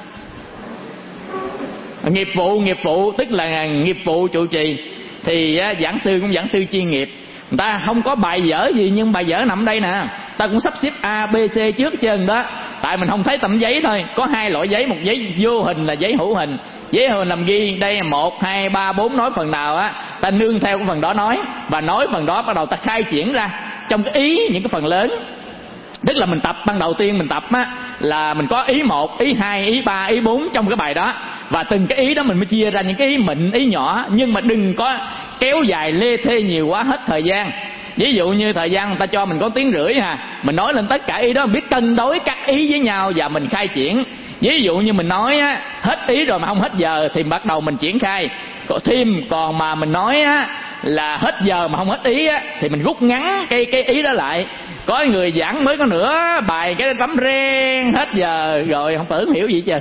Nghiệp vụ, nghiệp vụ tức là nghiệp vụ trụ trì. Thì á, giảng sư cũng giảng sư chuyên nghiệp. Người ta không có bài vở gì, nhưng bài vở nằm đây nè. Ta cũng sắp xếp A, B, C trước trơn đó. Tại mình không thấy tấm giấy thôi. Có hai loại giấy, một giấy vô hình là giấy hữu hình. Giấy hữu hình làm ghi đây một, hai, ba, bốn, nói phần nào á, ta nương theo cái phần đó nói. Và nói phần đó bắt đầu ta khai triển ra trong cái ý những cái phần lớn. Tức là mình tập, ban đầu tiên mình tập á, là mình có ý một, ý hai, ý ba, ý bốn trong cái bài đó. Và từng cái ý đó mình mới chia ra những cái ý mịn, ý nhỏ. Nhưng mà đừng có kéo dài lê thê nhiều quá hết thời gian. Ví dụ như thời gian người ta cho mình có tiếng rưỡi hà, mình nói lên tất cả ý đó, mình biết cân đối các ý với nhau và mình khai triển. Ví dụ như mình nói á, hết ý rồi mà không hết giờ thì bắt đầu mình triển khai. Còn thêm, còn mà mình nói á, là hết giờ mà không hết ý á, thì mình rút ngắn cái cái ý đó lại. Có người giảng mới có nửa bài cái bấm reng hết giờ rồi, không tưởng hiểu gì chứ.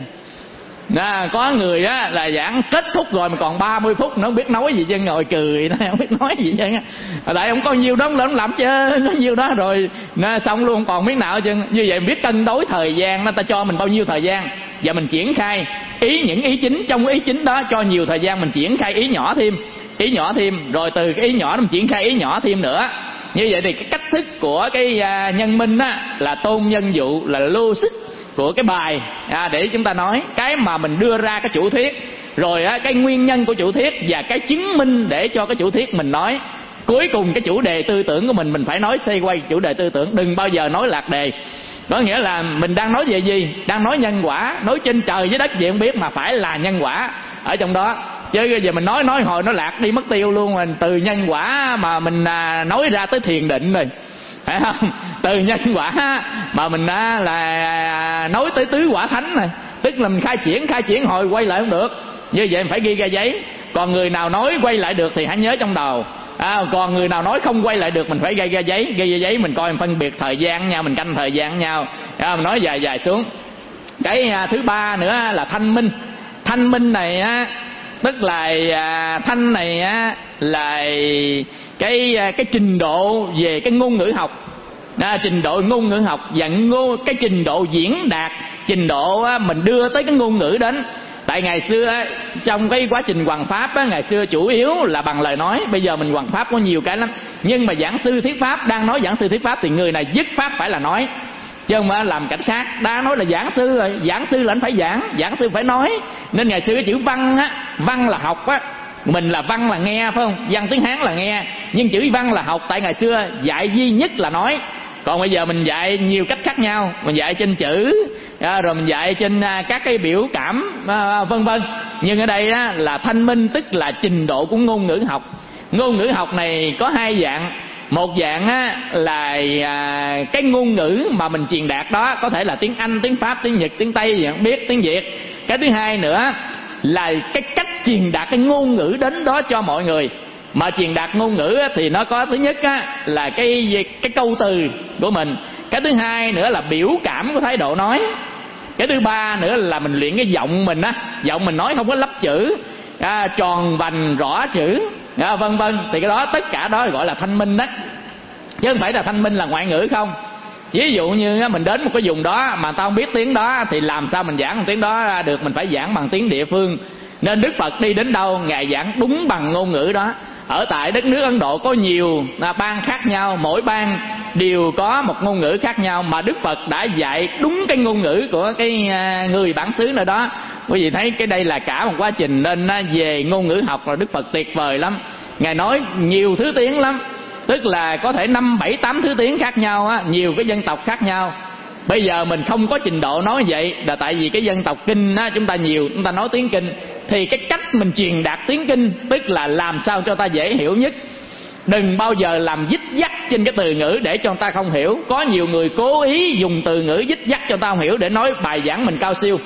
À, có người á là giảng kết thúc rồi mà còn ba mươi phút nó không biết nói gì chứ, ngồi cười nó không biết nói gì chứ. Tại không có nhiều đó không làm chứ, có nhiều đó rồi nó xong luôn, còn biết nào chứ. Như vậy biết cân đối thời gian, nó ta cho mình bao nhiêu thời gian và mình triển khai ý những ý chính, trong ý chính đó cho nhiều thời gian mình triển khai ý nhỏ thêm, ý nhỏ thêm, rồi từ cái ý nhỏ mình triển khai ý nhỏ thêm nữa. Như vậy thì cái cách thức của cái nhân minh á là tôn nhân dụ, là logic của cái bài à, để chúng ta nói cái mà mình đưa ra cái chủ thuyết, rồi á, cái nguyên nhân của chủ thuyết và cái chứng minh để cho cái chủ thuyết mình nói. Cuối cùng cái chủ đề tư tưởng của mình mình phải nói xoay quay chủ đề tư tưởng, đừng bao giờ nói lạc đề. Có nghĩa là mình đang nói về gì? Đang nói nhân quả, nói trên trời dưới đất gì không biết, mà phải là nhân quả ở trong đó. Chứ giờ mình nói nói hồi nó lạc đi mất tiêu luôn. Mình từ nhân quả mà mình à, nói ra tới thiền định rồi, phải không? Từ nhân quả mà mình à, là nói tới tứ quả thánh này, tức là mình khai triển khai triển hồi quay lại không được. Như vậy mình phải ghi ra giấy. Còn người nào nói quay lại được thì hãy nhớ trong đầu. À, còn người nào nói không quay lại được mình phải ghi ra giấy. Ghi ra giấy mình coi mình phân biệt thời gian nhau, mình canh thời gian nhau. À, mình nói dài dài xuống. Cái à, thứ ba nữa là thanh minh. Thanh minh này á, tức là à, thanh này á là cái cái trình độ về cái ngôn ngữ học, à, trình độ ngôn ngữ học và ngôn cái trình độ diễn đạt, trình độ á, mình đưa tới cái ngôn ngữ đến. Tại ngày xưa á, trong cái quá trình hoằng pháp á, ngày xưa chủ yếu là bằng lời nói. Bây giờ mình hoằng pháp có nhiều cái lắm, nhưng mà giảng sư thuyết pháp đang nói giảng sư thuyết pháp thì người này dứt pháp phải là nói, chứ không phải làm cảnh khác. Đã nói là giảng sư rồi, giảng sư là anh phải giảng, giảng sư phải nói. Nên ngày xưa cái chữ văn á, văn là học á, mình là văn là nghe, phải không? Văn tiếng Hán là nghe, nhưng chữ văn là học. Tại ngày xưa dạy duy nhất là nói, còn bây giờ mình dạy nhiều cách khác nhau. Mình dạy trên chữ, rồi mình dạy trên các cái biểu cảm, vân vân. Nhưng ở đây á, là thanh minh, tức là trình độ của ngôn ngữ học. Ngôn ngữ học này có hai dạng. Một dạng á, là à, cái ngôn ngữ mà mình truyền đạt đó có thể là tiếng Anh, tiếng Pháp, tiếng Nhật, tiếng Tây gì không biết, tiếng Việt. Cái thứ hai nữa là cái cách truyền đạt cái ngôn ngữ đến đó cho mọi người. Mà truyền đạt ngôn ngữ á, thì nó có thứ nhất á, là cái cái câu từ của mình. Cái thứ hai nữa là biểu cảm của thái độ nói. Cái thứ ba nữa là mình luyện cái giọng mình á, giọng mình nói không có lấp chữ, à, tròn vành rõ chữ, à, vân vân. Thì cái đó tất cả đó gọi là thanh minh đó, chứ không phải là thanh minh là ngoại ngữ không. Ví dụ như mình đến một cái vùng đó mà tao không biết tiếng đó thì làm sao mình giảng một tiếng đó ra được, mình phải giảng bằng tiếng địa phương. Nên Đức Phật đi đến đâu Ngài giảng đúng bằng ngôn ngữ đó. Ở tại đất nước Ấn Độ có nhiều bang khác nhau, mỗi bang đều có một ngôn ngữ khác nhau, mà Đức Phật đã dạy đúng cái ngôn ngữ của cái người bản xứ nơi đó. Quý vị thấy cái đây là cả một quá trình. Nên về ngôn ngữ học là Đức Phật tuyệt vời lắm. Ngài nói nhiều thứ tiếng lắm, tức là có thể năm bảy tám thứ tiếng khác nhau á, nhiều cái dân tộc khác nhau. Bây giờ mình không có trình độ nói vậy là tại vì cái dân tộc Kinh á, chúng ta nhiều, chúng ta nói tiếng Kinh, thì cái cách mình truyền đạt tiếng Kinh tức là làm sao cho ta dễ hiểu nhất. Đừng bao giờ làm dích dắt trên cái từ ngữ để cho người ta không hiểu. Có nhiều người cố ý dùng từ ngữ dích dắt cho ta không hiểu để nói bài giảng mình cao siêu.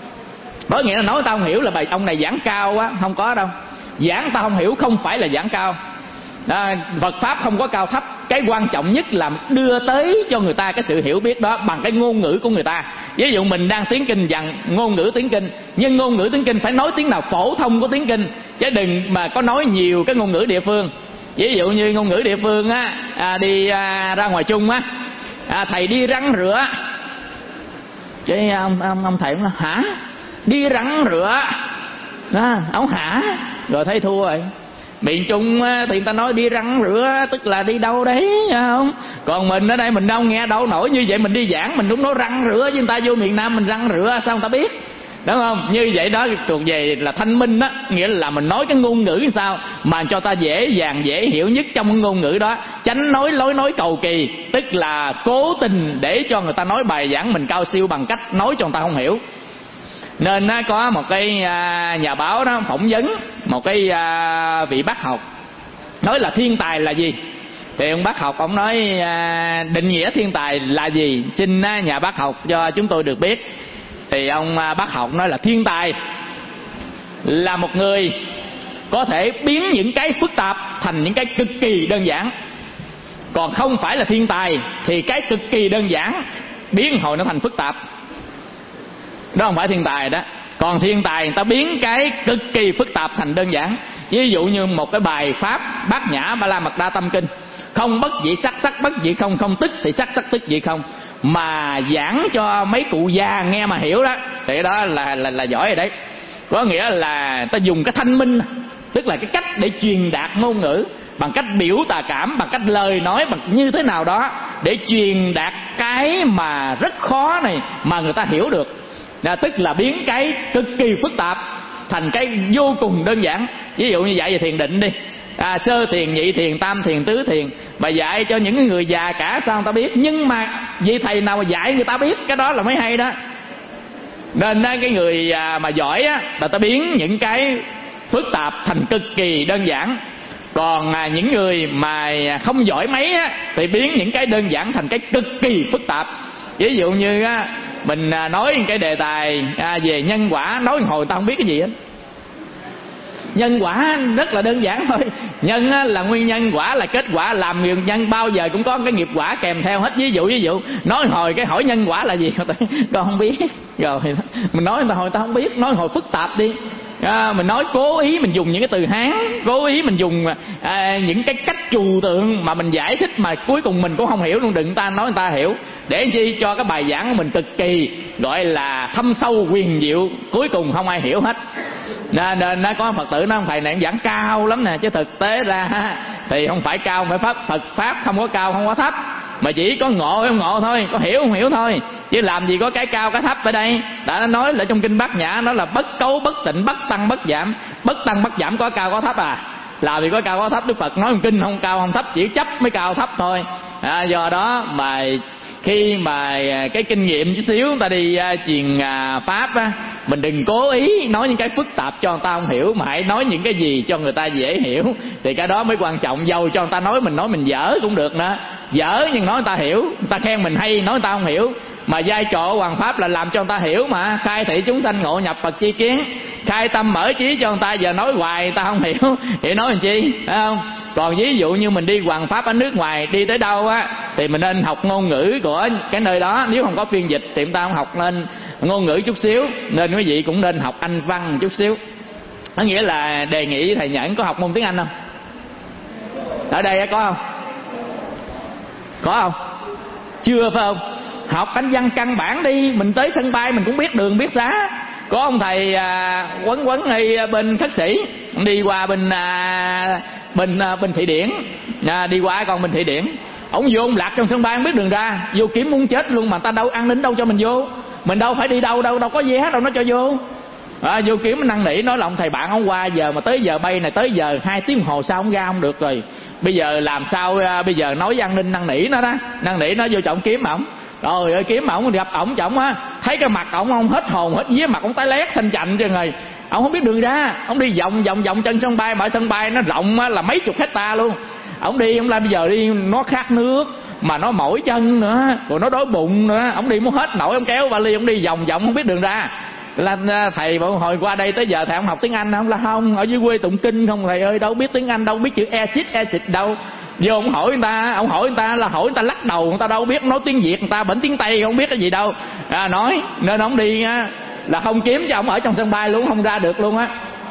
Có nghĩa là nói ta không hiểu là bài ông này giảng cao quá. Không có đâu. Giảng ta không hiểu không phải là giảng cao. À, Phật Pháp không có cao thấp. Cái quan trọng nhất là đưa tới cho người ta cái sự hiểu biết đó bằng cái ngôn ngữ của người ta. Ví dụ mình đang tiếng Kinh dặn ngôn ngữ tiếng Kinh, nhưng ngôn ngữ tiếng Kinh phải nói tiếng nào phổ thông của tiếng Kinh, chứ đừng mà có nói nhiều cái ngôn ngữ địa phương. Ví dụ như ngôn ngữ địa phương á, à, đi à, ra ngoài Trung á, à, thầy đi răng rửa, cái ông ông ông thầy cũng nói hả, đi răng rửa đó, ông hả, rồi thấy thua rồi. Miền Trung thì người ta nói đi răng rửa tức là đi đâu đấy, không? Còn mình ở đây mình đâu nghe đâu nổi như vậy. Mình đi giảng mình đúng nói răng rửa, với người ta vô miền Nam mình răng rửa sao người ta biết, đúng không? Như vậy đó thuộc về là thanh minh đó, nghĩa là mình nói cái ngôn ngữ như sao mà cho ta dễ dàng dễ hiểu nhất trong cái ngôn ngữ đó, tránh nói lối nói cầu kỳ, tức là cố tình để cho người ta nói bài giảng mình cao siêu bằng cách nói cho người ta không hiểu. Nên có một cái nhà báo đó phỏng vấn một cái vị bác học, nói là thiên tài là gì. Thì ông bác học ông nói định nghĩa thiên tài là gì, xin nhà bác học cho chúng tôi được biết. Thì ông bác học nói là thiên tài là một người có thể biến những cái phức tạp thành những cái cực kỳ đơn giản. Còn không phải là thiên tài thì cái cực kỳ đơn giản biến hồi nó thành phức tạp. Đó không phải thiên tài đó. Còn thiên tài người ta biến cái cực kỳ phức tạp thành đơn giản. Ví dụ như một cái bài pháp Bát Nhã Ba La Mật Đa Tâm Kinh, không bất dị sắc, sắc bất dị không, không tức thì sắc, sắc tức dị không, mà giảng cho mấy cụ già nghe mà hiểu đó, thì đó là là là giỏi rồi đấy. Có nghĩa là ta dùng cái thanh minh, tức là cái cách để truyền đạt ngôn ngữ bằng cách biểu tà cảm, bằng cách lời nói, bằng như thế nào đó để truyền đạt cái mà rất khó này mà người ta hiểu được. Đó, tức là biến cái cực kỳ phức tạp thành cái vô cùng đơn giản. Ví dụ như dạy về thiền định đi, à, sơ thiền, nhị thiền, tam thiền, tứ thiền, mà dạy cho những người già cả sao người ta biết. Nhưng mà vì thầy nào mà dạy người ta biết, cái đó là mới hay đó. Nên đó, cái người mà giỏi á, là ta biến những cái phức tạp thành cực kỳ đơn giản. Còn à, những người mà không giỏi mấy á, thì biến những cái đơn giản thành cái cực kỳ phức tạp. Ví dụ như á, mình nói cái đề tài à, về nhân quả, nói hồi ta không biết cái gì hết. Nhân quả rất là đơn giản thôi. Nhân á, là nguyên nhân, quả là kết quả. Làm nghiệp nhân bao giờ cũng có cái nghiệp quả kèm theo hết. Ví dụ ví dụ nói hồi cái hỏi nhân quả là gì, con không biết. Rồi mình nói người ta hồi ta không biết. Nói hồi phức tạp đi. À, mình nói cố ý mình dùng những cái từ Hán, cố ý mình dùng à, những cái cách trừu tượng mà mình giải thích mà cuối cùng mình cũng không hiểu luôn. Đừng ta nói người ta hiểu, để chi cho cái bài giảng của mình cực kỳ gọi là thâm sâu quyền diệu, cuối cùng không ai hiểu hết. Nên, nên nó có Phật tử nói thầy này giảng cao lắm nè, chứ thực tế ra thì không phải cao, phải pháp. Phật pháp không có cao không có thấp, mà chỉ có ngộ không ngộ thôi, có hiểu không hiểu thôi, chứ làm gì có cái cao cái thấp ở đây. Đã nói là trong kinh Bát Nhã nó là bất cấu bất tịnh, bất tăng bất giảm. Bất tăng bất giảm có cao có thấp à? Làm gì có cao có thấp. Đức Phật nói trong kinh không cao không thấp, chỉ chấp mới cao thấp thôi. À, do đó mà khi mà cái kinh nghiệm chút xíu ta đi uh, truyền uh, pháp á, mình đừng cố ý nói những cái phức tạp cho người ta không hiểu, mà hãy nói những cái gì cho người ta dễ hiểu, thì cái đó mới quan trọng. Dầu cho người ta nói mình nói mình dở cũng được nữa, dở nhưng nói người ta hiểu. Người ta khen mình hay, nói người ta không hiểu, mà vai trò hoàng pháp là làm cho người ta hiểu mà. Khai thị chúng sanh ngộ nhập Phật chi kiến, khai tâm mở trí cho người ta. Giờ nói hoài người ta không hiểu thì nói làm chi, phải không? Còn ví dụ như mình đi hoàng pháp ở nước ngoài, đi tới đâu á thì mình nên học ngôn ngữ của cái nơi đó. Nếu không có phiên dịch thì chúng ta không học nên ngôn ngữ chút xíu. Nên quý vị cũng nên học Anh văn chút xíu. Có nghĩa là đề nghị với thầy Nhẫn có học môn tiếng Anh không? Ở đây có không? Có không? Chưa phải không? Học Anh văn căn bản đi, mình tới sân bay mình cũng biết đường biết xá. Có ông thầy à, quấn quấn ngay bên Khất Sĩ, đi qua bên à, bên à, bên Thị Điển, à, đi qua con bên Thị Điển, ông vô ông lạc trong sân bay không biết đường ra, vô kiếm muốn chết luôn, mà ta đâu an ninh đâu cho mình vô, mình đâu phải đi đâu đâu đâu có vé đâu nó cho vô. À, vô kiếm năn nỉ nói là ông thầy bạn ông qua giờ mà tới giờ bay này tới giờ hai tiếng đồng hồ sao không ra không được rồi, bây giờ làm sao à, bây giờ nói với an ninh năn nỉ nó đó, năn nỉ nó vô trọng kiếm ổng. Rồi ơi kiếm ổng gặp ổng chổng á, thấy cái mặt ổng ông hết hồn hết vía, mặt ổng tái lét xanh chạnh cho người, ổng không biết đường ra, ổng đi vòng vòng vòng chân sân bay, mà sân bay nó rộng á, là mấy chục hecta luôn. Ổng đi ổng làm bây giờ đi nó khát nước mà nó mỏi chân nữa, rồi nó đói bụng nữa, ổng đi muốn hết nổi, ổng kéo vali ổng đi vòng vòng không biết đường ra. Là thầy bảo hồi qua đây tới giờ thầy không học tiếng Anh không? Là không, ở dưới quê tụng kinh không thầy ơi, đâu biết tiếng Anh, đâu biết chữ acid acid đâu. Vô ông hỏi người ta, ông hỏi người ta là hỏi người ta lắc đầu, người ta đâu biết nói tiếng Việt, người ta bệnh tiếng Tây không biết cái gì đâu. À, nói nên ông đi á, là không kiếm cho ông ở trong sân bay luôn, không ra được luôn á.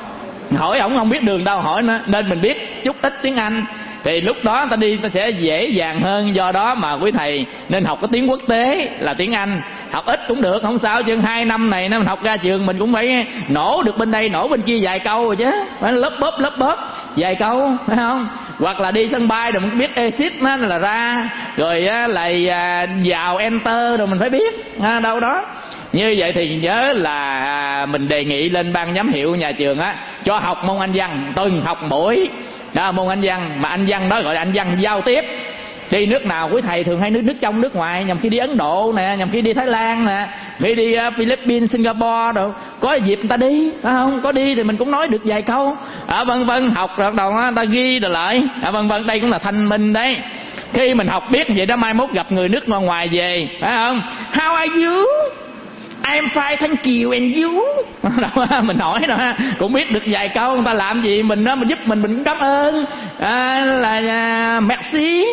Hỏi ổng không biết đường đâu hỏi nữa, nên mình biết chút ít tiếng Anh thì lúc đó ta đi ta sẽ dễ dàng hơn. Do đó mà quý thầy nên học cái tiếng quốc tế là tiếng Anh, học ít cũng được không sao, chứ hai năm này mình học ra trường mình cũng phải nổ được bên đây nổ bên kia vài câu rồi chứ, phải lớp bóp lớp bóp vài câu, phải không? Hoặc là đi sân bay rồi mình biết exit nó là ra, rồi là vào enter rồi mình phải biết à, đâu đó. Như vậy thì nhớ là mình đề nghị lên ban giám hiệu nhà trường á cho học môn Anh văn, tuần học buổi đó, môn Anh văn, mà Anh văn đó gọi là Anh văn giao tiếp. Đi nước nào quý thầy thường hay nước nước trong nước ngoài, nhằm khi đi Ấn Độ nè, nhằm khi đi Thái Lan nè, khi đi uh, Philippines, Singapore đâu, có dịp người ta đi, phải không? Có đi thì mình cũng nói được vài câu. À, vân vân, học rồi đầu người ta ghi rồi lại. À, vân vân, đây cũng là thanh minh đấy. Khi mình học biết vậy đó, mai mốt gặp người nước ngoài ngoài về, phải không? How are you? I'm fine, thank you, and you? Mình hỏi đó, cũng biết được vài câu. Người ta làm gì mình đó, mình giúp mình mình cũng cảm ơn, à, là uh, merci.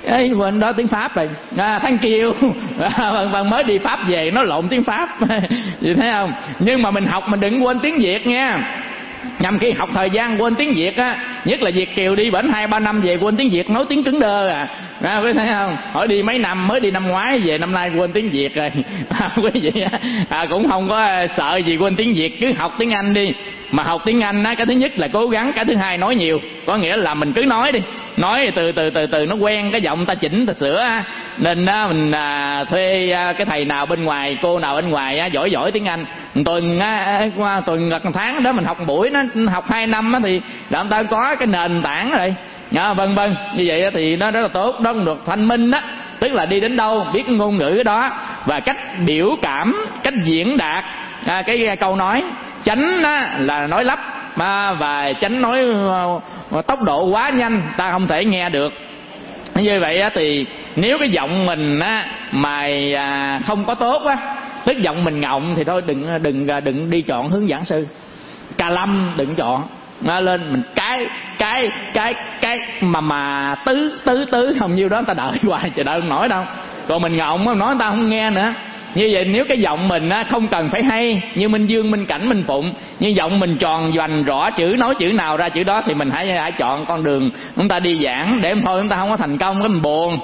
ấy quên đó tiếng Pháp rồi, à, thank you, vân vân, mới đi Pháp về nó lộn tiếng Pháp vậy thấy không? Nhưng mà mình học mình đừng quên tiếng Việt nha. Nhằm khi học thời gian quên tiếng Việt á, nhất là Việt kiều đi bển hai ba năm về quên tiếng Việt, nói tiếng cứng đơ à, à quý thấy không? Hỏi đi mấy năm, mới đi năm ngoái về năm nay quên tiếng Việt rồi. À, quý vị à, cũng không có sợ gì quên tiếng Việt, cứ học tiếng Anh đi. Mà học tiếng Anh á, cái thứ nhất là cố gắng, cái thứ hai nói nhiều, có nghĩa là mình cứ nói đi, nói từ từ từ từ nó quen, cái giọng ta chỉnh ta sửa á. Nên á, mình à, thuê à, cái thầy nào bên ngoài, cô nào bên ngoài á, giỏi giỏi tiếng Anh, tuần á, qua tuần một tháng đó mình học một buổi, nó học hai năm á, thì làm ta có cái nền tảng rồi, à, vân vân. Như vậy á, thì nó rất là tốt, đó cũng được thanh minh đó. Tức là đi đến đâu biết cái ngôn ngữ đó và cách biểu cảm, cách diễn đạt à, cái câu nói. Tránh á, là nói lắp mà, và tránh nói uh, tốc độ quá nhanh, ta không thể nghe được. Như vậy á, thì nếu cái giọng mình á, mà à, không có tốt á, tức giọng mình ngọng thì thôi đừng đừng đừng đi chọn hướng giảng sư. Cà lâm đừng chọn, nó lên mình cái cái cái cái mà mà tứ tứ tứ không nhiêu đó người ta đợi hoài chờ đợi không nổi đâu. Còn mình ngọng nói người ta không nghe nữa. Như vậy nếu cái giọng mình á, không cần phải hay như Minh Dương, Minh Cảnh, Minh Phụng, nhưng giọng mình tròn vành rõ chữ, nói chữ nào ra chữ đó, thì mình hãy hãy chọn con đường chúng ta đi giảng. Để thôi chúng ta không có thành công cái mình buồn.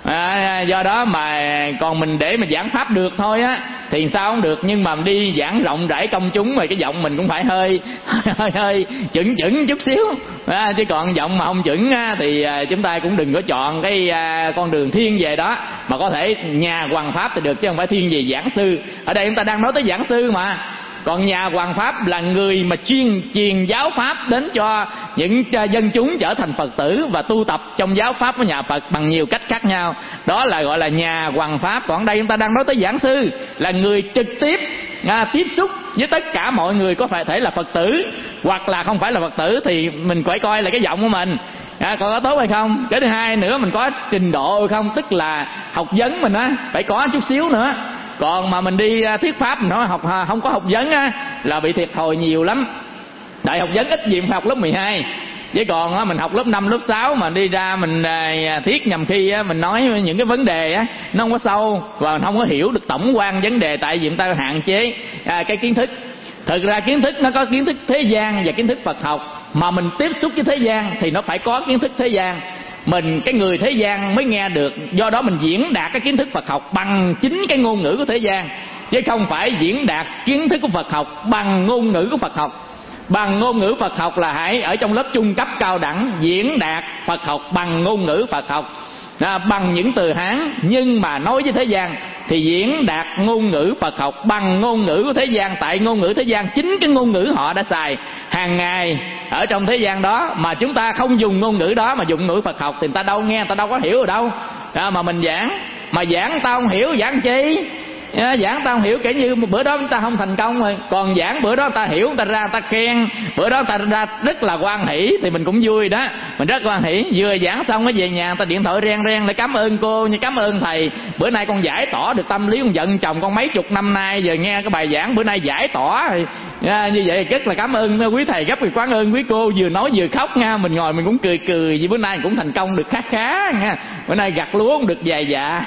À, do đó mà còn mình để mà giảng pháp được thôi á thì sao không được, nhưng mà đi giảng rộng rãi công chúng rồi cái giọng mình cũng phải hơi hơi hơi chững chững chút xíu, à, chứ còn giọng mà không chững á, thì à, chúng ta cũng đừng có chọn cái à, con đường thiên về đó, mà có thể nhà hoằng pháp thì được chứ không phải thiên về giảng sư. Ở đây chúng ta đang nói tới giảng sư mà. Còn nhà hoằng pháp là người mà chuyên truyền giáo pháp đến cho những dân chúng trở thành Phật tử và tu tập trong giáo pháp của nhà Phật bằng nhiều cách khác nhau. Đó là gọi là nhà hoằng pháp. Còn đây chúng ta đang nói tới giảng sư là người trực tiếp à, tiếp xúc với tất cả mọi người, có phải thể là Phật tử hoặc là không phải là Phật tử, thì mình phải coi là cái giọng của mình à, có tốt hay không. Cái thứ hai nữa, mình có trình độ hay không, tức là học vấn mình á phải có chút xíu nữa. Còn mà mình đi thuyết pháp mình nói học không có học vấn á là bị thiệt thòi nhiều lắm. Đại học vấn ít gì phải học lớp mười hai, chứ còn á mình học lớp năm lớp sáu mà đi ra mình thuyết nhầm khi á mình nói những cái vấn đề á nó không có sâu và mình không có hiểu được tổng quan vấn đề, tại vì người ta hạn chế à, cái kiến thức. Thực ra kiến thức nó có kiến thức thế gian và kiến thức Phật học, mà mình tiếp xúc với thế gian thì nó phải có kiến thức thế gian. Mình cái người thế gian mới nghe được, do đó mình diễn đạt cái kiến thức Phật học bằng chính cái ngôn ngữ của thế gian, chứ không phải diễn đạt kiến thức của Phật học bằng ngôn ngữ của Phật học. Bằng ngôn ngữ Phật học là hãy ở trong lớp trung cấp cao đẳng diễn đạt Phật học bằng ngôn ngữ Phật học à, bằng những từ Hán, nhưng mà nói với thế gian thì diễn đạt ngôn ngữ Phật học bằng ngôn ngữ của thế gian. Tại ngôn ngữ thế gian chính cái ngôn ngữ họ đã xài hàng ngày ở trong thế gian đó, mà chúng ta không dùng ngôn ngữ đó mà dùng ngữ Phật học thì người ta đâu nghe, người ta đâu có hiểu ở đâu à, mà mình giảng mà giảng tao không hiểu giảng chi à, giảng tao không hiểu, kể như bữa đó chúng ta không thành công rồi, còn giảng bữa đó người ta hiểu, người ta ra người ta khen, bữa đó người ta ra rất là hoan hỷ thì mình cũng vui đó, mình rất hoan hỷ. Vừa giảng xong nó về nhà người ta điện thoại reng reng lại cảm ơn cô, như cảm ơn thầy, bữa nay con giải tỏa được tâm lý con giận chồng con mấy chục năm nay, giờ nghe cái bài giảng bữa nay giải tỏa thì à, như vậy rất là cảm ơn quý thầy, gấp quán ơn quý cô. Vừa nói vừa khóc nha, mình ngồi mình cũng cười cười vì bữa nay cũng thành công được khá khá nha, bữa nay gặt lúa cũng được vài dạ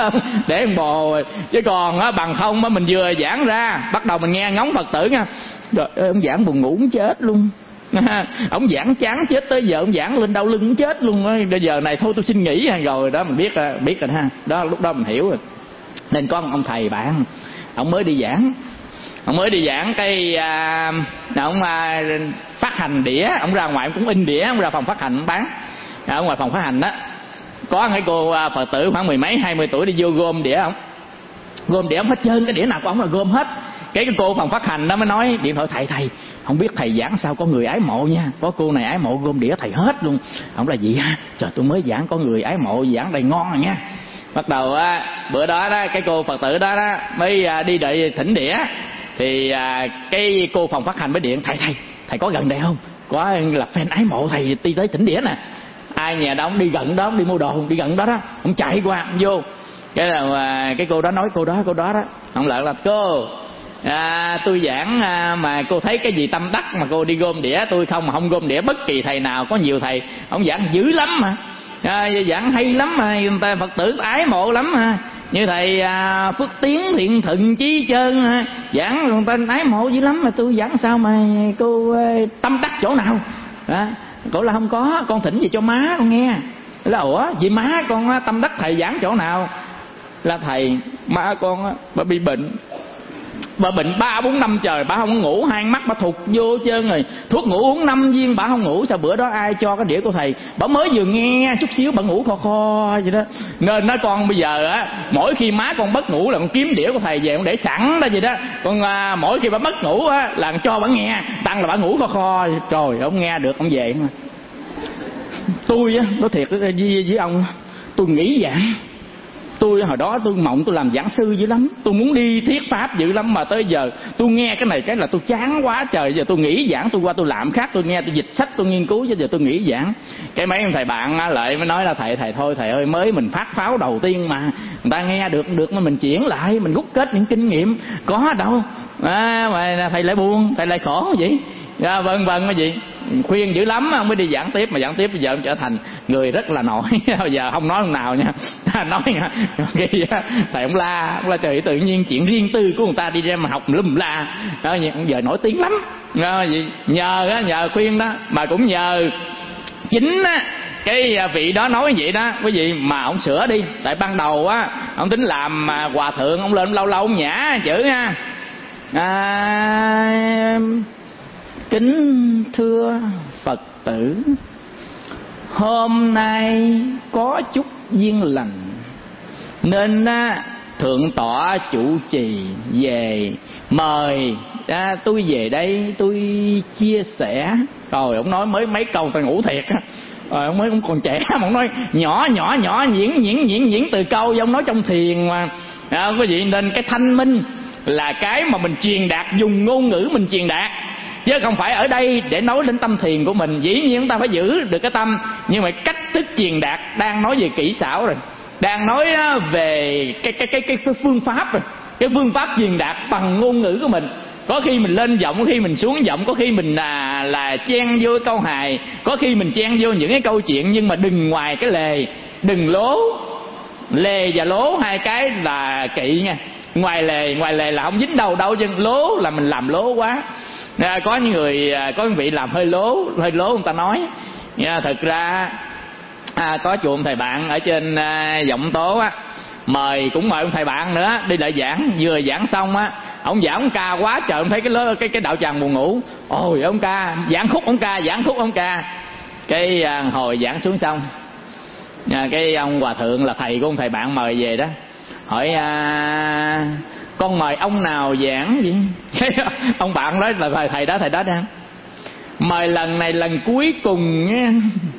để bồ rồi. Chứ còn á, bằng không á, mình vừa giảng ra bắt đầu mình nghe ngóng Phật tử nha, rồi ông giảng buồn ngủ cũng chết luôn ông giảng chán chết, tới giờ ông giảng lên đau lưng cũng chết luôn. Bây giờ này thôi tôi xin nghỉ rồi đó, mình biết biết rồi ha. Đó lúc đó mình hiểu rồi. Nên có một ông thầy bạn, ông mới đi giảng, ông mới đi giảng cái à, ông à, phát hành đĩa, ông ra ngoài ông cũng in đĩa, ông ra phòng phát hành ông bán. Ở ngoài phòng phát hành đó có cái cô à, Phật tử khoảng mười mấy hai mươi tuổi đi vô gom đĩa, ông gom đĩa ông hết trơn, cái đĩa nào của ông là gom hết. Cái cái cô phòng phát hành đó mới nói điện thoại, thầy thầy không biết thầy giảng sao có người ái mộ nha, có cô này ái mộ gom đĩa thầy hết luôn. Ông là gì ha, trời tôi mới giảng có người ái mộ, giảng đầy ngon rồi nha. Bắt đầu á, bữa đó đó cái cô Phật tử đó, đó mới à, đi đợi thỉnh đĩa thì à, cái cô phòng phát hành mới điện, thầy thầy thầy có gần đây không, có là fan ái mộ thầy đi tới thỉnh đĩa nè. Ai nhà đó ông đi gần đó, ông đi mua đồ đi gần đó đó, ông chạy qua ông vô cái là à, cái cô đó nói cô đó cô đó đó ông lại là cô à, tôi giảng à, mà cô thấy cái gì tâm đắc mà cô đi gom đĩa, tôi không mà không gom đĩa bất kỳ thầy nào, có nhiều thầy ông giảng dữ lắm mà à, giảng hay lắm mà người ta Phật tử ái mộ lắm à. Như thầy à, Phước Tiến Thiện Thuận Chí Trơn à, giảng người ta ái mộ dữ lắm, mà tôi giảng sao mà cô à, tâm đắc chỗ nào à, cổ là không có, con thỉnh về cho má con nghe. Là ủa vậy má con tâm đắc thầy giảng chỗ nào? Là thầy má con bà bị bệnh, bà bệnh ba bốn năm trời, bà không ngủ, hai mắt bà thụt vô trơn rồi, thuốc ngủ uống năm viên bà không ngủ. Sao bữa đó ai cho cái đĩa của thầy, bà mới vừa nghe chút xíu bà ngủ kho kho vậy đó. Nên nói con bây giờ á, mỗi khi má con mất ngủ là con kiếm đĩa của thầy về con để sẵn đó vậy đó. Con à, mỗi khi bà mất ngủ á là cho bà nghe, tăng là bà ngủ kho kho. Trời, ông nghe được ông về mà. Tôi á, nói thiệt với, với ông, tôi nghĩ giảng. Tôi hồi đó tôi mộng tôi làm giảng sư dữ lắm, tôi muốn đi thuyết pháp dữ lắm, mà tới giờ tôi nghe cái này cái là tôi chán quá trời. Giờ tôi nghĩ giảng, tôi qua tôi làm khác, tôi nghe tôi dịch sách, tôi nghiên cứu, chứ giờ tôi nghĩ giảng. Cái mấy ông thầy bạn lại mới nói là thầy thầy thôi thầy ơi, mới mình phát pháo đầu tiên mà, người ta nghe được được mà mình chuyển lại, mình rút kết những kinh nghiệm có đâu à, mà thầy lại buồn, thầy lại khổ vậy. Dạ, vân vân cái gì khuyên dữ lắm ông mới đi giảng tiếp, mà giảng tiếp bây giờ ông trở thành người rất là nổi. Bây giờ không nói ông nào nha, nói nha khi thầy ông la ông la trời, tự nhiên chuyện riêng tư của người ta đi ra mà học lum la đó, giờ nổi tiếng lắm đó, nhờ đó, nhờ khuyên đó, mà cũng nhờ chính á cái vị đó nói vậy đó quý vị, mà ông sửa đi. Tại ban đầu á ông tính làm mà hòa thượng, ông lên lâu lâu ông nhả chữ nha à, kính thưa Phật tử, hôm nay có chút duyên lành nên á, thượng tọa chủ trì về mời à, tôi về đây tôi chia sẻ. Rồi ông nói mới mấy câu ta ngủ thiệt á. Rồi ông mới ông còn trẻ mà ông nói nhỏ nhỏ nhỏ diễn diễn diễn diễn từ câu, ông nói trong thiền mà à, quý vị. Nên cái thanh minh là cái mà mình truyền đạt, dùng ngôn ngữ mình truyền đạt, chứ không phải ở đây để nói đến tâm thiền của mình. Dĩ nhiên chúng ta phải giữ được cái tâm, nhưng mà cách thức truyền đạt đang nói về kỹ xảo rồi, đang nói về cái cái cái cái, cái phương pháp rồi, cái phương pháp truyền đạt bằng ngôn ngữ của mình. Có khi mình lên giọng, có khi mình xuống giọng, có khi mình là là chen vô câu hài, có khi mình chen vô những cái câu chuyện, nhưng mà đừng ngoài cái lề, đừng lố. Lề và lố hai cái là kỵ nha. Ngoài lề, ngoài lề là không dính đầu đâu, chứ lố là mình làm lố quá. À, có những người, có những vị làm hơi lố, hơi lố người ta nói. À, thật ra à, có chùa thầy bạn ở trên à, Giọng Tố á, mời cũng mời ông thầy bạn nữa đi lại giảng. Vừa giảng xong á, ông giảng ông ca quá trời, ông thấy cái lối, cái cái đạo tràng buồn ngủ. Ôi ông ca, giảng khúc ông ca, giảng khúc ông ca. Cái à, hồi giảng xuống xong, à, cái ông hòa thượng là thầy của ông thầy bạn mời về đó, hỏi à, con mời ông nào giảng gì? Cái ông bạn nói là thầy, thầy đó thầy đó đang mời lần này lần cuối cùng nha.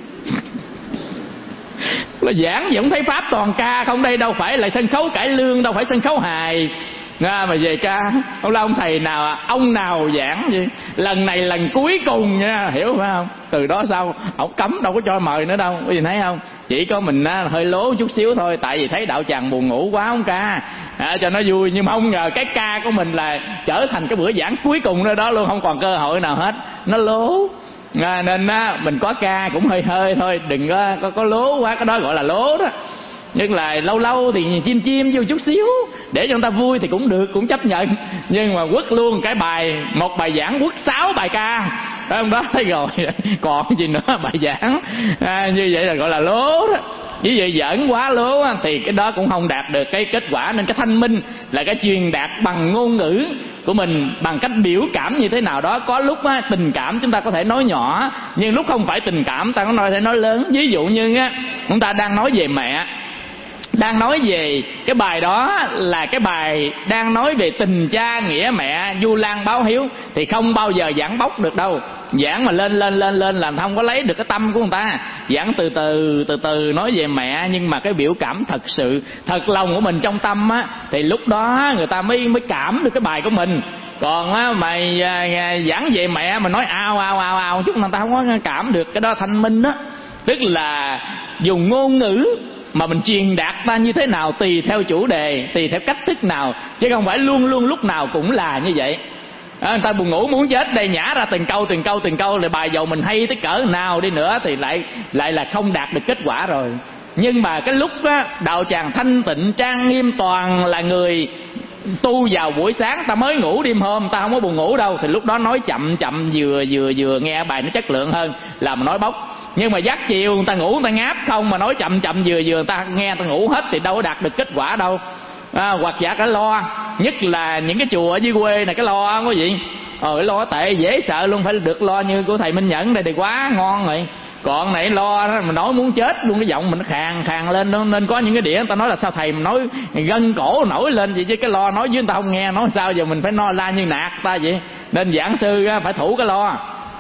Là giảng gì không thấy pháp toàn ca không, đây đâu phải là sân khấu cải lương, đâu phải sân khấu hài à, mà về ca. Ông la ông thầy nào, ông nào giảng gì lần này lần cuối cùng nha, hiểu phải không? Từ đó sau ông cấm đâu có cho mời nữa đâu, quý vị thấy không? Chỉ có mình á, hơi lố chút xíu thôi, tại vì thấy đạo tràng buồn ngủ quá ông ca à, cho nó vui. Nhưng mà không ngờ cái ca của mình là trở thành cái bữa giảng cuối cùng đó, đó luôn, không còn cơ hội nào hết, nó lố à, nên á, mình có ca cũng hơi hơi thôi, đừng có có, có lố quá, cái đó gọi là lố đó. Nhưng là lâu lâu thì chim chim vô chút xíu để cho người ta vui thì cũng được, cũng chấp nhận. Nhưng mà quất luôn cái bài, một bài giảng quất sáu bài ca không đó, thấy rồi còn gì nữa bài giảng à, như vậy là gọi là lố đó. Như vậy giỡn quá lố thì cái đó cũng không đạt được cái kết quả. Nên cái thanh minh là cái truyền đạt bằng ngôn ngữ của mình, bằng cách biểu cảm như thế nào đó. Có lúc á, tình cảm chúng ta có thể nói nhỏ, nhưng lúc không phải tình cảm ta có nói thể nói lớn. Ví dụ như á, chúng ta đang nói về mẹ, đang nói về cái bài đó là cái bài đang nói về tình cha nghĩa mẹ, Vu Lan báo hiếu, thì không bao giờ giảng bốc được đâu. Giảng mà lên lên lên lên làm không có lấy được cái tâm của người ta. Giảng từ từ từ từ nói về mẹ, nhưng mà cái biểu cảm thật sự, thật lòng của mình trong tâm á, thì lúc đó người ta mới mới cảm được cái bài của mình. Còn á mày à, giảng về mẹ mà nói ao ao ao ao chút người ta không có cảm được. Cái đó thanh minh đó, tức là dùng ngôn ngữ mà mình truyền đạt ra như thế nào tùy theo chủ đề, tùy theo cách thức nào, chứ không phải luôn luôn lúc nào cũng là như vậy. À, người ta buồn ngủ muốn chết đây, nhả ra từng câu từng câu từng câu, lại bài dầu mình hay tới cỡ nào đi nữa thì lại lại là không đạt được kết quả rồi. Nhưng mà cái lúc á, đạo tràng thanh tịnh trang nghiêm, toàn là người tu vào buổi sáng, ta mới ngủ đêm hôm, ta không có buồn ngủ đâu, thì lúc đó nói chậm chậm vừa vừa vừa nghe bài nó chất lượng hơn là mà nói bốc. Nhưng mà dắt chiều người ta ngủ người ta ngáp không, mà nói chậm chậm vừa vừa người ta nghe người ta ngủ hết thì đâu có đạt được kết quả đâu. À, hoặc giả cả lo, nhất là những cái chùa ở dưới quê này cái lo không có gì. Ờ cái lo tệ dễ sợ luôn, phải được lo như của thầy Minh Nhẫn đây thì quá ngon rồi. Còn này lo đó, mà nói muốn chết luôn, cái giọng mình nó khàn khàn lên đó. Nên có những cái đĩa người ta nói là sao thầy mà nói gân cổ nổi lên vậy, chứ cái lo nói với người ta không nghe, nói sao giờ mình phải no la như nạt ta vậy. Nên giảng sư phải thủ cái lo.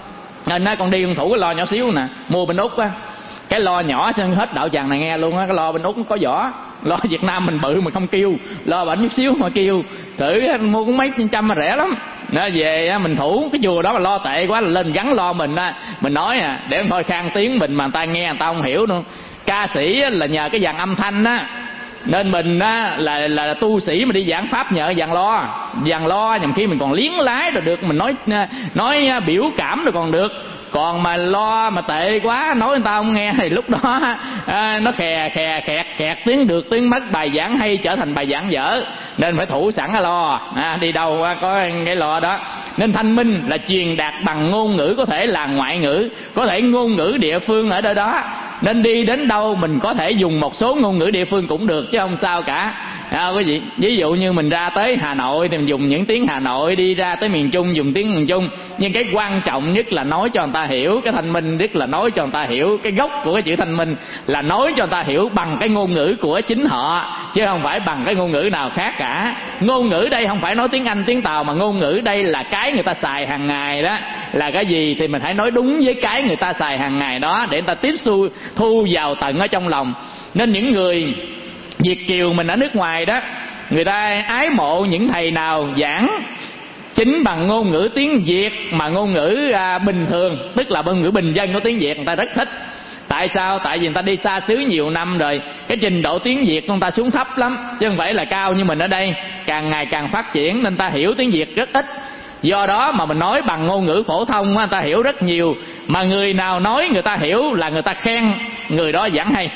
Nên nói con đi con thủ cái lo nhỏ xíu nè, mua bên Úc á, cái lo nhỏ xong hết đạo tràng này nghe luôn á. Cái lo bên Úc nó có vỏ, lo Việt Nam mình bự mà không kêu, lo bệnh chút xíu mà kêu. Thử mua cũng mấy trăm mà rẻ lắm. Nó về mình thủ cái chùa đó mà lo tệ quá là lên gắn lo mình á. Mình nói à để thôi khang tiếng mình mà người ta nghe người ta không hiểu nữa. Ca sĩ là nhờ cái dàn âm thanh á, nên mình á là là tu sĩ mà đi giảng pháp nhờ dàn lo. Dàn lo nhằm khi mình còn liếng lái rồi được, mình nói nói biểu cảm rồi còn được. Còn mà lo mà tệ quá nói người ta không nghe thì lúc đó à, nó khè khè khẹt khẹt tiếng được tiếng mất, bài giảng hay trở thành bài giảng dở. Nên phải thủ sẵn cái lo, à, đi đâu có cái lo đó. Nên thanh minh là truyền đạt bằng ngôn ngữ, có thể là ngoại ngữ, có thể ngôn ngữ địa phương ở nơi đó. Nên đi đến đâu mình có thể dùng một số ngôn ngữ địa phương cũng được chứ không sao cả. À, quý vị, ví dụ như mình ra tới Hà Nội thì mình dùng những tiếng Hà Nội, đi ra tới miền Trung dùng tiếng miền Trung. Nhưng cái quan trọng nhất là nói cho người ta hiểu. Cái thanh minh nhất là nói cho người ta hiểu. Cái gốc của cái chữ thanh minh là nói cho người ta hiểu bằng cái ngôn ngữ của chính họ, chứ không phải bằng cái ngôn ngữ nào khác cả. Ngôn ngữ đây không phải nói tiếng Anh, tiếng Tàu, mà ngôn ngữ đây là cái người ta xài hàng ngày đó. Là cái gì thì mình hãy nói đúng với cái người ta xài hàng ngày đó, để người ta tiếp thu, thu vào tận ở trong lòng. Nên những người Việt kiều mình ở nước ngoài đó, người ta ái mộ những thầy nào giảng chính bằng ngôn ngữ tiếng Việt mà ngôn ngữ à, bình thường, tức là ngôn ngữ bình dân của tiếng Việt, người ta rất thích. Tại sao? Tại vì người ta đi xa xứ nhiều năm rồi, cái trình độ tiếng Việt của người ta xuống thấp lắm, chứ không phải là cao như mình ở đây. Càng ngày càng phát triển nên ta hiểu tiếng Việt rất ít. Do đó mà mình nói bằng ngôn ngữ phổ thông người ta hiểu rất nhiều. Mà người nào nói người ta hiểu là người ta khen người đó giảng hay,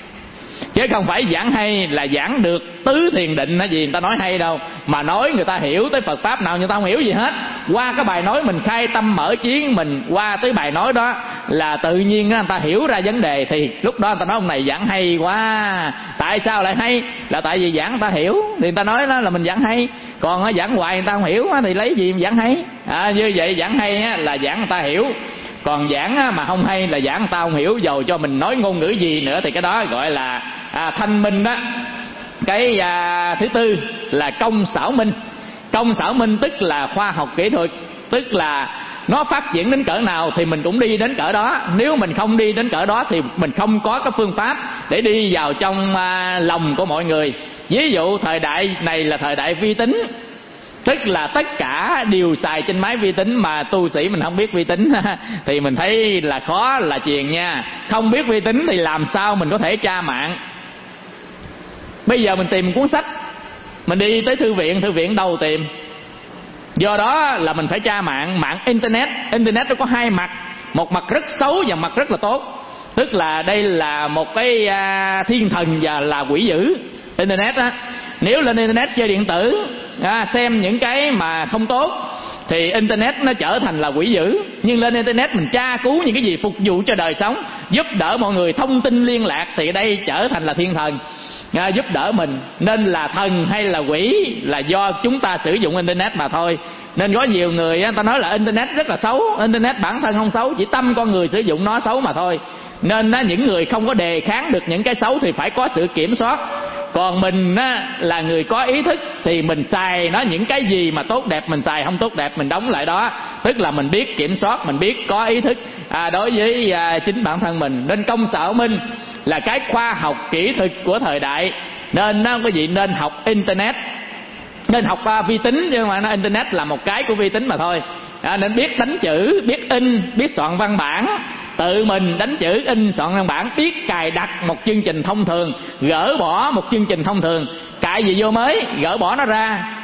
chứ không phải giảng hay là giảng được tứ thiền định hay gì người ta nói hay đâu. Mà nói người ta hiểu tới Phật Pháp nào người ta không hiểu gì hết. Qua cái bài nói mình khai tâm mở trí, mình qua tới bài nói đó là tự nhiên người ta hiểu ra vấn đề. Thì lúc đó người ta nói ông này giảng hay quá. Tại sao lại hay? Là tại vì giảng người ta hiểu thì người ta nói đó là mình giảng hay. Còn giảng hoài người ta không hiểu thì lấy gì giảng hay. À, như vậy giảng hay là giảng người ta hiểu. Còn giảng mà không hay là giảng người ta không hiểu, dầu cho mình nói ngôn ngữ gì nữa thì cái đó gọi là à, thanh minh đó. Cái à, thứ tư là công xảo minh. Công xảo minh tức là khoa học kỹ thuật, tức là nó phát triển đến cỡ nào thì mình cũng đi đến cỡ đó. Nếu mình không đi đến cỡ đó thì mình không có cái phương pháp để đi vào trong à, lòng của mọi người. Ví dụ thời đại này là thời đại vi tính, tức là tất cả đều xài trên máy vi tính, mà tu sĩ mình không biết vi tính thì mình thấy là khó là chuyện nha. Không biết vi tính thì làm sao mình có thể tra mạng. Bây giờ mình tìm cuốn sách, mình đi tới thư viện, thư viện đâu tìm. Do đó là mình phải tra mạng, mạng internet. Internet nó có hai mặt, một mặt rất xấu và mặt rất là tốt. Tức là đây là một cái thiên thần và là quỷ dữ. Internet á, nếu lên internet chơi điện tử à, xem những cái mà không tốt thì internet nó trở thành là quỷ dữ. Nhưng lên internet mình tra cứu những cái gì phục vụ cho đời sống, giúp đỡ mọi người thông tin liên lạc, thì đây trở thành là thiên thần à, giúp đỡ mình. Nên là thần hay là quỷ là do chúng ta sử dụng internet mà thôi. Nên có nhiều người người ta nói là internet rất là xấu. Internet bản thân không xấu, chỉ tâm con người sử dụng nó xấu mà thôi. Nên á, những người không có đề kháng được những cái xấu thì phải có sự kiểm soát. Còn mình á, là người có ý thức thì mình xài nó những cái gì mà tốt đẹp mình xài, không tốt đẹp mình đóng lại đó. Tức là mình biết kiểm soát, mình biết có ý thức à, đối với à, chính bản thân mình. Nên công xảo minh là cái khoa học kỹ thuật của thời đại. Nên á, quý vị nên học internet, nên học à, vi tính, chứ không phải nói internet là một cái của vi tính mà thôi. À, nên biết đánh chữ, biết in, biết soạn văn bản, tự mình đánh chữ, in, soạn văn bản, biết cài đặt một chương trình thông thường, gỡ bỏ một chương trình thông thường, cài gì vô mới, gỡ bỏ nó ra,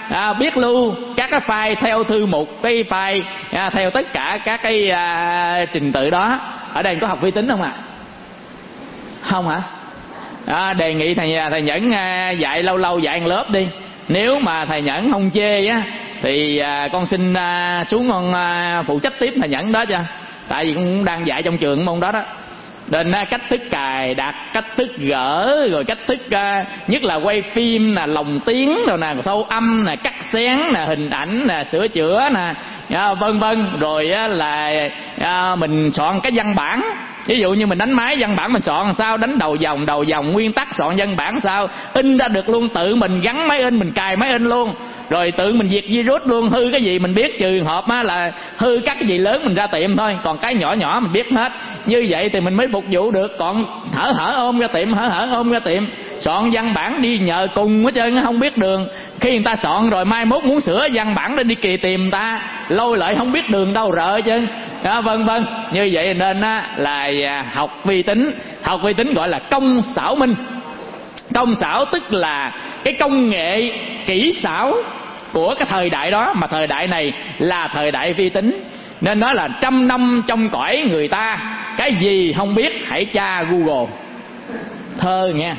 à, biết lưu các cái file theo thư mục, cái file à, theo tất cả các cái à, trình tự đó. Ở đây có học vi tính không ạ? À? Không hả? À, đề nghị thầy thầy Nhẫn à, dạy lâu lâu dạy một lớp đi. Nếu mà thầy Nhẫn không chê á thì à, con xin à, xuống con à, phụ trách tiếp thầy Nhẫn đó cho. Tại vì cũng đang dạy trong trường môn đó đó. Nên à, cách thức cài đặt, cách thức gỡ, rồi cách thức à, nhất là quay phim nè, lồng tiếng rồi nè, sâu âm nè, cắt xén nè, hình ảnh nè, sửa chữa nè, à, vân vân. Rồi á, là à, mình soạn cái văn bản. Ví dụ như mình đánh máy văn bản mình soạn sao, đánh đầu dòng đầu dòng nguyên tắc soạn văn bản sao, in ra được luôn, tự mình gắn máy in, mình cài máy in luôn, rồi tự mình diệt virus luôn. Hư cái gì mình biết, trừ hợp á là hư các cái gì lớn mình ra tiệm thôi, còn cái nhỏ nhỏ mình biết hết. Như vậy thì mình mới phục vụ được. Còn hở hở ôm ra tiệm, hở hở ôm ra tiệm, soạn văn bản đi nhờ cùng hết trơn, không biết đường. Khi người ta soạn rồi mai mốt muốn sửa văn bản để đi kỳ tìm người ta, lôi lại không biết đường đâu rợ chứ. Đó, vân vân. Như vậy nên á, là học vi tính. Học vi tính gọi là công xảo minh. Công xảo tức là cái công nghệ kỹ xảo của cái thời đại đó, mà thời đại này là thời đại vi tính. Nên nói là trăm năm trong cõi người ta, cái gì không biết hãy tra Google. Thơ nghe.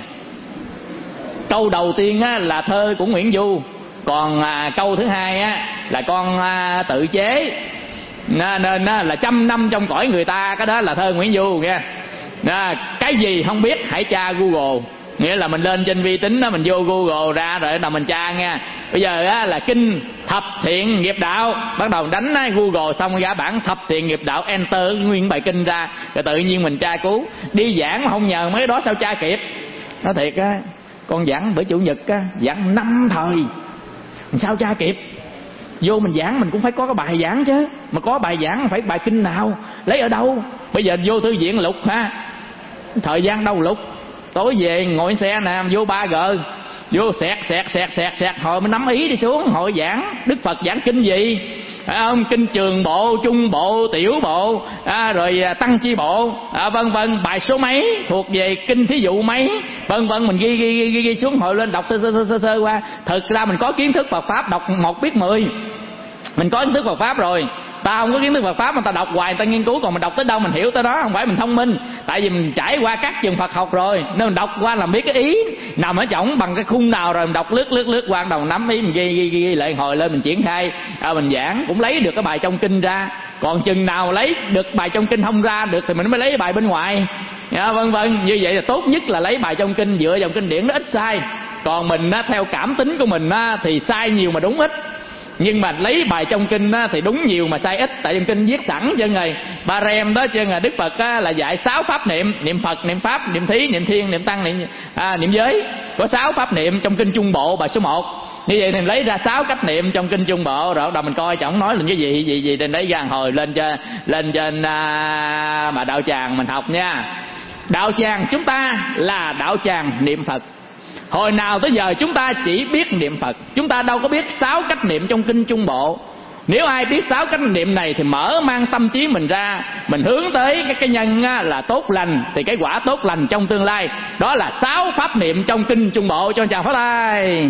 Câu đầu tiên á, là thơ của Nguyễn Du. Còn à, câu thứ hai á, là con à, tự chế. Nên, nên là trăm năm trong cõi người ta, cái đó là thơ Nguyễn Du nha. Đó, cái gì không biết hãy tra Google. Nghĩa là mình lên trên vi tính đó, mình vô Google ra rồi là mình tra nha. Bây giờ á, là kinh thập thiện nghiệp đạo, bắt đầu đánh á, Google xong ra bản thập thiện nghiệp đạo, enter nguyên bài kinh ra, rồi tự nhiên mình tra cứu. Đi giảng mà không nhờ mấy đó sao tra kịp. Nói thiệt á, con giảng bữa chủ nhật á, giảng năm thời sao tra kịp. Vô mình giảng mình cũng phải có cái bài giảng chứ, mà có bài giảng phải bài kinh nào, lấy ở đâu. Bây giờ vô thư viện lục ha, thời gian đâu lục. Tối về ngồi xe nè, vô ba g, vô xẹt xẹt xẹt xẹt xẹt, hồi mới nắm ý đi xuống. Hội giảng Đức Phật giảng kinh gì, phải không? Kinh trường bộ, trung bộ, tiểu bộ, à, rồi tăng chi bộ, à, vân vân. Bài số mấy thuộc về kinh thí dụ mấy, vân vân. Mình ghi ghi ghi, ghi xuống hồi lên đọc sơ sơ sơ sơ, sơ qua. Thực ra mình có kiến thức Phật pháp, đọc một biết mười. Mình có kiến thức Phật pháp rồi. Ta không có kiến thức Phật pháp mà ta đọc hoài, ta nghiên cứu, còn mình đọc tới đâu mình hiểu tới đó. Không phải mình thông minh, tại vì mình trải qua các trường Phật học rồi, nên mình đọc qua là biết cái ý nằm ở trỏng bằng cái khung nào rồi mình đọc lướt lướt lướt qua đầu nắm ý, mình ghi ghi ghi lại hồi lên mình triển khai, à, mình giảng cũng lấy được cái bài trong kinh ra. Còn chừng nào lấy được bài trong kinh không ra được thì mình mới lấy bài bên ngoài, à, vân vân. Như vậy là tốt nhất là lấy bài trong kinh, dựa vào kinh điển nó ít sai. Còn mình á, theo cảm tính của mình á, thì sai nhiều mà đúng ít. Nhưng mà lấy bài trong kinh á, thì đúng nhiều mà sai ít. Tại trong kinh viết sẵn chân rồi ba rem đó chân. Là Đức Phật á, là dạy sáu pháp niệm: niệm Phật, niệm Pháp, niệm Thí, niệm Thiên, niệm Tăng, niệm, à, niệm Giới. Có sáu pháp niệm trong kinh Trung Bộ bài số một. Như vậy thì mình lấy ra sáu cách niệm trong kinh Trung Bộ, rồi đầu mình coi chẳng nói là cái gì gì gì trên đấy ra hồi lên trên lên trên à, mà đạo tràng mình học nha. Đạo tràng chúng ta là đạo tràng niệm Phật. Hồi nào tới giờ chúng ta chỉ biết niệm Phật, chúng ta đâu có biết sáu cách niệm trong kinh Trung Bộ. Nếu ai biết sáu cách niệm này thì mở mang tâm trí mình ra, mình hướng tới cái cái nhân là tốt lành, thì cái quả tốt lành trong tương lai đó là sáu pháp niệm trong kinh Trung Bộ. Cho chào phát tay.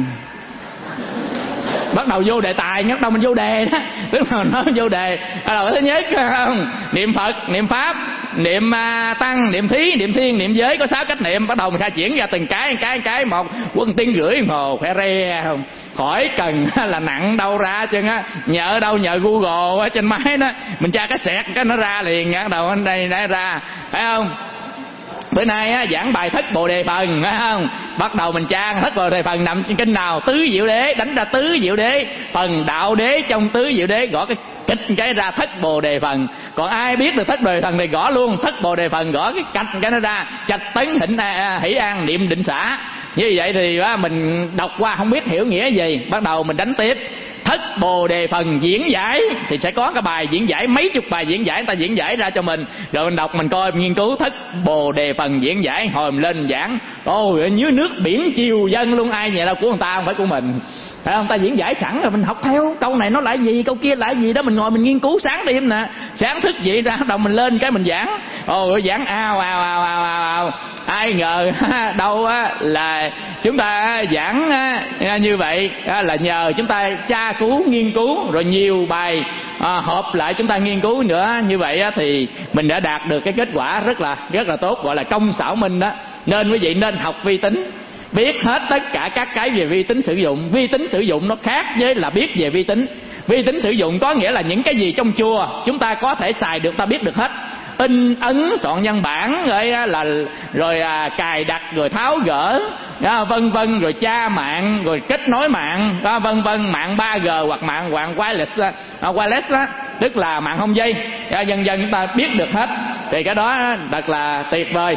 Bắt đầu vô đề tài, bắt đầu mình vô đề đó, tức là nó vô đề. Bắt đầu thứ nhất không, niệm Phật, niệm Pháp, niệm uh, Tăng, niệm Thí, niệm Thiên, niệm Giới, có sáu cách niệm. Bắt đầu mình khai triển ra từng cái cái cái một, quân tiếng rưỡi hồ khỏe re không, khỏi cần là nặng đâu ra chứ á. Nhờ đâu, nhờ Google ở trên máy đó, mình tra cái xẹt cái nó ra liền, bắt đầu anh đây nó ra, phải không? Bữa nay á, giảng bài Thất Bồ Đề Phần, phải không? Bắt đầu mình tra Thất Bồ Đề Phần nằm trên kinh nào, Tứ Diệu Đế, đánh ra Tứ Diệu Đế, phần đạo đế trong Tứ Diệu Đế, gõ cái kịch cái ra Thất Bồ Đề Phần. Còn ai biết được Thất Bồ Đề Phần thì gõ luôn Thất Bồ Đề Phần, gõ cái cạch cái nó ra Trạch Tấn Hỉnh à, Hỷ An Niệm Định Xả. Như vậy thì á, mình đọc qua không biết hiểu nghĩa gì, bắt đầu mình đánh tiếp Thất Bồ Đề Phần diễn giải, thì sẽ có cái bài diễn giải, mấy chục bài diễn giải người ta diễn giải ra cho mình, rồi mình đọc mình coi mình nghiên cứu Thất Bồ Đề Phần diễn giải, hồi mình lên giảng ôi dưới nước biển chiều dân luôn. Ai vậy đâu, của người ta không phải của mình, phải không? Ta diễn giải sẵn rồi mình học theo, câu này nó là gì, câu kia là gì đó, mình ngồi mình nghiên cứu sáng đêm nè, sáng thức dậy ra đầu mình lên cái mình giảng. Ồ giảng ao ao ao ao ao ai ngờ đâu á là chúng ta giảng như vậy là nhờ chúng ta tra cứu nghiên cứu rồi nhiều bài à, họp lại chúng ta nghiên cứu nữa, như vậy á, thì mình đã đạt được cái kết quả rất là rất là tốt, gọi là công xảo minh đó. Nên quý vị nên học vi tính, biết hết tất cả các cái về vi tính sử dụng. Vi tính sử dụng nó khác với là biết về vi tính. Vi tính sử dụng có nghĩa là những cái gì trong chùa chúng ta có thể xài được, ta biết được hết. In ấn soạn văn bản rồi là rồi à, cài đặt rồi tháo gỡ à, vân vân, rồi tra mạng rồi kết nối mạng à, vân vân, mạng ba G hoặc mạng mạng wireless à, wireless đó, tức là mạng không dây à, dần dần chúng ta biết được hết. Thì cái đó thật là tuyệt vời.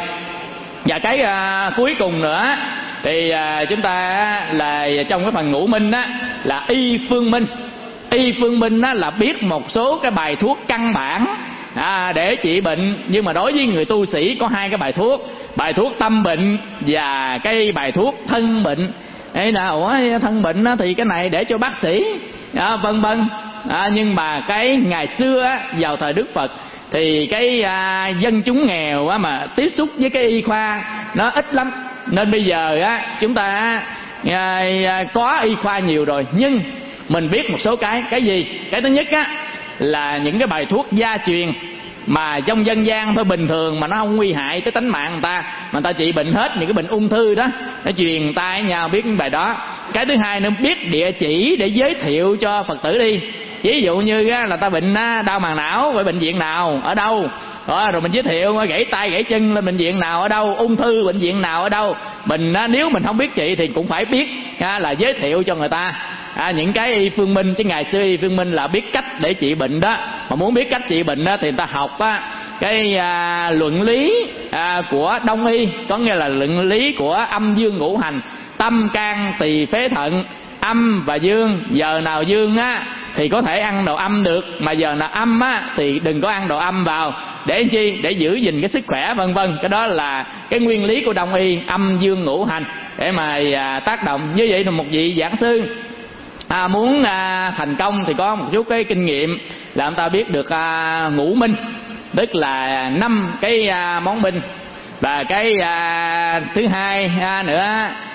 Và cái à, cuối cùng nữa thì à, chúng ta là trong cái phần ngũ minh á là y phương minh. Y phương minh á là biết một số cái bài thuốc căn bản à, để trị bệnh. Nhưng mà đối với người tu sĩ có hai cái bài thuốc, bài thuốc tâm bệnh và cái bài thuốc thân bệnh. Ấy là ủa thân bệnh á, thì cái này để cho bác sĩ à, vân vân à, nhưng mà cái ngày xưa á, vào thời Đức Phật thì cái à, dân chúng nghèo á, mà tiếp xúc với cái y khoa nó ít lắm. Nên bây giờ á, chúng ta à, à, có y khoa nhiều rồi, nhưng mình biết một số cái. Cái gì? Cái thứ nhất á là những cái bài thuốc gia truyền mà trong dân gian thôi, bình thường mà nó không nguy hại tới tính mạng người ta, mà người ta trị bệnh hết những cái bệnh ung thư đó, nó truyền tay nhau biết những bài đó. Cái thứ hai nữa, biết địa chỉ để giới thiệu cho Phật tử đi. Ví dụ như là ta bệnh đau màng não, với bệnh viện nào ở đâu, rồi, rồi mình giới thiệu gãy tay gãy chân lên bệnh viện nào ở đâu, ung thư bệnh viện nào ở đâu. Mình nếu mình không biết trị thì cũng phải biết là giới thiệu cho người ta à, những cái y phương minh. Chứ ngày xưa y phương minh là biết cách để trị bệnh đó. Mà muốn biết cách trị bệnh đó thì người ta học á, cái à, luận lý à, của Đông y, có nghĩa là luận lý của âm dương ngũ hành, tâm can tỳ phế thận, âm và dương. Giờ nào dương á thì có thể ăn đồ âm được, mà giờ nào âm á thì đừng có ăn đồ âm vào. Để chi? Để giữ gìn cái sức khỏe vân vân. Cái đó là cái nguyên lý của Đông y, âm dương ngũ hành để mà à, tác động. Như vậy là một vị giảng sư à, muốn à, thành công thì có một chút cái kinh nghiệm là ông ta biết được à, ngũ minh, tức là năm cái à, món minh. Và cái à, thứ hai à, nữa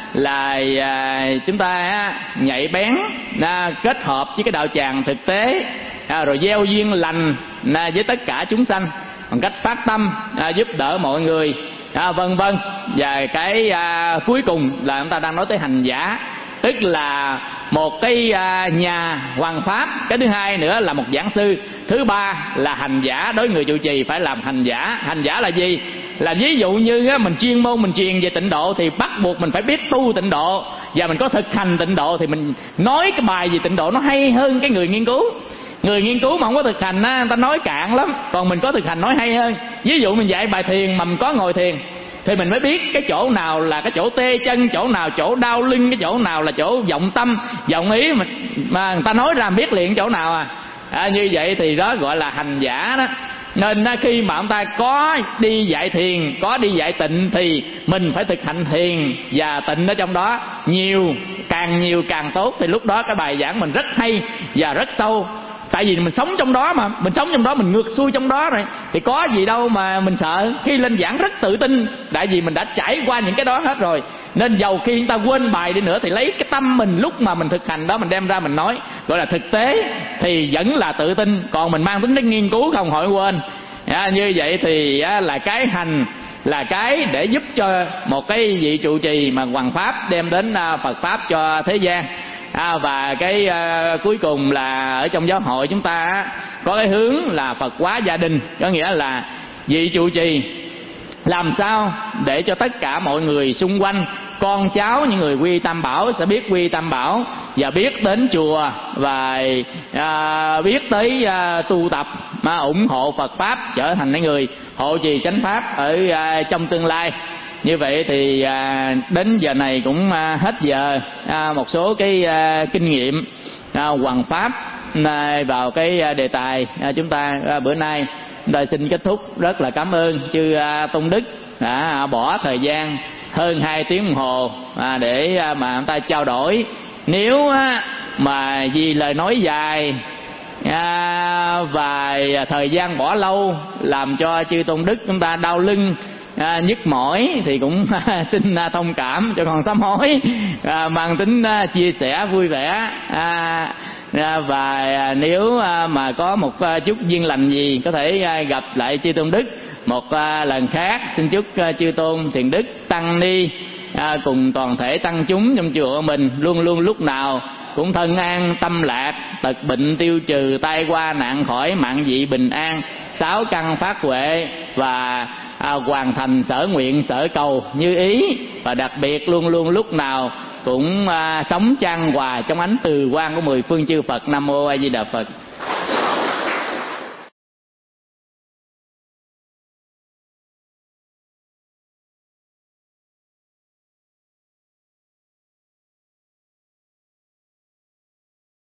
là à, chúng ta à, nhạy bén à, kết hợp với cái đạo tràng thực tế à, rồi gieo duyên lành à, với tất cả chúng sanh bằng cách phát tâm à, giúp đỡ mọi người à, vân vân. Và cái à, cuối cùng là chúng ta đang nói tới hành giả, tức là một cái à, nhà hoằng pháp. Cái thứ hai nữa là một giảng sư. Thứ ba là hành giả. Đối với người trụ trì phải làm hành giả. Hành giả là gì? Là ví dụ như á, mình chuyên môn mình truyền về tịnh độ thì bắt buộc mình phải biết tu tịnh độ, và mình có thực hành tịnh độ thì mình nói cái bài gì tịnh độ nó hay hơn cái người nghiên cứu. Người nghiên cứu mà không có thực hành á, người ta nói cạn lắm, còn mình có thực hành nói hay hơn. Ví dụ mình dạy bài thiền mà mình có ngồi thiền thì mình mới biết cái chỗ nào là cái chỗ tê chân, chỗ nào chỗ đau lưng, cái chỗ nào là chỗ vọng tâm vọng ý, mà, mà người ta nói ra biết liền chỗ nào à. à như vậy thì đó gọi là hành giả đó. Nên khi mà ông ta có đi dạy thiền, có đi dạy tịnh thì mình phải thực hành thiền và tịnh ở trong đó nhiều, càng nhiều càng tốt. Thì lúc đó cái bài giảng mình rất hay và rất sâu. Tại vì mình sống trong đó mà, mình sống trong đó, mình ngược xuôi trong đó rồi thì có gì đâu mà mình sợ. Khi lên giảng rất tự tin, tại vì mình đã trải qua những cái đó hết rồi. Nên dầu khi người ta quên bài đi nữa thì lấy cái tâm mình lúc mà mình thực hành đó mình đem ra mình nói, gọi là thực tế, thì vẫn là tự tin. Còn mình mang tính đến nghiên cứu không hỏi quên à, như vậy thì á, là cái hành là cái để giúp cho một cái vị trụ trì mà hoằng pháp đem đến à, Phật pháp cho thế gian. À, và cái uh, cuối cùng là ở trong giáo hội chúng ta á, có cái hướng là Phật hóa gia đình, có nghĩa là vị trụ trì làm sao để cho tất cả mọi người xung quanh, con cháu những người quy tam bảo sẽ biết quy tam bảo và biết đến chùa và à, biết tới à, tu tập mà ủng hộ Phật pháp, trở thành những người hộ trì chánh pháp ở à, trong tương lai. Như vậy thì à, đến giờ này cũng à, hết giờ. À, một số cái à, kinh nghiệm à, hoằng pháp à, vào cái à, đề tài à, chúng ta à, bữa nay chúng ta xin kết thúc. Rất là cảm ơn chư à, Tôn Đức đã bỏ thời gian hơn hai tiếng đồng hồ à, để à, mà chúng ta trao đổi. Nếu á, mà vì lời nói dài à, và thời gian bỏ lâu làm cho chư Tôn Đức chúng ta đau lưng à, nhức mỏi thì cũng xin thông cảm cho con sám hối, à, mang tính à, chia sẻ vui vẻ. à, à, và nếu à, mà có một à, chút duyên lành gì có thể à, gặp lại chư tôn đức một à, lần khác, xin chúc à, chư tôn thiền đức tăng ni à, cùng toàn thể tăng chúng trong chùa của mình luôn luôn lúc nào cũng thân an tâm lạc, tật bệnh tiêu trừ, tai qua nạn khỏi, mạng dị bình an, sáu căn phát huệ và à, hoàn thành sở nguyện sở cầu như ý, và đặc biệt luôn luôn lúc nào cũng à, sống chan hòa trong ánh từ quang của mười phương chư Phật. Nam mô A Di Đà Phật.